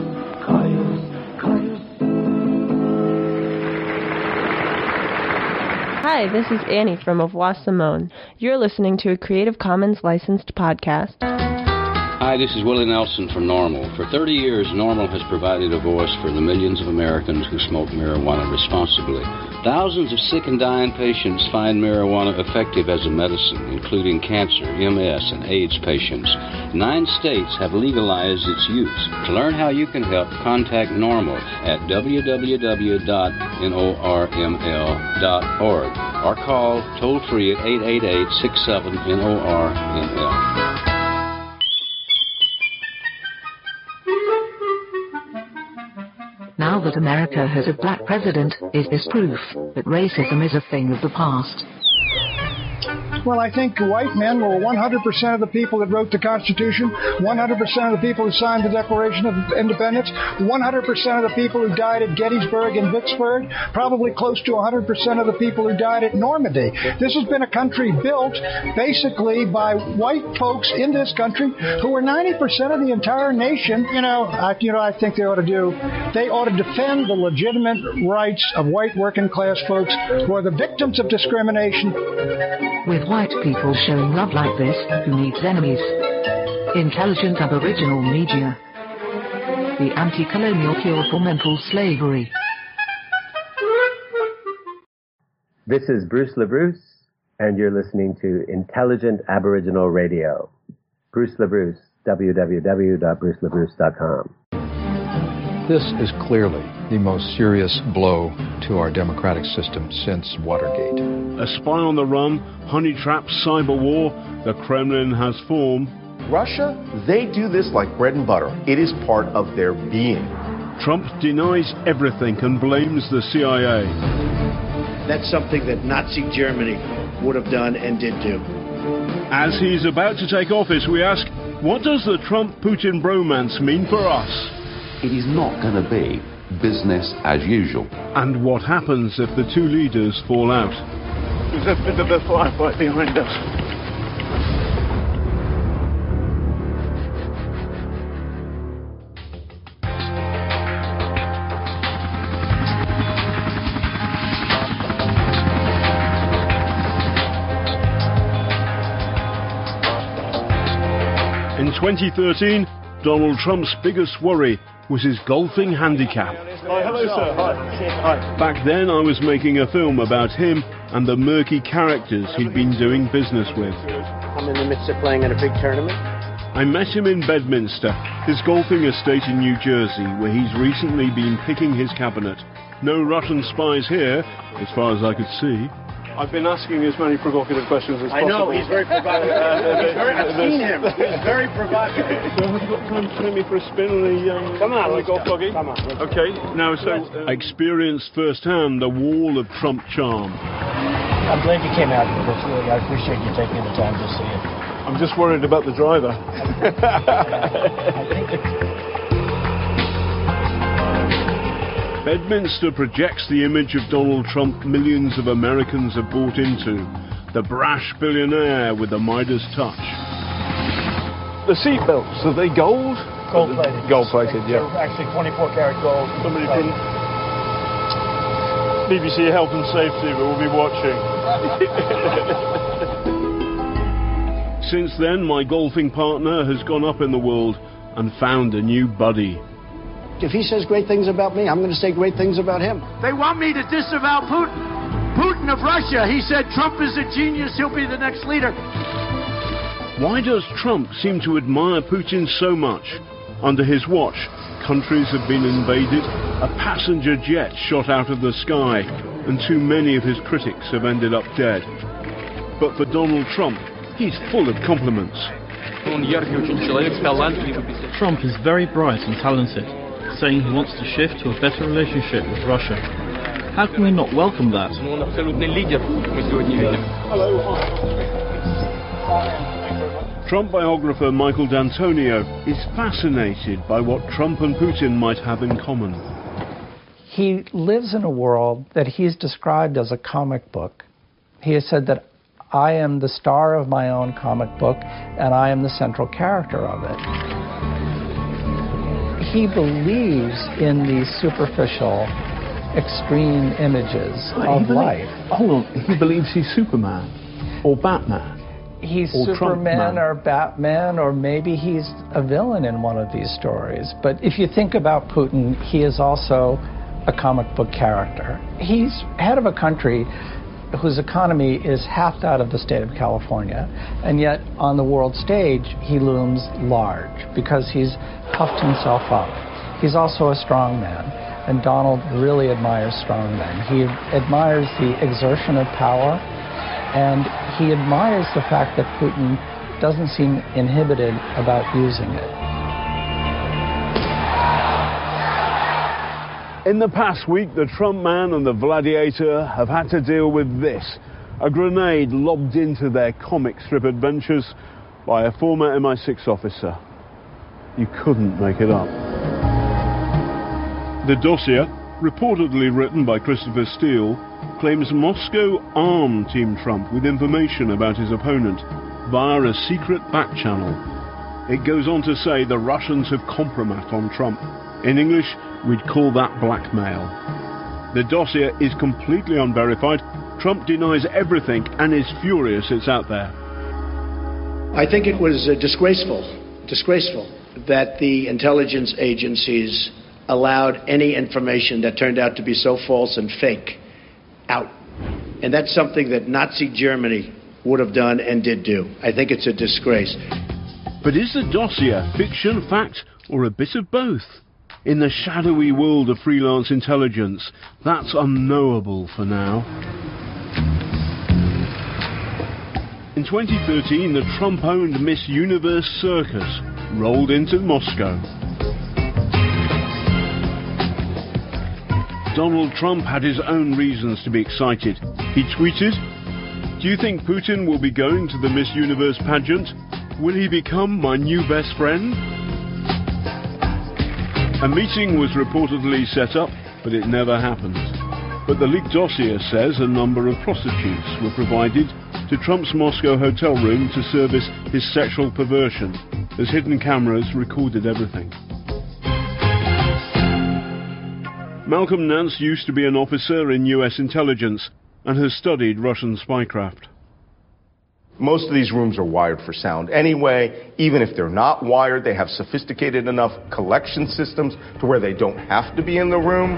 Hi, this is Annie from Au revoir Simone. You're listening to a Creative Commons licensed podcast. Hi, this is Willie Nelson from NORML. For 30 years, NORML has provided a voice for the millions of Americans who smoke marijuana responsibly. Thousands of sick and dying patients find marijuana effective as a medicine, including cancer, MS, and AIDS patients. 9 states have legalized its use. To learn how you can help, contact NORML at www.norml.org or call toll-free at 888-67-NORML. Now that America has a black president, is this proof that racism is a thing of the past? Well, I think white men were 100% of the people that wrote the Constitution, 100% of the people who signed the Declaration of Independence, 100% of the people who died at Gettysburg and Vicksburg, probably close to 100% of the people who died at Normandy. This has been a country built basically by white folks in this country who are 90% of the entire nation. I think they ought to defend the legitimate rights of white working class folks who are the victims of discrimination. With white people showing love like this, who needs enemies? Intelligent Aboriginal Media. The anti-colonial cure for mental slavery. This is Bruce LaBruce, and you're listening to Intelligent Aboriginal Radio. Bruce LaBruce, www.brucelabruce.com. This is clearly the most serious blow to our democratic system since Watergate. A spy on the run, honey-trapped cyber war, the Kremlin has formed. Russia, they do this like bread and butter. It is part of their being. Trump denies everything and blames the CIA. That's something that Nazi Germany would have done and did do. As he's about to take office, we ask, what does the Trump-Putin bromance mean for us? It is not going to be business as usual. And what happens if the two leaders fall out? There's a bit of a firefight behind us. In 2013, Donald Trump's biggest worry was his golfing handicap. Hi, hello, sir. Hi. Back then, I was making a film about him and the murky characters he'd been doing business with. I'm in the midst of playing at a big tournament. I met him in Bedminster, his golfing estate in New Jersey, where he's recently been picking his cabinet. No Russian spies here, as far as I could see. I've been asking as many provocative questions as possible. I know, he's very provocative. I've seen him. He's very provocative. So have you got time to take me for a spin on the, Come on, the golf buggy? Come on. Okay, now I experienced firsthand the wall of Trump charm. I'm glad you came out here. I appreciate you taking the time to see it. I'm just worried about the driver. Bedminster projects the image of Donald Trump millions of Americans have bought into. The brash billionaire with the Midas touch. The seatbelts, are they gold? Gold-plated. Gold-plated, yeah. They're actually 24-karat gold. Somebody from BBC Health and Safety will be watching. Since then, my golfing partner has gone up in the world and found a new buddy. If he says great things about me, I'm going to say great things about him. They want me to disavow Putin. Putin of Russia. He said Trump is a genius. He'll be the next leader. Why does Trump seem to admire Putin so much? Under his watch, countries have been invaded, a passenger jet shot out of the sky, and too many of his critics have ended up dead. But for Donald Trump, he's full of compliments. Trump is very bright and talented, saying he wants to shift to a better relationship with Russia. How can we not welcome that? Trump biographer Michael D'Antonio is fascinated by what Trump and Putin might have in common. He lives in a world that he's described as a comic book. He has said that I am the star of my own comic book, and I am the central character of it. He believes in these superficial, extreme images of life. Hold on, he believes he's Superman or Batman. He's or Superman or Batman, or maybe he's a villain in one of these stories. But if you think about Putin, he is also a comic book character. He's head of a country whose economy is half that of the state of California, and yet on the world stage he looms large because he's puffed himself up. He's also a strong man, and Donald really admires strong men. He admires the exertion of power, and he admires the fact that Putin doesn't seem inhibited about using it. In the past week, the Trump man and the Gladiator have had to deal with this, a grenade lobbed into their comic strip adventures by a former MI6 officer. You couldn't make it up. The dossier, reportedly written by Christopher Steele, claims Moscow armed Team Trump with information about his opponent via a secret back channel. It goes on to say the Russians have compromised on Trump. In English, we'd call that blackmail. The dossier is completely unverified. Trump denies everything and is furious it's out there. I think it was disgraceful that the intelligence agencies allowed any information that turned out to be so false and fake out. And that's something that Nazi Germany would have done and did do. I think it's a disgrace. But is the dossier fiction, fact, or a bit of both? In the shadowy world of freelance intelligence, that's unknowable for now. In 2013, the Trump-owned Miss Universe circus rolled into Moscow. Donald Trump had his own reasons to be excited. He tweeted, "Do you think Putin will be going to the Miss Universe pageant? Will he become my new best friend?" A meeting was reportedly set up, but it never happened. But the leaked dossier says a number of prostitutes were provided to Trump's Moscow hotel room to service his sexual perversion, as hidden cameras recorded everything. Malcolm Nance used to be an officer in US intelligence and has studied Russian spycraft. Most of these rooms are wired for sound anyway. Even if they're not wired, they have sophisticated enough collection systems to where they don't have to be in the room.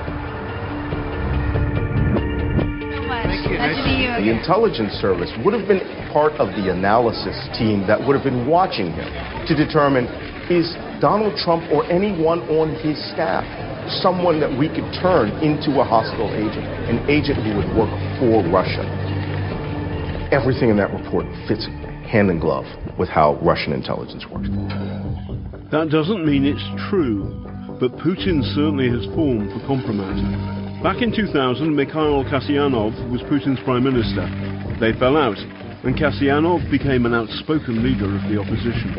The intelligence service would have been part of the analysis team that would have been watching him to determine, is Donald Trump or anyone on his staff someone that we could turn into a hostile agent, an agent who would work for Russia? Everything in that report fits hand in glove with how Russian intelligence works. That doesn't mean it's true, but Putin certainly has formed for compromise. Back in 2000, Mikhail Kasyanov was Putin's prime minister. They fell out, and Kasyanov became an outspoken leader of the opposition.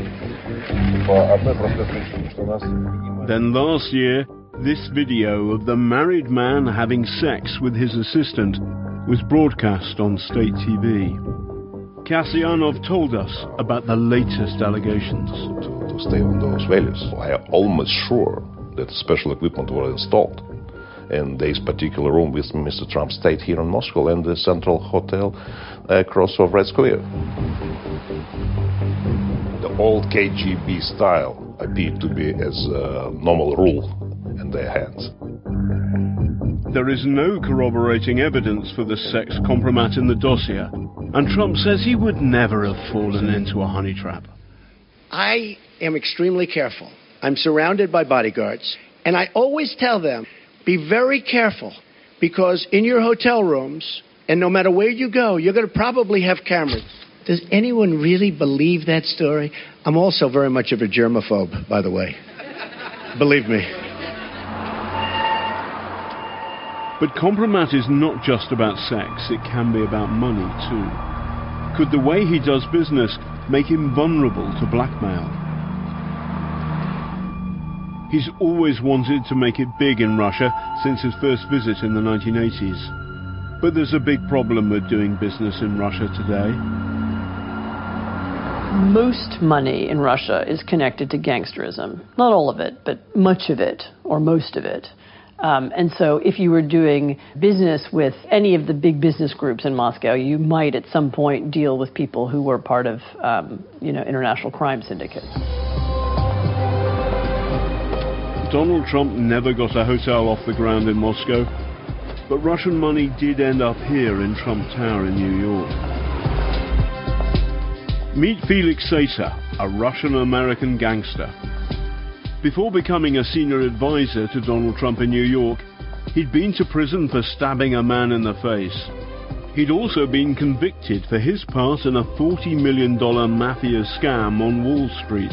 Then last year, this video of the married man having sex with his assistant was broadcast on state TV. Kasyanov told us about the latest allegations. To stay on those values, I am almost sure that special equipment were installed in this particular room with Mr. Trump stayed here in Moscow and the Central Hotel across of Red Square. The old KGB style appeared to be as a normal rule, and in their hands. There is no corroborating evidence for the sex compromat in the dossier, and Trump says he would never have fallen into a honey trap. I am extremely careful. I'm surrounded by bodyguards, and I always tell them, be very careful, because in your hotel rooms, and no matter where you go, you're going to probably have cameras. Does anyone really believe that story? I'm also very much of a germaphobe, by the way. Believe me. But compromat is not just about sex, it can be about money too. Could the way he does business make him vulnerable to blackmail? He's always wanted to make it big in Russia since his first visit in the 1980s. But there's a big problem with doing business in Russia today. Most money in Russia is connected to gangsterism. Not all of it, but much of it, or most of it. And so if you were doing business with any of the big business groups in Moscow, you might at some point deal with people who were part of, international crime syndicates. Donald Trump never got a hotel off the ground in Moscow, but Russian money did end up here in Trump Tower in New York. Meet Felix Sater, a Russian-American gangster. Before becoming a senior advisor to Donald Trump in New York, he'd been to prison for stabbing a man in the face. He'd also been convicted for his part in a $40 million mafia scam on Wall Street.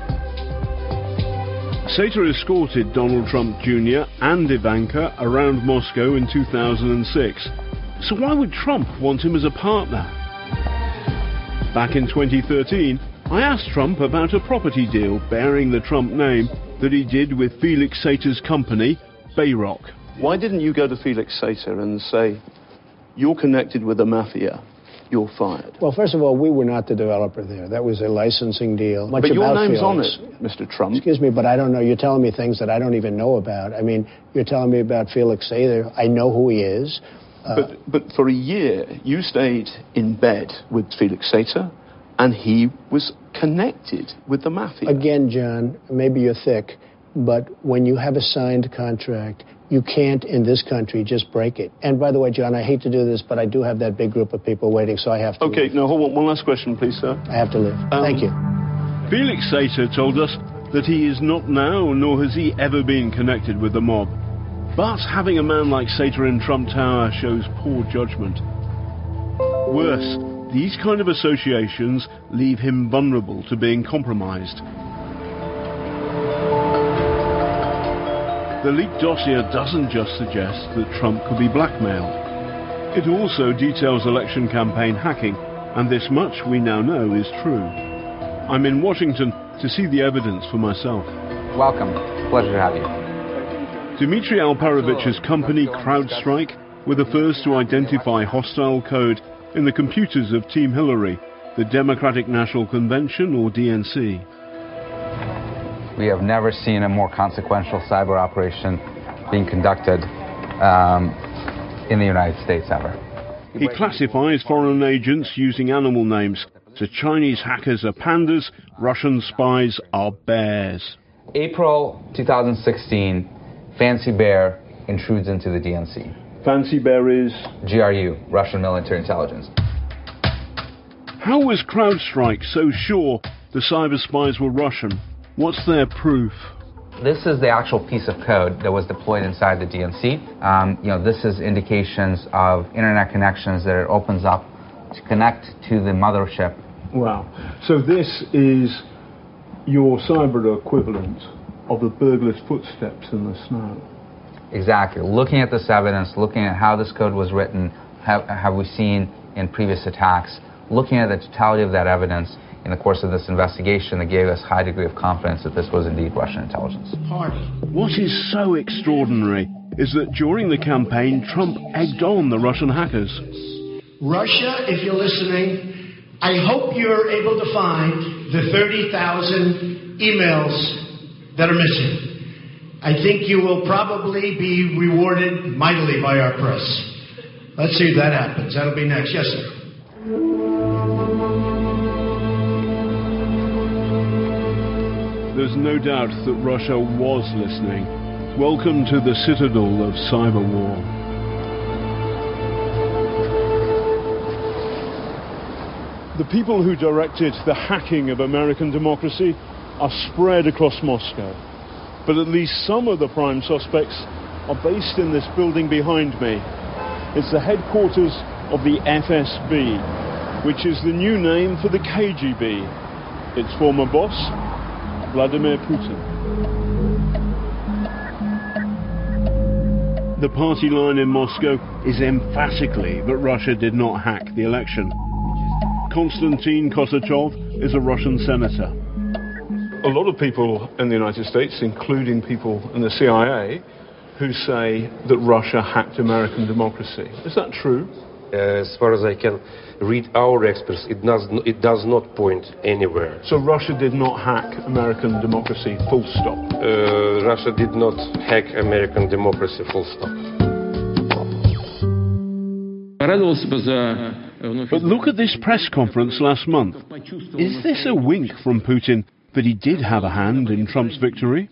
Sater escorted Donald Trump Jr. and Ivanka around Moscow in 2006. So why would Trump want him as a partner? Back in 2013, I asked Trump about a property deal bearing the Trump name that he did with Felix Sater's company, Bayrock. Why didn't you go to Felix Sater and say, you're connected with the mafia, you're fired? Well, first of all, we were not the developer there. That was a licensing deal. But your name's on it, Mr. Trump. Excuse me, but I don't know. You're telling me things that I don't even know about. I mean, you're telling me about Felix Sater. I know who he is. But for a year, you stayed in bed with Felix Sater, and he was connected with the mafia. Again, John, maybe you're thick, but when you have a signed contract, you can't, in this country, just break it. And by the way, John, I hate to do this, but I do have that big group of people waiting, so I have to leave. No, hold on. One last question, please, sir. I have to leave. Thank you. Felix Sater told us that he is not now, nor has he ever been connected with the mob. But having a man like Sater in Trump Tower shows poor judgment. Worse, these kind of associations leave him vulnerable to being compromised. The leaked dossier doesn't just suggest that Trump could be blackmailed. It also details election campaign hacking, and this much we now know is true. I'm in Washington to see the evidence for myself. Welcome. Pleasure to have you. Dmitry Alperovich's company, CrowdStrike, were the first to identify hostile code in the computers of Team Hillary, the Democratic National Convention, or DNC. We have never seen a more consequential cyber operation being conducted in the United States ever. He classifies foreign agents using animal names. So Chinese hackers are pandas, Russian spies are bears. April 2016, Fancy Bear intrudes into the DNC. Fancy Bear is? GRU, Russian Military Intelligence. How was CrowdStrike so sure the cyber spies were Russian? What's their proof? This is the actual piece of code that was deployed inside the DNC. This is indications of internet connections that it opens up to connect to the mothership. Wow. So this is your cyber equivalent of the burglar's footsteps in the snow. Exactly. Looking at this evidence, looking at how this code was written, have we seen in previous attacks, looking at the totality of that evidence in the course of this investigation that gave us a high degree of confidence that this was indeed Russian intelligence. What is so extraordinary is that during the campaign, Trump egged on the Russian hackers. Russia, if you're listening, I hope you're able to find the 30,000 emails that are missing. I think you will probably be rewarded mightily by our press. Let's see if that happens. That'll be next. Yes, sir. There's no doubt that Russia was listening. Welcome to the citadel of cyber war. The people who directed the hacking of American democracy are spread across Moscow. But at least some of the prime suspects are based in this building behind me. It's the headquarters of the FSB, which is the new name for the KGB. Its former boss, Vladimir Putin. The party line in Moscow is emphatically that Russia did not hack the election. Konstantin Kosachov is a Russian senator. A lot of people in the United States, including people in the CIA, who say that Russia hacked American democracy. Is that true? As far as I can read our experts, it does not point anywhere. So Russia did not hack American democracy, full stop? Russia did not hack American democracy, full stop. But look at this press conference last month. Is this a wink from Putin that he did have a hand in Trump's victory?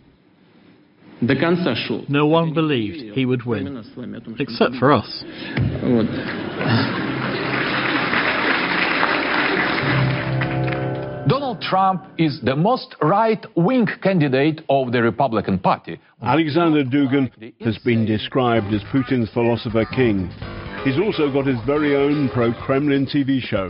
No one believed he would win, except for us. Donald Trump is the most right-wing candidate of the Republican Party. Alexander Dugin has been described as Putin's philosopher king. He's also got his very own pro-Kremlin TV show.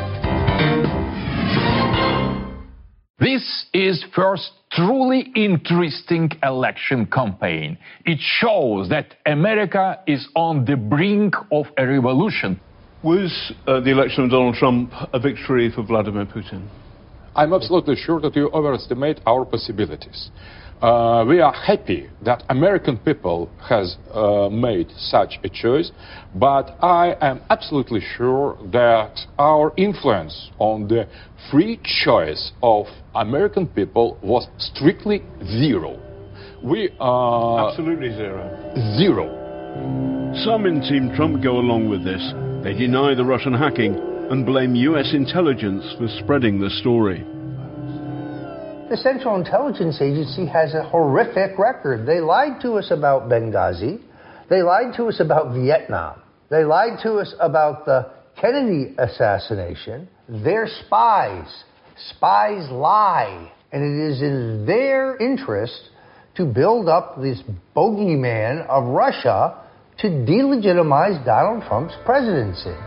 This is first truly interesting election campaign. It shows that America is on the brink of a revolution. Was the election of Donald Trump a victory for Vladimir Putin? I'm absolutely sure that you overestimate our possibilities. We are happy that American people has made such a choice, but I am absolutely sure that our influence on the free choice of American people was strictly zero. Absolutely zero. Zero. Some in Team Trump go along with this. They deny the Russian hacking and blame US intelligence for spreading the story. The Central Intelligence Agency has a horrific record. They lied to us about Benghazi. They lied to us about Vietnam. They lied to us about the Kennedy assassination. They're spies. Spies lie. And it is in their interest to build up this bogeyman of Russia to delegitimize Donald Trump's presidency.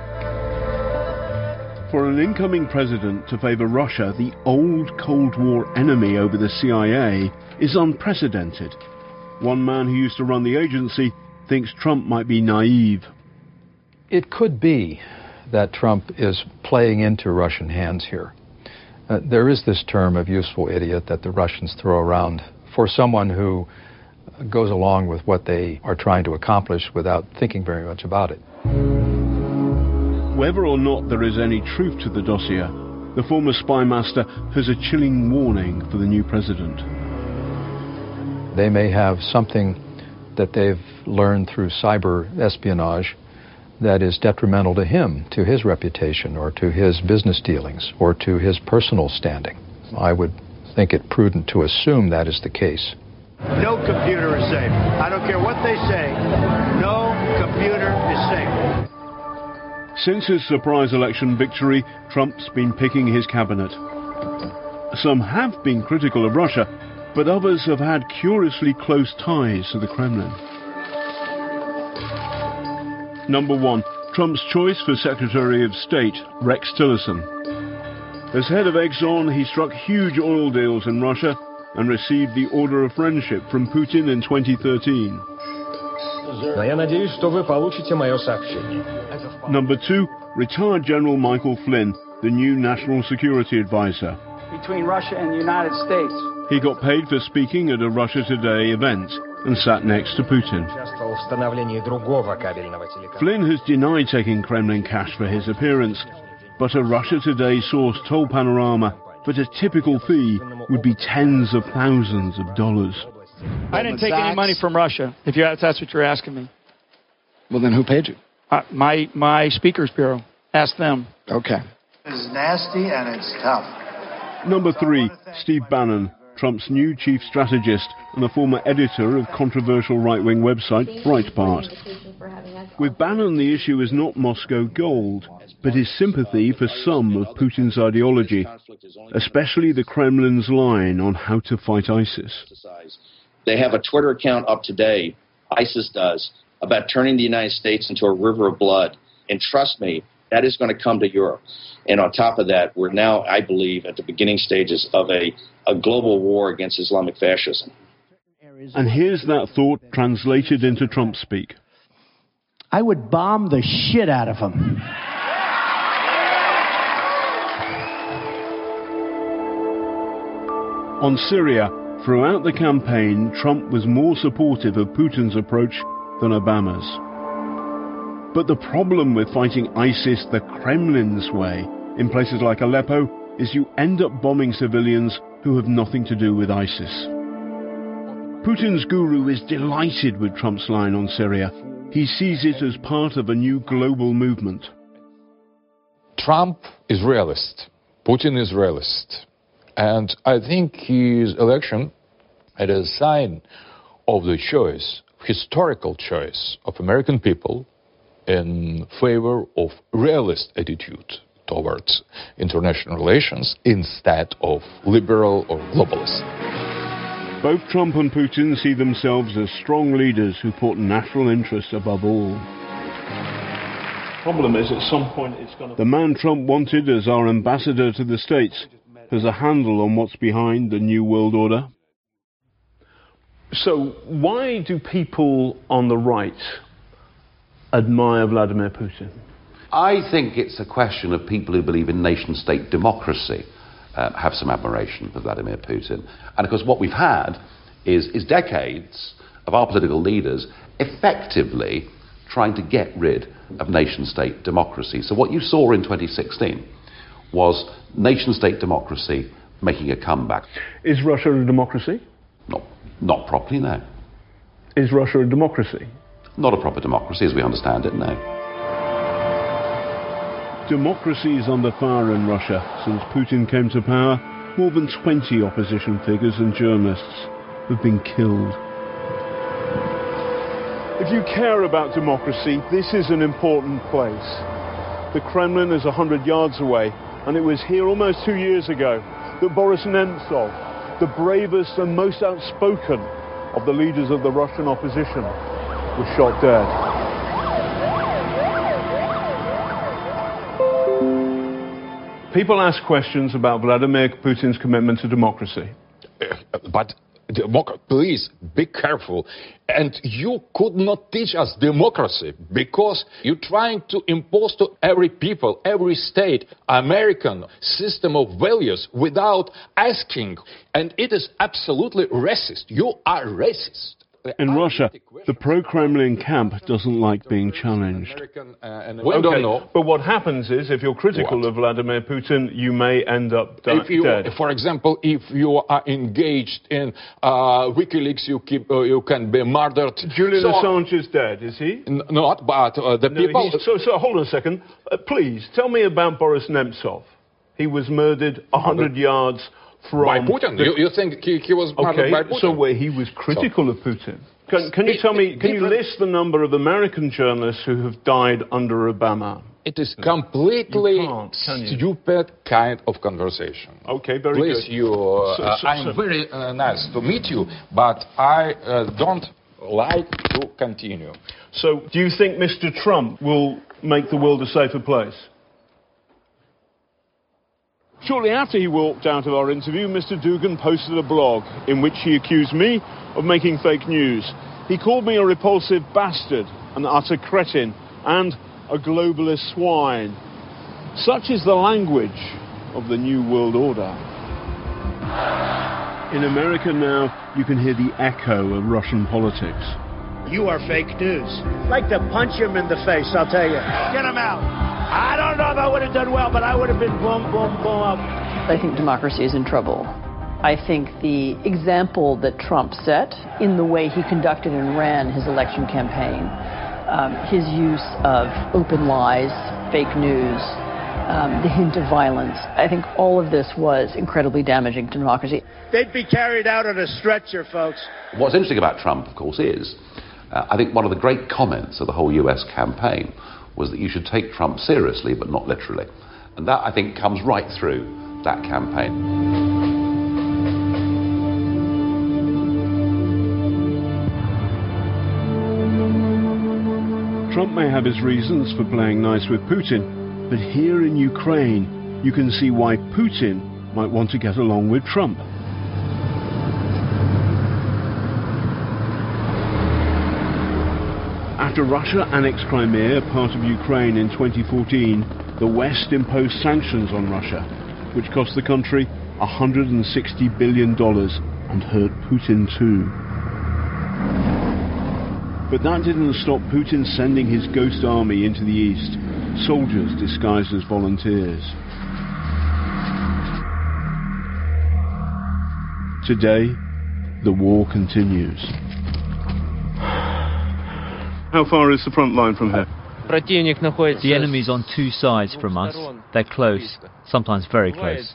For an incoming president to favor Russia, the old Cold War enemy, over the CIA, is unprecedented. One man who used to run the agency thinks Trump might be naive. It could be that Trump is playing into Russian hands here. There is this term of useful idiot that the Russians throw around for someone who goes along with what they are trying to accomplish without thinking very much about it. Whether or not there is any truth to the dossier, the former spy master has a chilling warning for the new president. They may have something that they've learned through cyber espionage that is detrimental to him, to his reputation, or to his business dealings, or to his personal standing. I would think it prudent to assume that is the case. No computer is safe. I don't care what they say. No computer is safe. Since his surprise election victory, Trump's been picking his cabinet. Some have been critical of Russia, but others have had curiously close ties to the Kremlin. Number 1, Trump's choice for Secretary of State, Rex Tillerson. As head of Exxon, he struck huge oil deals in Russia and received the Order of Friendship from Putin in 2013. Number 2, retired General Michael Flynn, the new National Security Advisor. Between Russia and the United States. He got paid for speaking at a Russia Today event and sat next to Putin. Flynn has denied taking Kremlin cash for his appearance, but a Russia Today source told Panorama that a typical fee would be tens of thousands of dollars. I didn't take any money from Russia, if that's what you're asking me. Well, then who paid you? My Speakers Bureau. Ask them. Okay. It's nasty and it's tough. Number 3, Steve Bannon, Trump's new chief strategist and the former editor of controversial right-wing website Breitbart. With Bannon, the issue is not Moscow gold, but his sympathy for some of Putin's ideology, especially the Kremlin's line on how to fight ISIS. They have a Twitter account up today, ISIS does, about turning the United States into a river of blood. And trust me, that is going to come to Europe. And on top of that, we're now, I believe, at the beginning stages of a global war against Islamic fascism. And here's that thought translated into Trump speak. I would bomb the shit out of him. On Syria, throughout the campaign, Trump was more supportive of Putin's approach than Obama's. But the problem with fighting ISIS the Kremlin's way in places like Aleppo is you end up bombing civilians who have nothing to do with ISIS. Putin's guru is delighted with Trump's line on Syria. He sees it as part of a new global movement. Trump is realist. Putin is realist. And I think his election is a sign of the choice, historical choice of American people in favor of realist attitude towards international relations instead of liberal or globalist. Both Trump and Putin see themselves as strong leaders who put national interest above all. Problem is, at some point it's going to... The man Trump wanted as our ambassador to the States has a handle on what's behind the New World Order. So why do people on the right admire Vladimir Putin? I think it's a question of people who believe in nation-state democracy have some admiration for Vladimir Putin. And of course what we've had is decades of our political leaders effectively trying to get rid of nation-state democracy. So what you saw in 2016 was nation-state democracy making a comeback. Is Russia a democracy? Not properly, no. Is Russia a democracy? Not a proper democracy as we understand it, no. Democracy is under fire in Russia. Since Putin came to power, more than 20 opposition figures and journalists have been killed. If you care about democracy, this is an important place. The Kremlin is 100 yards away, and it was here almost 2 years ago that Boris Nemtsov, the bravest and most outspoken of the leaders of the Russian opposition, was shot dead. People ask questions about Vladimir Putin's commitment to democracy. But please be careful. And you could not teach us democracy because you're trying to impose to every people, every state, American system of values without asking. And it is absolutely racist. You are racist. In Russia, the pro-Kremlin camp doesn't like being challenged. We don't know. But what happens is, if you're critical of Vladimir Putin, you may end up dead. For example, if you are engaged in WikiLeaks, you can be murdered. Julian Assange is dead, is he? Not, but the people... So hold on a second. Please, tell me about Boris Nemtsov. He was murdered 100 yards from... By Putin? You think he was murdered by Putin? So where he was critical of Putin. Can you tell me, can you list the number of American journalists who have died under Obama? It is completely stupid kind of conversation. Okay, very good. Please, I'm very nice to meet you, but I don't like to continue. So, do you think Mr. Trump will make the world a safer place? Shortly after he walked out of our interview, Mr. Dugin posted a blog in which he accused me of making fake news. He called me a repulsive bastard, an utter cretin, and a globalist swine. Such is the language of the New World Order. In America now, you can hear the echo of Russian politics. You are fake news. I'd like to punch him in the face, I'll tell you. Get him out. I don't know if I would have done well, but I would have been boom, boom, boom up. I think democracy is in trouble. I think the example that Trump set in the way he conducted and ran his election campaign, his use of open lies, fake news, the hint of violence. I think all of this was incredibly damaging to democracy. They'd be carried out on a stretcher, folks. What's interesting about Trump, of course, is I think one of the great comments of the whole US campaign was that you should take Trump seriously, but not literally. And that, I think, comes right through that campaign. Trump may have his reasons for playing nice with Putin, but here in Ukraine, you can see why Putin might want to get along with Trump. After Russia annexed Crimea, part of Ukraine, in 2014, the West imposed sanctions on Russia, which cost the country $160 billion and hurt Putin too. But that didn't stop Putin sending his ghost army into the east, soldiers disguised as volunteers. Today, the war continues. How far is the front line from here? The enemy's on two sides from us. They're close, sometimes very close.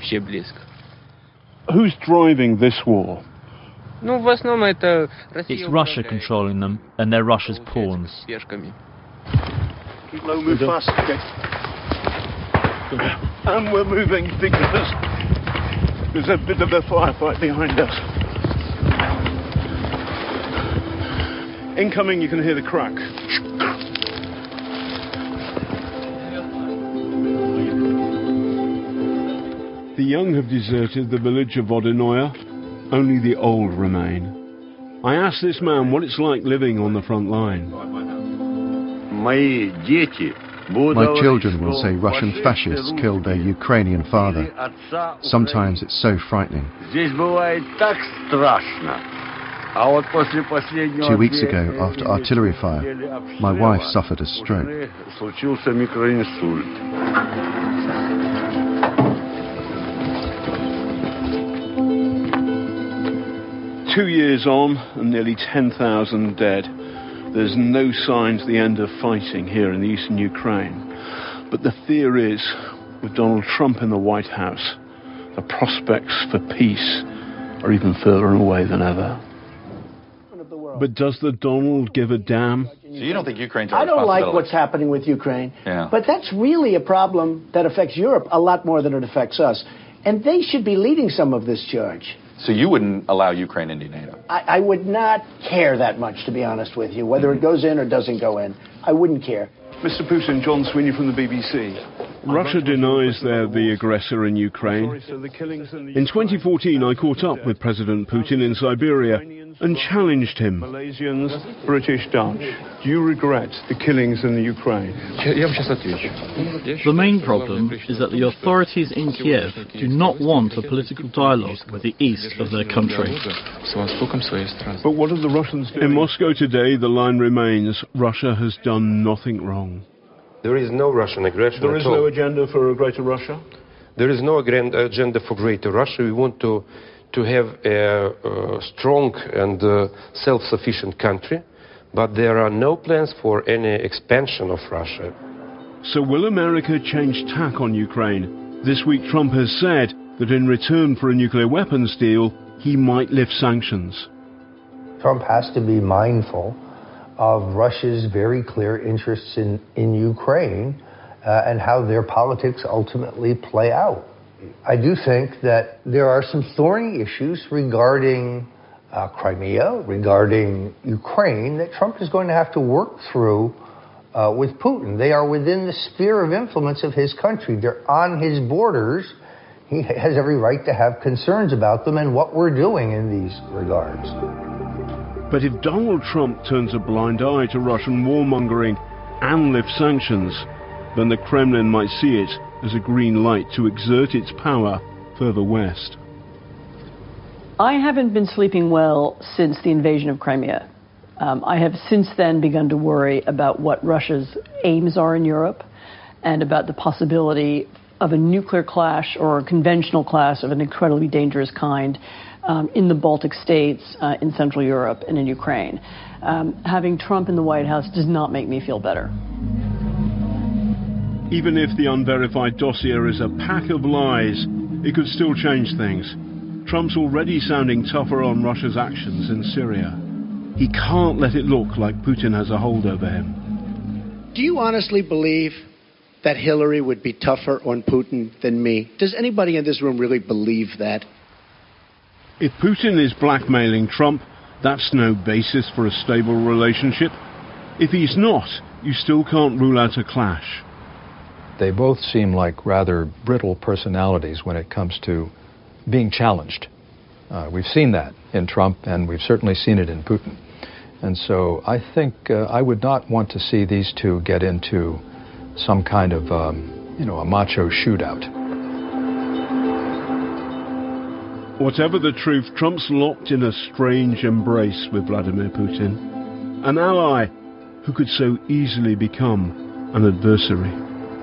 Who's driving this war? It's Russia controlling them, and they're Russia's pawns. Keep low, move fast. Okay. And we're moving because there's a bit of a firefight behind us. Incoming, you can hear the crack. The young have deserted the village of Vodenoya. Only the old remain. I asked this man what it's like living on the front line. My children will say Russian fascists killed their Ukrainian father. Sometimes it's so frightening. 2 weeks ago, after artillery fire, my wife suffered a stroke. 2 years on and nearly 10,000 dead. There's no signs of the end of fighting here in the eastern Ukraine. But the fear is, with Donald Trump in the White House, the prospects for peace are even further away than ever. But does the Donald give a damn? So you don't think Ukraine's I don't like what's happening with Ukraine. Yeah. But that's really a problem that affects Europe a lot more than it affects us. And they should be leading some of this charge. So you wouldn't allow Ukraine into NATO? I would not care that much, to be honest with you, whether it goes in or doesn't go in. I wouldn't care. Mr. Putin, John Sweeney from the BBC. Russia denies they're the aggressor in Ukraine. In 2014, I caught up with President Putin in Siberia and challenged him. Malaysians, British, Dutch, do you regret the killings in the Ukraine? The main problem is that the authorities in Kiev do not want a political dialogue with the east of their country. But what are the Russians doing? In Moscow today, the line remains, Russia has done nothing wrong. There is no Russian aggression There is at all. no agenda for a greater Russia? There is no agenda for greater Russia. We want to have a strong and self-sufficient country, but there are no plans for any expansion of Russia. So will America change tack on Ukraine? This week Trump has said that in return for a nuclear weapons deal, he might lift sanctions. Trump has to be mindful of Russia's very clear interests in Ukraine and how their politics ultimately play out. I do think that there are some thorny issues regarding Crimea, regarding Ukraine, that Trump is going to have to work through with Putin. They are within the sphere of influence of his country. They're on his borders. He has every right to have concerns about them and what we're doing in these regards. But if Donald Trump turns a blind eye to Russian warmongering and lifts sanctions, then the Kremlin might see it as a green light to exert its power further west. I haven't been sleeping well since the invasion of Crimea. I have since then begun to worry about what Russia's aims are in Europe and about the possibility of a nuclear clash or a conventional clash of an incredibly dangerous kind in the Baltic states, in Central Europe, and in Ukraine. Having Trump in the White House does not make me feel better. Even if the unverified dossier is a pack of lies, it could still change things. Trump's already sounding tougher on Russia's actions in Syria. He can't let it look like Putin has a hold over him. Do you honestly believe that Hillary would be tougher on Putin than me? Does anybody in this room really believe that? If Putin is blackmailing Trump, that's no basis for a stable relationship. If he's not, you still can't rule out a clash. They both seem like rather brittle personalities when it comes to being challenged. We've seen that in Trump, and we've certainly seen it in Putin. And so I think I would not want to see these two get into some kind of, a macho shootout. Whatever the truth, Trump's locked in a strange embrace with Vladimir Putin, an ally who could so easily become an adversary.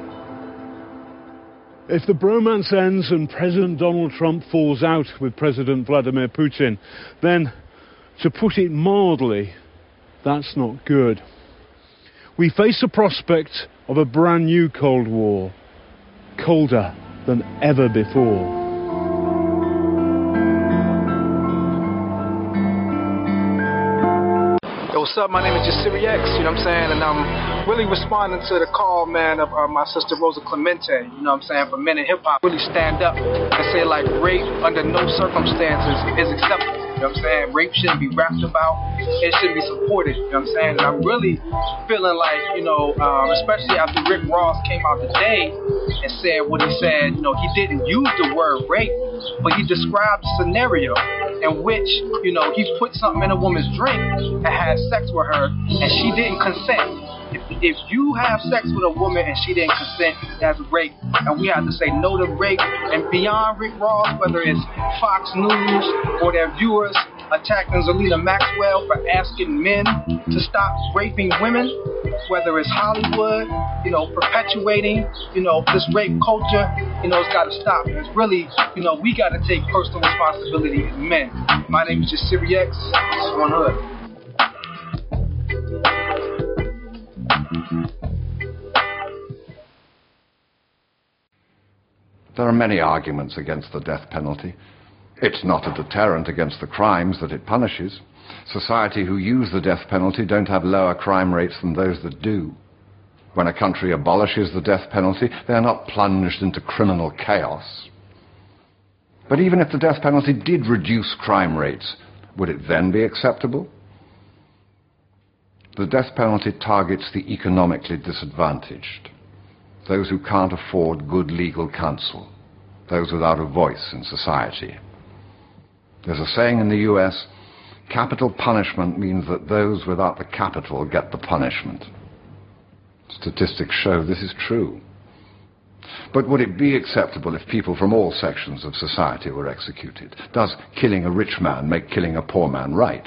If the bromance ends and President Donald Trump falls out with President Vladimir Putin, then, to put it mildly, that's not good. We face the prospect of a brand new Cold War, colder than ever before. What's up? My name is Jasiri X, you know what I'm saying? And I'm really responding to the call, man, of my sister Rosa Clemente, you know what I'm saying, for men in hip-hop. Really stand up and say, like, rape under no circumstances is acceptable. You know what I'm saying? Rape shouldn't be rapped about. It should be supported. You know what I'm saying? And I'm really feeling like, especially after Rick Ross came out today and said what he said, he didn't use the word rape, but he described a scenario in which, he put something in a woman's drink and had sex with her and she didn't consent. If you have sex with a woman and she didn't consent, that's rape. And we have to say no to rape. And beyond Rick Ross, whether it's Fox News or their viewers attacking Zelina Maxwell for asking men to stop raping women, whether it's Hollywood, perpetuating, this rape culture, it's got to stop. It's really, we got to take personal responsibility as men. My name is Jasiri X. This is One Hood. There are many arguments against the death penalty. It's not a deterrent against the crimes that it punishes. Society who use the death penalty don't have lower crime rates than those that do. When a country abolishes the death penalty, they are not plunged into criminal chaos. But even if the death penalty did reduce crime rates, would it then be acceptable? The death penalty targets the economically disadvantaged, those who can't afford good legal counsel, those without a voice in society. There's a saying in the US, capital punishment means that those without the capital get the punishment. Statistics show this is true. But would it be acceptable if people from all sections of society were executed? Does killing a rich man make killing a poor man right?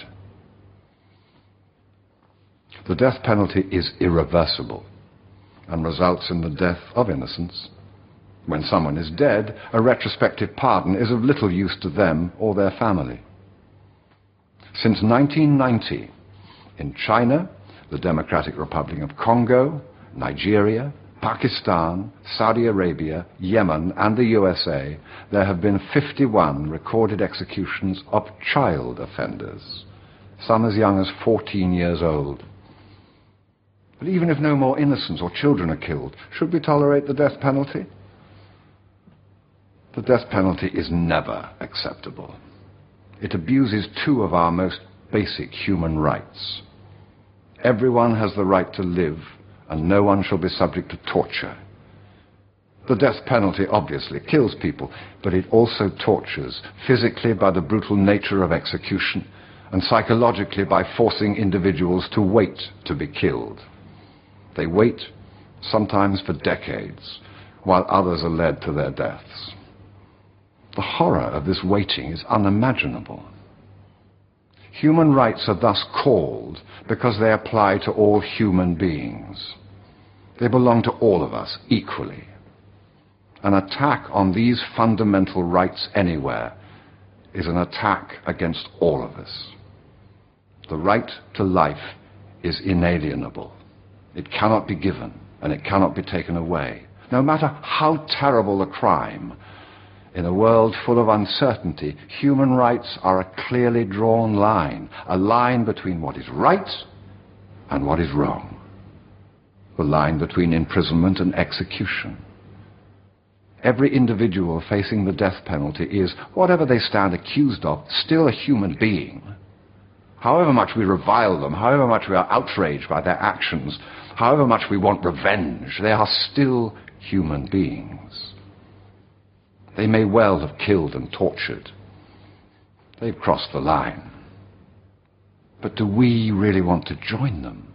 The death penalty is irreversible and results in the death of innocents. When someone is dead, a retrospective pardon is of little use to them or their family. Since 1990, in China, the Democratic Republic of Congo, Nigeria, Pakistan, Saudi Arabia, Yemen, and the USA, there have been 51 recorded executions of child offenders, some as young as 14 years old. But even if no more innocents or children are killed, should we tolerate the death penalty? The death penalty is never acceptable. It abuses two of our most basic human rights. Everyone has the right to live, and no one shall be subject to torture. The death penalty obviously kills people, but it also tortures, physically by the brutal nature of execution, and psychologically by forcing individuals to wait to be killed. They wait, sometimes for decades, while others are led to their deaths. The horror of this waiting is unimaginable. Human rights are thus called because they apply to all human beings. They belong to all of us equally. An attack on these fundamental rights anywhere is an attack against all of us. The right to life is inalienable. It cannot be given and it cannot be taken away. No matter how terrible the crime, in a world full of uncertainty, human rights are a clearly drawn line, a line between what is right and what is wrong, the line between imprisonment and execution. Every individual facing the death penalty is, whatever they stand accused of, still a human being. However much we revile them, however much we are outraged by their actions, however much we want revenge, they are still human beings. They may well have killed and tortured. They've crossed the line. But do we really want to join them?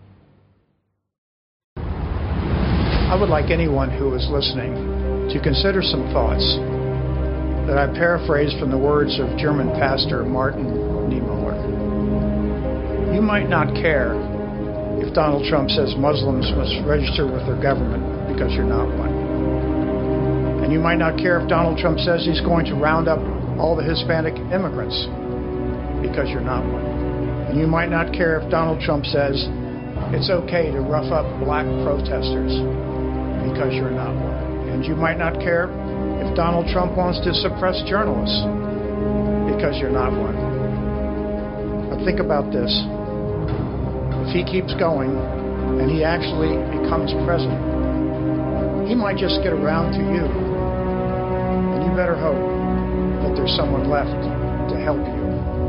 I would like anyone who is listening to consider some thoughts that I paraphrase from the words of German pastor Martin Niemöller. You might not care if Donald Trump says Muslims must register with their government because you're not one. And you might not care if Donald Trump says he's going to round up all the Hispanic immigrants because you're not one. And you might not care if Donald Trump says it's okay to rough up black protesters because you're not one. And you might not care if Donald Trump wants to suppress journalists because you're not one. But think about this. If he keeps going and he actually becomes president, he might just get around to you. And you better hope that there's someone left to help you.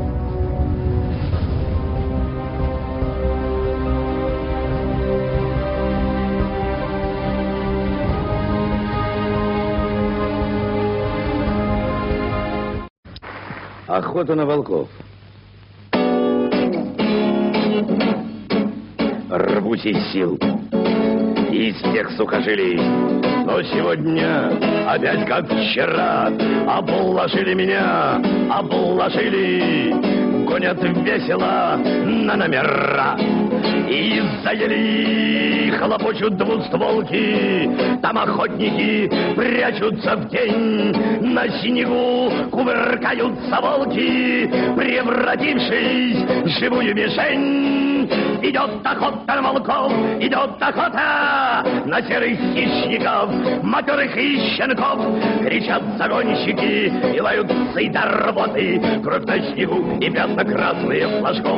Охота на волков. Рвусь из сил, из всех сухожилий. Но сегодня, опять как вчера, обложили меня, обложили. Гонят весело на номера. И из-за ели хлопочут двустволки. Там охотники прячутся в тень. На снегу кувыркаются волки, превратившись в живую мишень. Идет охота на волков, идет охота на серых хищников, матерых и щенков. Кричат загонщики и лают псы до работы. Кровь на снегу и пятна красные флажков.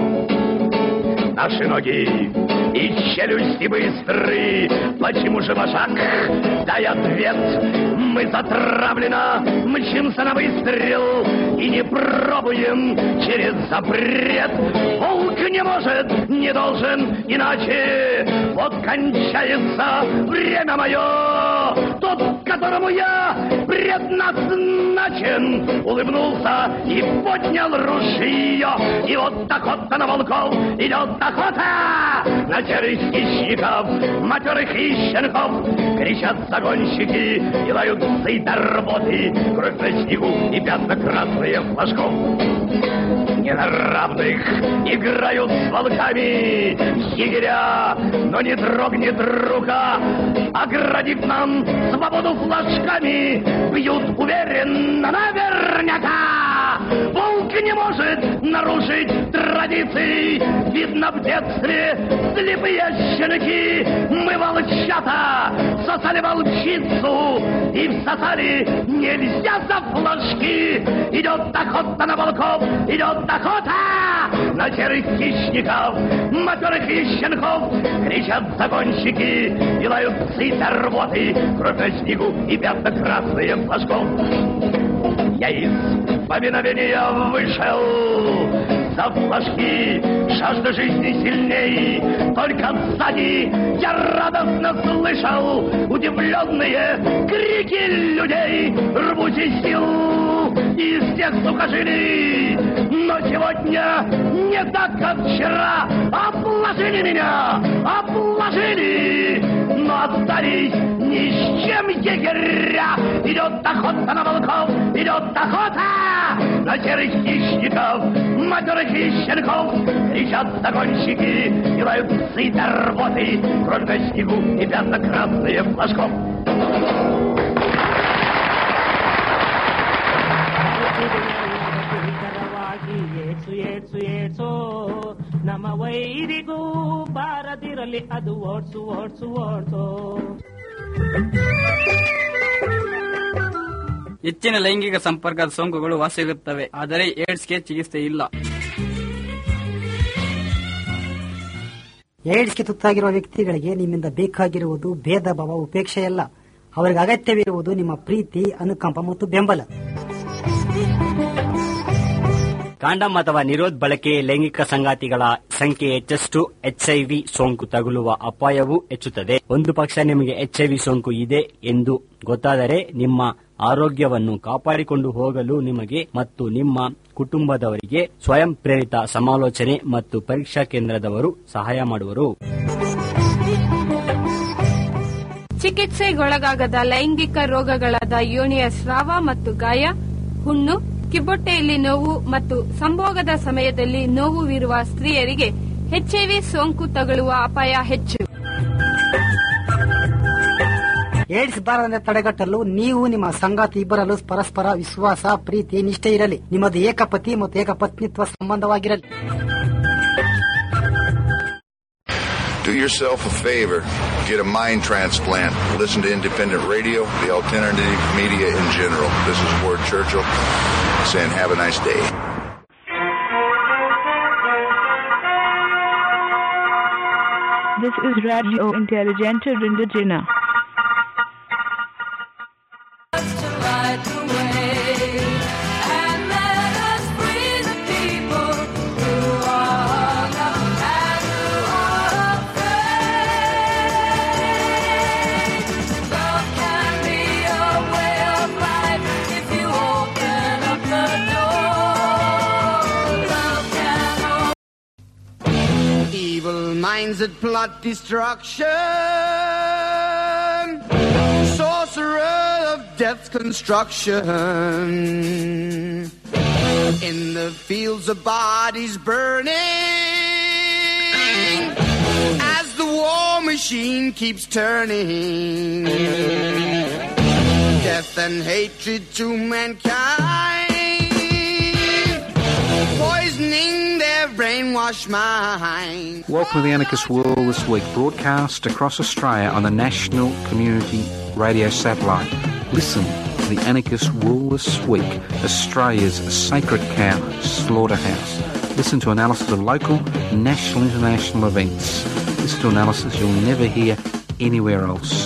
Наши ноги и челюсти быстры. Почему же вожак? Дай ответ. Мы затравленно мчимся на выстрел и не пробуем через запрет. Волк не может, не должен иначе. Вот кончается время мое. Тот, которому я предназначен, улыбнулся и поднял ружье. И вот охота на волков, идет охота на серых хищников, матерых и щенков. Кричат загонщики и лают псы до работы. Кровь на снегу и пятна красные флажков. Не на равных играют с волками егеря, но не дрогнет рука, оградив нам свободу флажками. Бьют уверенно наверняка. Волк не может нарушить традиций. Видно в детстве слепые щенки. Мы, волчата, сосали волчицу и всосали нельзя за флажки. Идет охота на волков, идет охота на серых хищников, матерых и щенков. Кричат загонщики и лают псы до рвоты. Кровь на снегу и пятна красные флажков. Я из повиновения вышел. За флажки жажда жизни сильней. Только сзади я радостно слышал удивленные крики людей. Рвусь из сил, из всех сухожилий. Но сегодня не так, как вчера. Обложили меня, обложили. Но остались ни с чем егеря. Идет охота на волков, идет охота на серых хищников, матерых и щенков. Кричат загонщики и лают псы до рвоты. Кровь на снегу и пятна красные флажков. Na mawaidiku para tira ಬರಲಿ ಅದು odds odds odds. ಹೆಚ್ಚಿನ ಲೈಂಗಿಕ ಸಂಪರ್ಕದ ಸೋಂಕುಗಳು ವಾಸಿಯಾಗುತ್ತವೆ, ಆದರೆ ಏಡ್ಸ್ಗೆ ಚಿಕಿತ್ಸೆ ಇಲ್ಲ. ಏಡ್ಸ್ಗೆ ತುತ್ತಾಗಿರುವ ವ್ಯಕ್ತಿಗಳಿಗೆ ನಿಮ್ಮಿಂದ ಬೇಕಾಗಿರುವುದು ಭೇದ ಭಾವ, ಉಪೇಕ್ಷೆಯಲ್ಲ. ಅವರಿಗೆ ಅಗತ್ಯವಿರುವುದು ನಿಮ್ಮ ಪ್ರೀತಿ, ಅನುಕಂಪ ಮತ್ತು ಬೆಂಬಲ. ಕಾಂಡಮ್ ಅಥವಾ ನಿರೋಧ್ ಬಳಕೆ ಲೈಂಗಿಕ ಸಂಗಾತಿಗಳ ಸಂಖ್ಯೆ ಹೆಚ್ಚಷ್ಟು HIV ಸೋಂಕು ತಗುಲುವ ಅಪಾಯವೂ ಹೆಚ್ಚುತ್ತದೆ. ಒಂದು ಪಕ್ಷ ನಿಮಗೆ HIV ಸೋಂಕು ಇದೆ ಎಂದು ಗೊತ್ತಾದರೆ ನಿಮ್ಮ ಆರೋಗ್ಯವನ್ನು ಕಾಪಾಡಿಕೊಂಡು ಹೋಗಲು ನಿಮಗೆ ಮತ್ತು ನಿಮ್ಮ ಕುಟುಂಬದವರಿಗೆ ಸ್ವಯಂ ಪ್ರೇರಿತ ಸಮಾಲೋಚನೆ ಮತ್ತು ಪರೀಕ್ಷಾ ಕೇಂದ್ರದವರು ಸಹಾಯ ಮಾಡುವರು. ಚಿಕಿತ್ಸೆಗೊಳಗಾಗದ ಲೈಂಗಿಕ ರೋಗಗಳಾದ ಯೋನಿಯ ಸ್ರಾವ ಮತ್ತು ಗಾಯ, ಹುಣ್ಣು, ಕಿಬ್ಬೊಟ್ಟೆಯಲ್ಲಿ ನೋವು ಮತ್ತು ಸಂಭೋಗದ ಸಮಯದಲ್ಲಿ ನೋವುವಿರುವ ಸ್ತ್ರೀಯರಿಗೆ HIV ಸೋಂಕು ತಗುಲುವ ಅಪಾಯ ಹೆಚ್ಚು. ಏಡ್ಸ್ ಬಾರದಂತೆ ತಡೆಗಟ್ಟಲು ನೀವು ನಿಮ್ಮ ಸಂಗಾತಿ ಇಬ್ಬರಲ್ಲೂ ಪರಸ್ಪರ ವಿಶ್ವಾಸ, ಪ್ರೀತಿ, ನಿಷ್ಠೆ ಇರಲಿ. ನಿಮ್ಮದು ಏಕಪತಿ ಮತ್ತು ಏಕಪತ್ನಿತ್ವ ಸಂಬಂಧವಾಗಿರಲಿ. Do yourself a favor. Get a mind transplant. Listen to independent radio, the alternative media in general. This is Ward Churchill saying have a nice day. This is Radio Intelligente Rindagina. Minds that plot destruction, sorcerer of death's construction, in the fields of bodies burning, as the war machine keeps turning, death and hatred to mankind, poisoning their brainwashed mind. Welcome to the Anarchist World This Week, broadcast across Australia on the National Community Radio Satellite. Listen to the Anarchist World This Week, Australia's sacred cow slaughterhouse. Listen to analysis of local, national, international events. Listen to analysis you'll never hear anywhere else.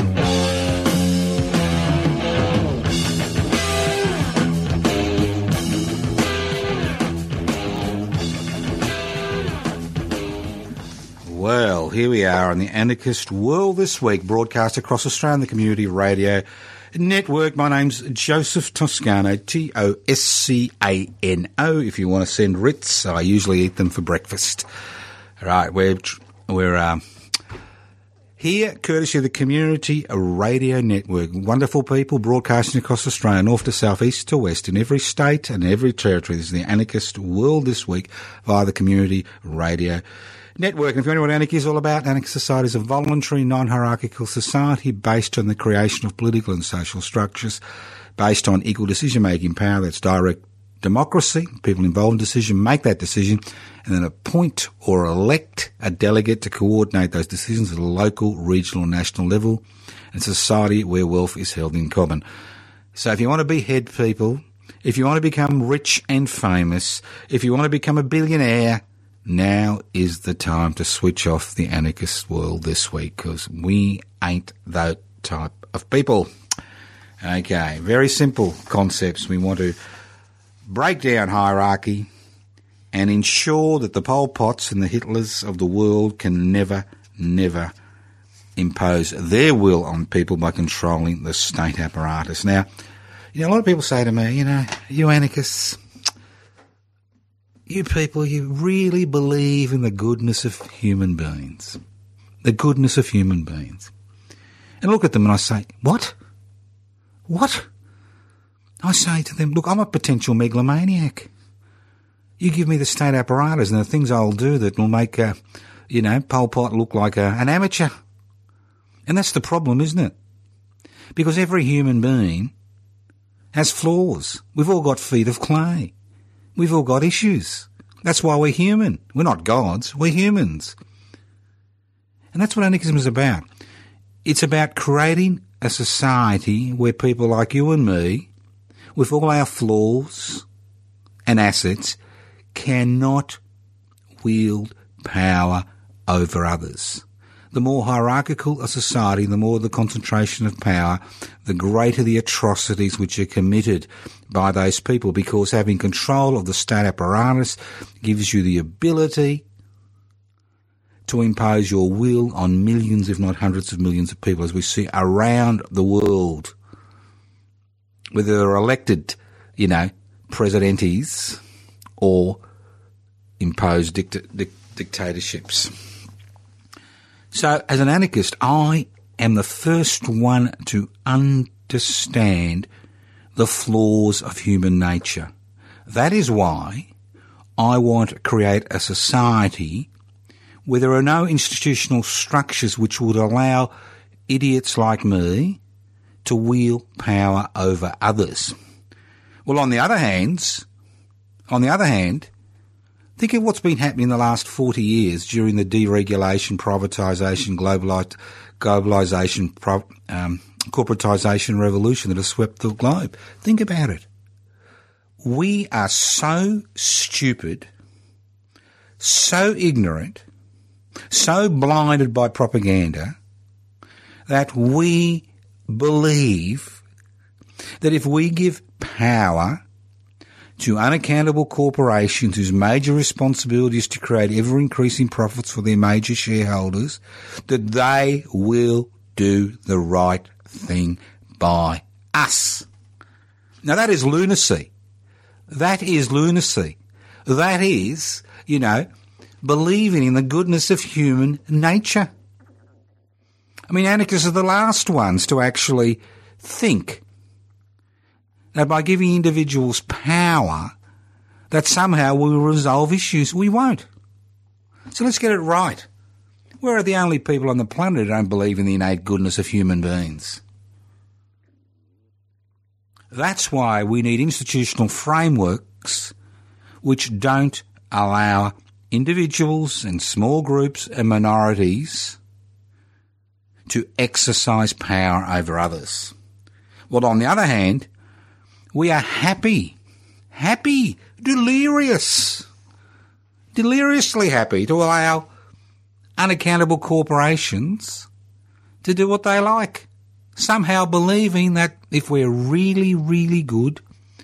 Well, here we are on the Anarchist World This Week, broadcast across Australia on the Community Radio Network. My name's Joseph Toscano, Toscano, if you want to send writs. I usually eat them for breakfast. All right, we're here courtesy of the Community Radio Network. Wonderful people broadcasting across Australia, north to south, east to west, in every state and every territory. This is the Anarchist World This Week via the Community Radio Network. And if you wonder what anarchy is all about, anarchist society is a voluntary, non-hierarchical society based on the creation of political and social structures based on equal decision-making power. That's direct democracy. People involved in decision make that decision and then appoint or elect a delegate to coordinate those decisions at a local, regional, and national level. And a society where wealth is held in common. So if you want to be head people, if you want to become rich and famous, if you want to become a billionaire, now is the time to switch off the Anarchist World This Week, because we ain't that type of people. Okay, very simple concepts. We want to break down hierarchy and ensure that the Pol Pots and the Hitlers of the world can never impose their will on people by controlling the state apparatus. Now, a lot of people say to me, you anarchists, you people, you really believe in the goodness of human beings. The goodness of human beings. And I look at them and I say, what? What? I say to them, look, I'm a potential megalomaniac. You give me the state apparatus and the things I'll do that will make, Pol Pot look like an amateur. And that's the problem, isn't it? Because every human being has flaws. We've all got feet of clay. We've all got issues. That's why we're human. We're not gods, we're humans. And that's what anarchism is about. It's about creating a society where people like you and me, with all our flaws and assets, cannot wield power over others. The more hierarchical a society, the more the concentration of power, the greater the atrocities which are committed by those people, because having control of the state apparatus gives you the ability to impose your will on millions, if not hundreds of millions of people, as we see around the world, whether they're elected, presidentes or imposed dictatorships. So, as an anarchist, I am the first one to understand the flaws of human nature. That is why I want to create a society where there are no institutional structures which would allow idiots like me to wield power over others. Well, on the other hand, think of what's been happening in the last 40 years during the deregulation, privatisation, globalisation, corporatisation revolution that has swept the globe. Think about it. We are so stupid, so ignorant, so blinded by propaganda that we believe that if we give power to unaccountable corporations whose major responsibility is to create ever-increasing profits for their major shareholders, that they will do the right thing by us. Now, that is lunacy. That is lunacy. That is, believing in the goodness of human nature. I mean, anarchists are the last ones to actually think that by giving individuals power, that somehow we will resolve issues. We won't. So let's get it right. We're the only people on the planet who don't believe in the innate goodness of human beings. That's why we need institutional frameworks which don't allow individuals and small groups and minorities to exercise power over others. Well, on the other hand, we are happy, deliriously happy to allow unaccountable corporations to do what they like, somehow believing that if we're really, really good,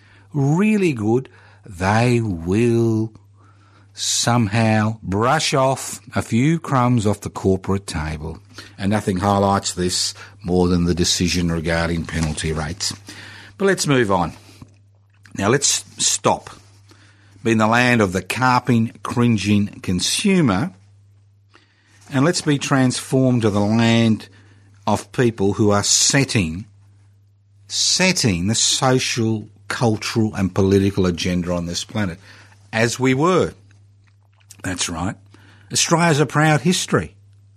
they will somehow brush off a few crumbs off the corporate table. And nothing highlights this more than the decision regarding penalty rates. But let's move on. Now let's stop being the land of the carping, cringing consumer, and let's be transformed to the land of people who are setting the social, cultural and political agenda on this planet, as we were. That's right. Australia's a proud history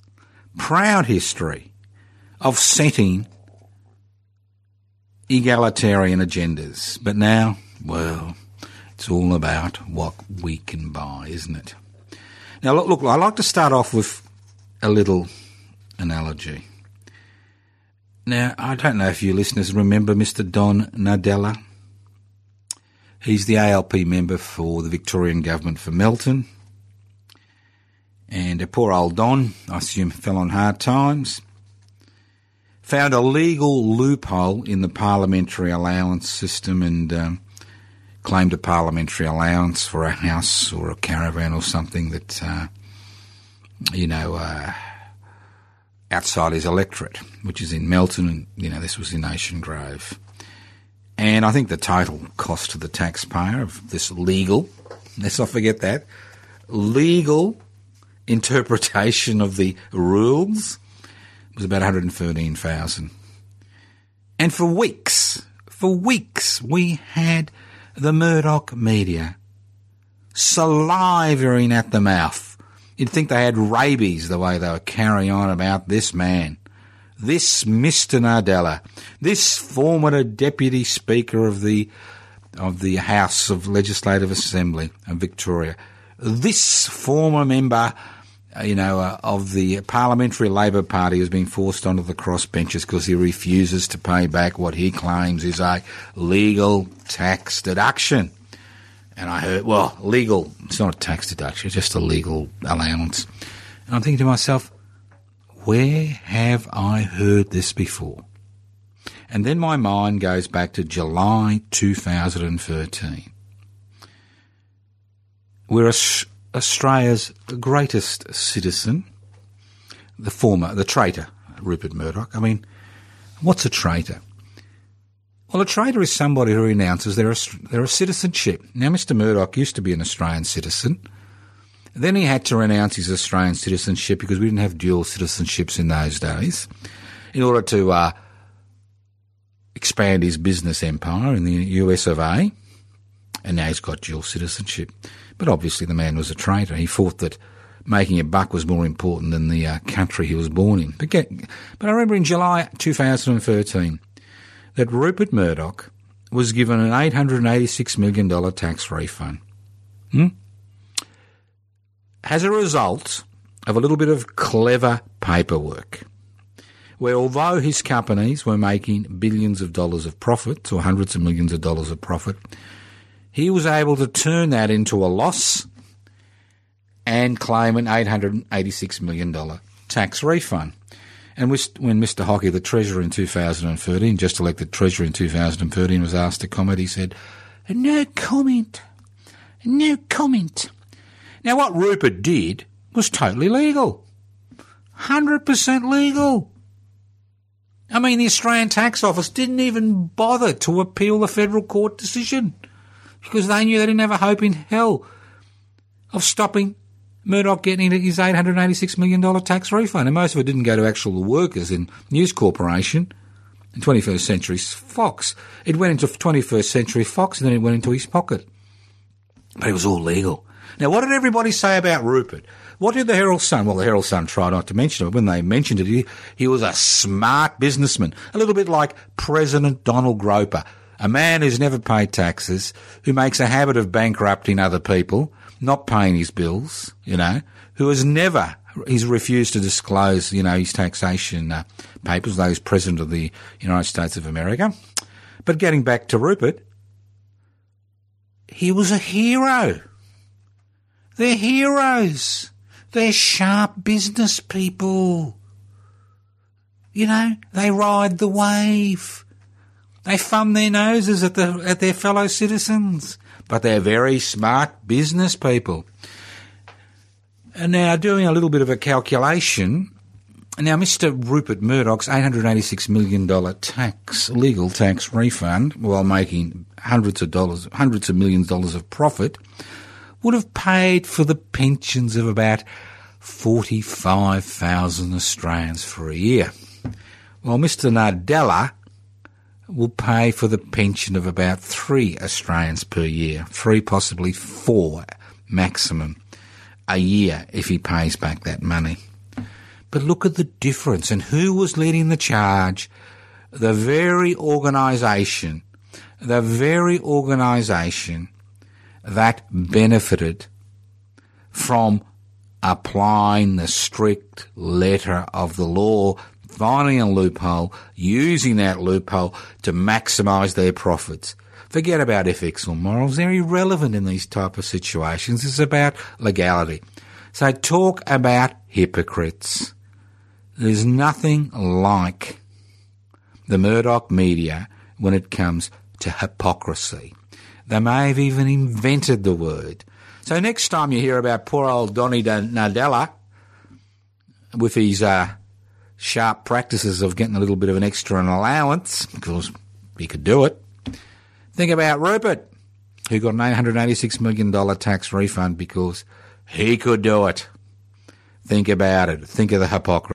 of setting egalitarian agendas. But now, well, it's all about what we can buy, isn't it? Now, look, I like to start off with a little analogy. Now, I don't know if you listeners remember Mr. Don Nadella. He's the ALP member for the Victorian government for Melton. And poor old Don, I assume, fell on hard times. Found a legal loophole in the parliamentary allowance system and claimed a parliamentary allowance for a house or a caravan or something that, outside his electorate, which is in Melton, and, this was in Ocean Grove. And I think the total cost to the taxpayer of this legal, let's not forget that, legal interpretation of the rules was about $113,000. And for weeks, we had the Murdoch media salivating at the mouth. You'd think they had rabies the way they were carrying on about this man, this Mr. Nadella, this former Deputy Speaker of the House of Legislative Assembly of Victoria, this former member of the Parliamentary Labor Party who's been forced onto the crossbenches because he refuses to pay back what he claims is a legal tax deduction. And I heard, well, legal, it's not a tax deduction, it's just a legal allowance. And I'm thinking to myself, where have I heard this before? And then my mind goes back to July 2013, where Australia's greatest citizen, the traitor, Rupert Murdoch. I mean, what's a traitor? Well, a traitor is somebody who renounces their citizenship. Now, Mr. Murdoch used to be an Australian citizen. Then he had to renounce his Australian citizenship because we didn't have dual citizenships in those days in order to expand his business empire in the US of A. And now he's got dual citizenship. But obviously the man was a traitor. He thought that making a buck was more important than the country he was born in. But I remember in July 2013 that Rupert Murdoch was given an $886 million tax refund. As a result of a little bit of clever paperwork, where although his companies were making billions of dollars of profit, or hundreds of millions of dollars of profit, he was able to turn that into a loss and claim an $886 million tax refund. And when Mr. Hockey, the Treasurer in 2013, just elected Treasurer in 2013, was asked to comment, he said, "No comment. No comment." Now, what Rupert did was totally legal. 100% legal. I mean, the Australian Tax Office didn't even bother to appeal the federal court decision because they knew they didn't have a hope in hell of stopping Murdoch getting his $886 million tax refund. And most of it didn't go to actual workers in News Corporation and 21st Century Fox. It went into 21st Century Fox and then it went into his pocket. But it was all legal. Now, what did everybody say about Rupert? What did the Herald Sun? Well, the Herald Sun tried not to mention it. When they mentioned it, he was a smart businessman, a little bit like President Donald Groper, a man who's never paid taxes, who makes a habit of bankrupting other people, not paying his bills, who he's refused to disclose, his taxation papers, though he's President of the United States of America. But getting back to Rupert, he was a hero. They're heroes. They're sharp business people. They ride the wave. They thumb their noses at their fellow citizens. But they're very smart business people. And now, doing a little bit of a calculation, now Mr. Rupert Murdoch's $886 million legal tax refund, while making hundreds of millions of dollars of profit, would have paid for the pensions of about 45,000 Australians for a year. While Mr. Nadella will pay for the pension of about 3 Australians per year, 3, possibly 4 maximum a year if he pays back that money. But look at the difference. And who was leading the charge? The very organisation that benefited from applying the strict letter of the law, finding a loophole, using that loophole to maximise their profits. Forget about ethics or morals. They're irrelevant in these type of situations. It's about legality. So talk about hypocrites. There's nothing like the Murdoch media when it comes to hypocrisy. They may have even invented the word. So next time you hear about poor old Donny Nadella with his sharp practices of getting a little bit of an extra allowance, because he could do it, think about Rupert, who got an $886 million tax refund because he could do it. Think about it. Think of the hypocrisy.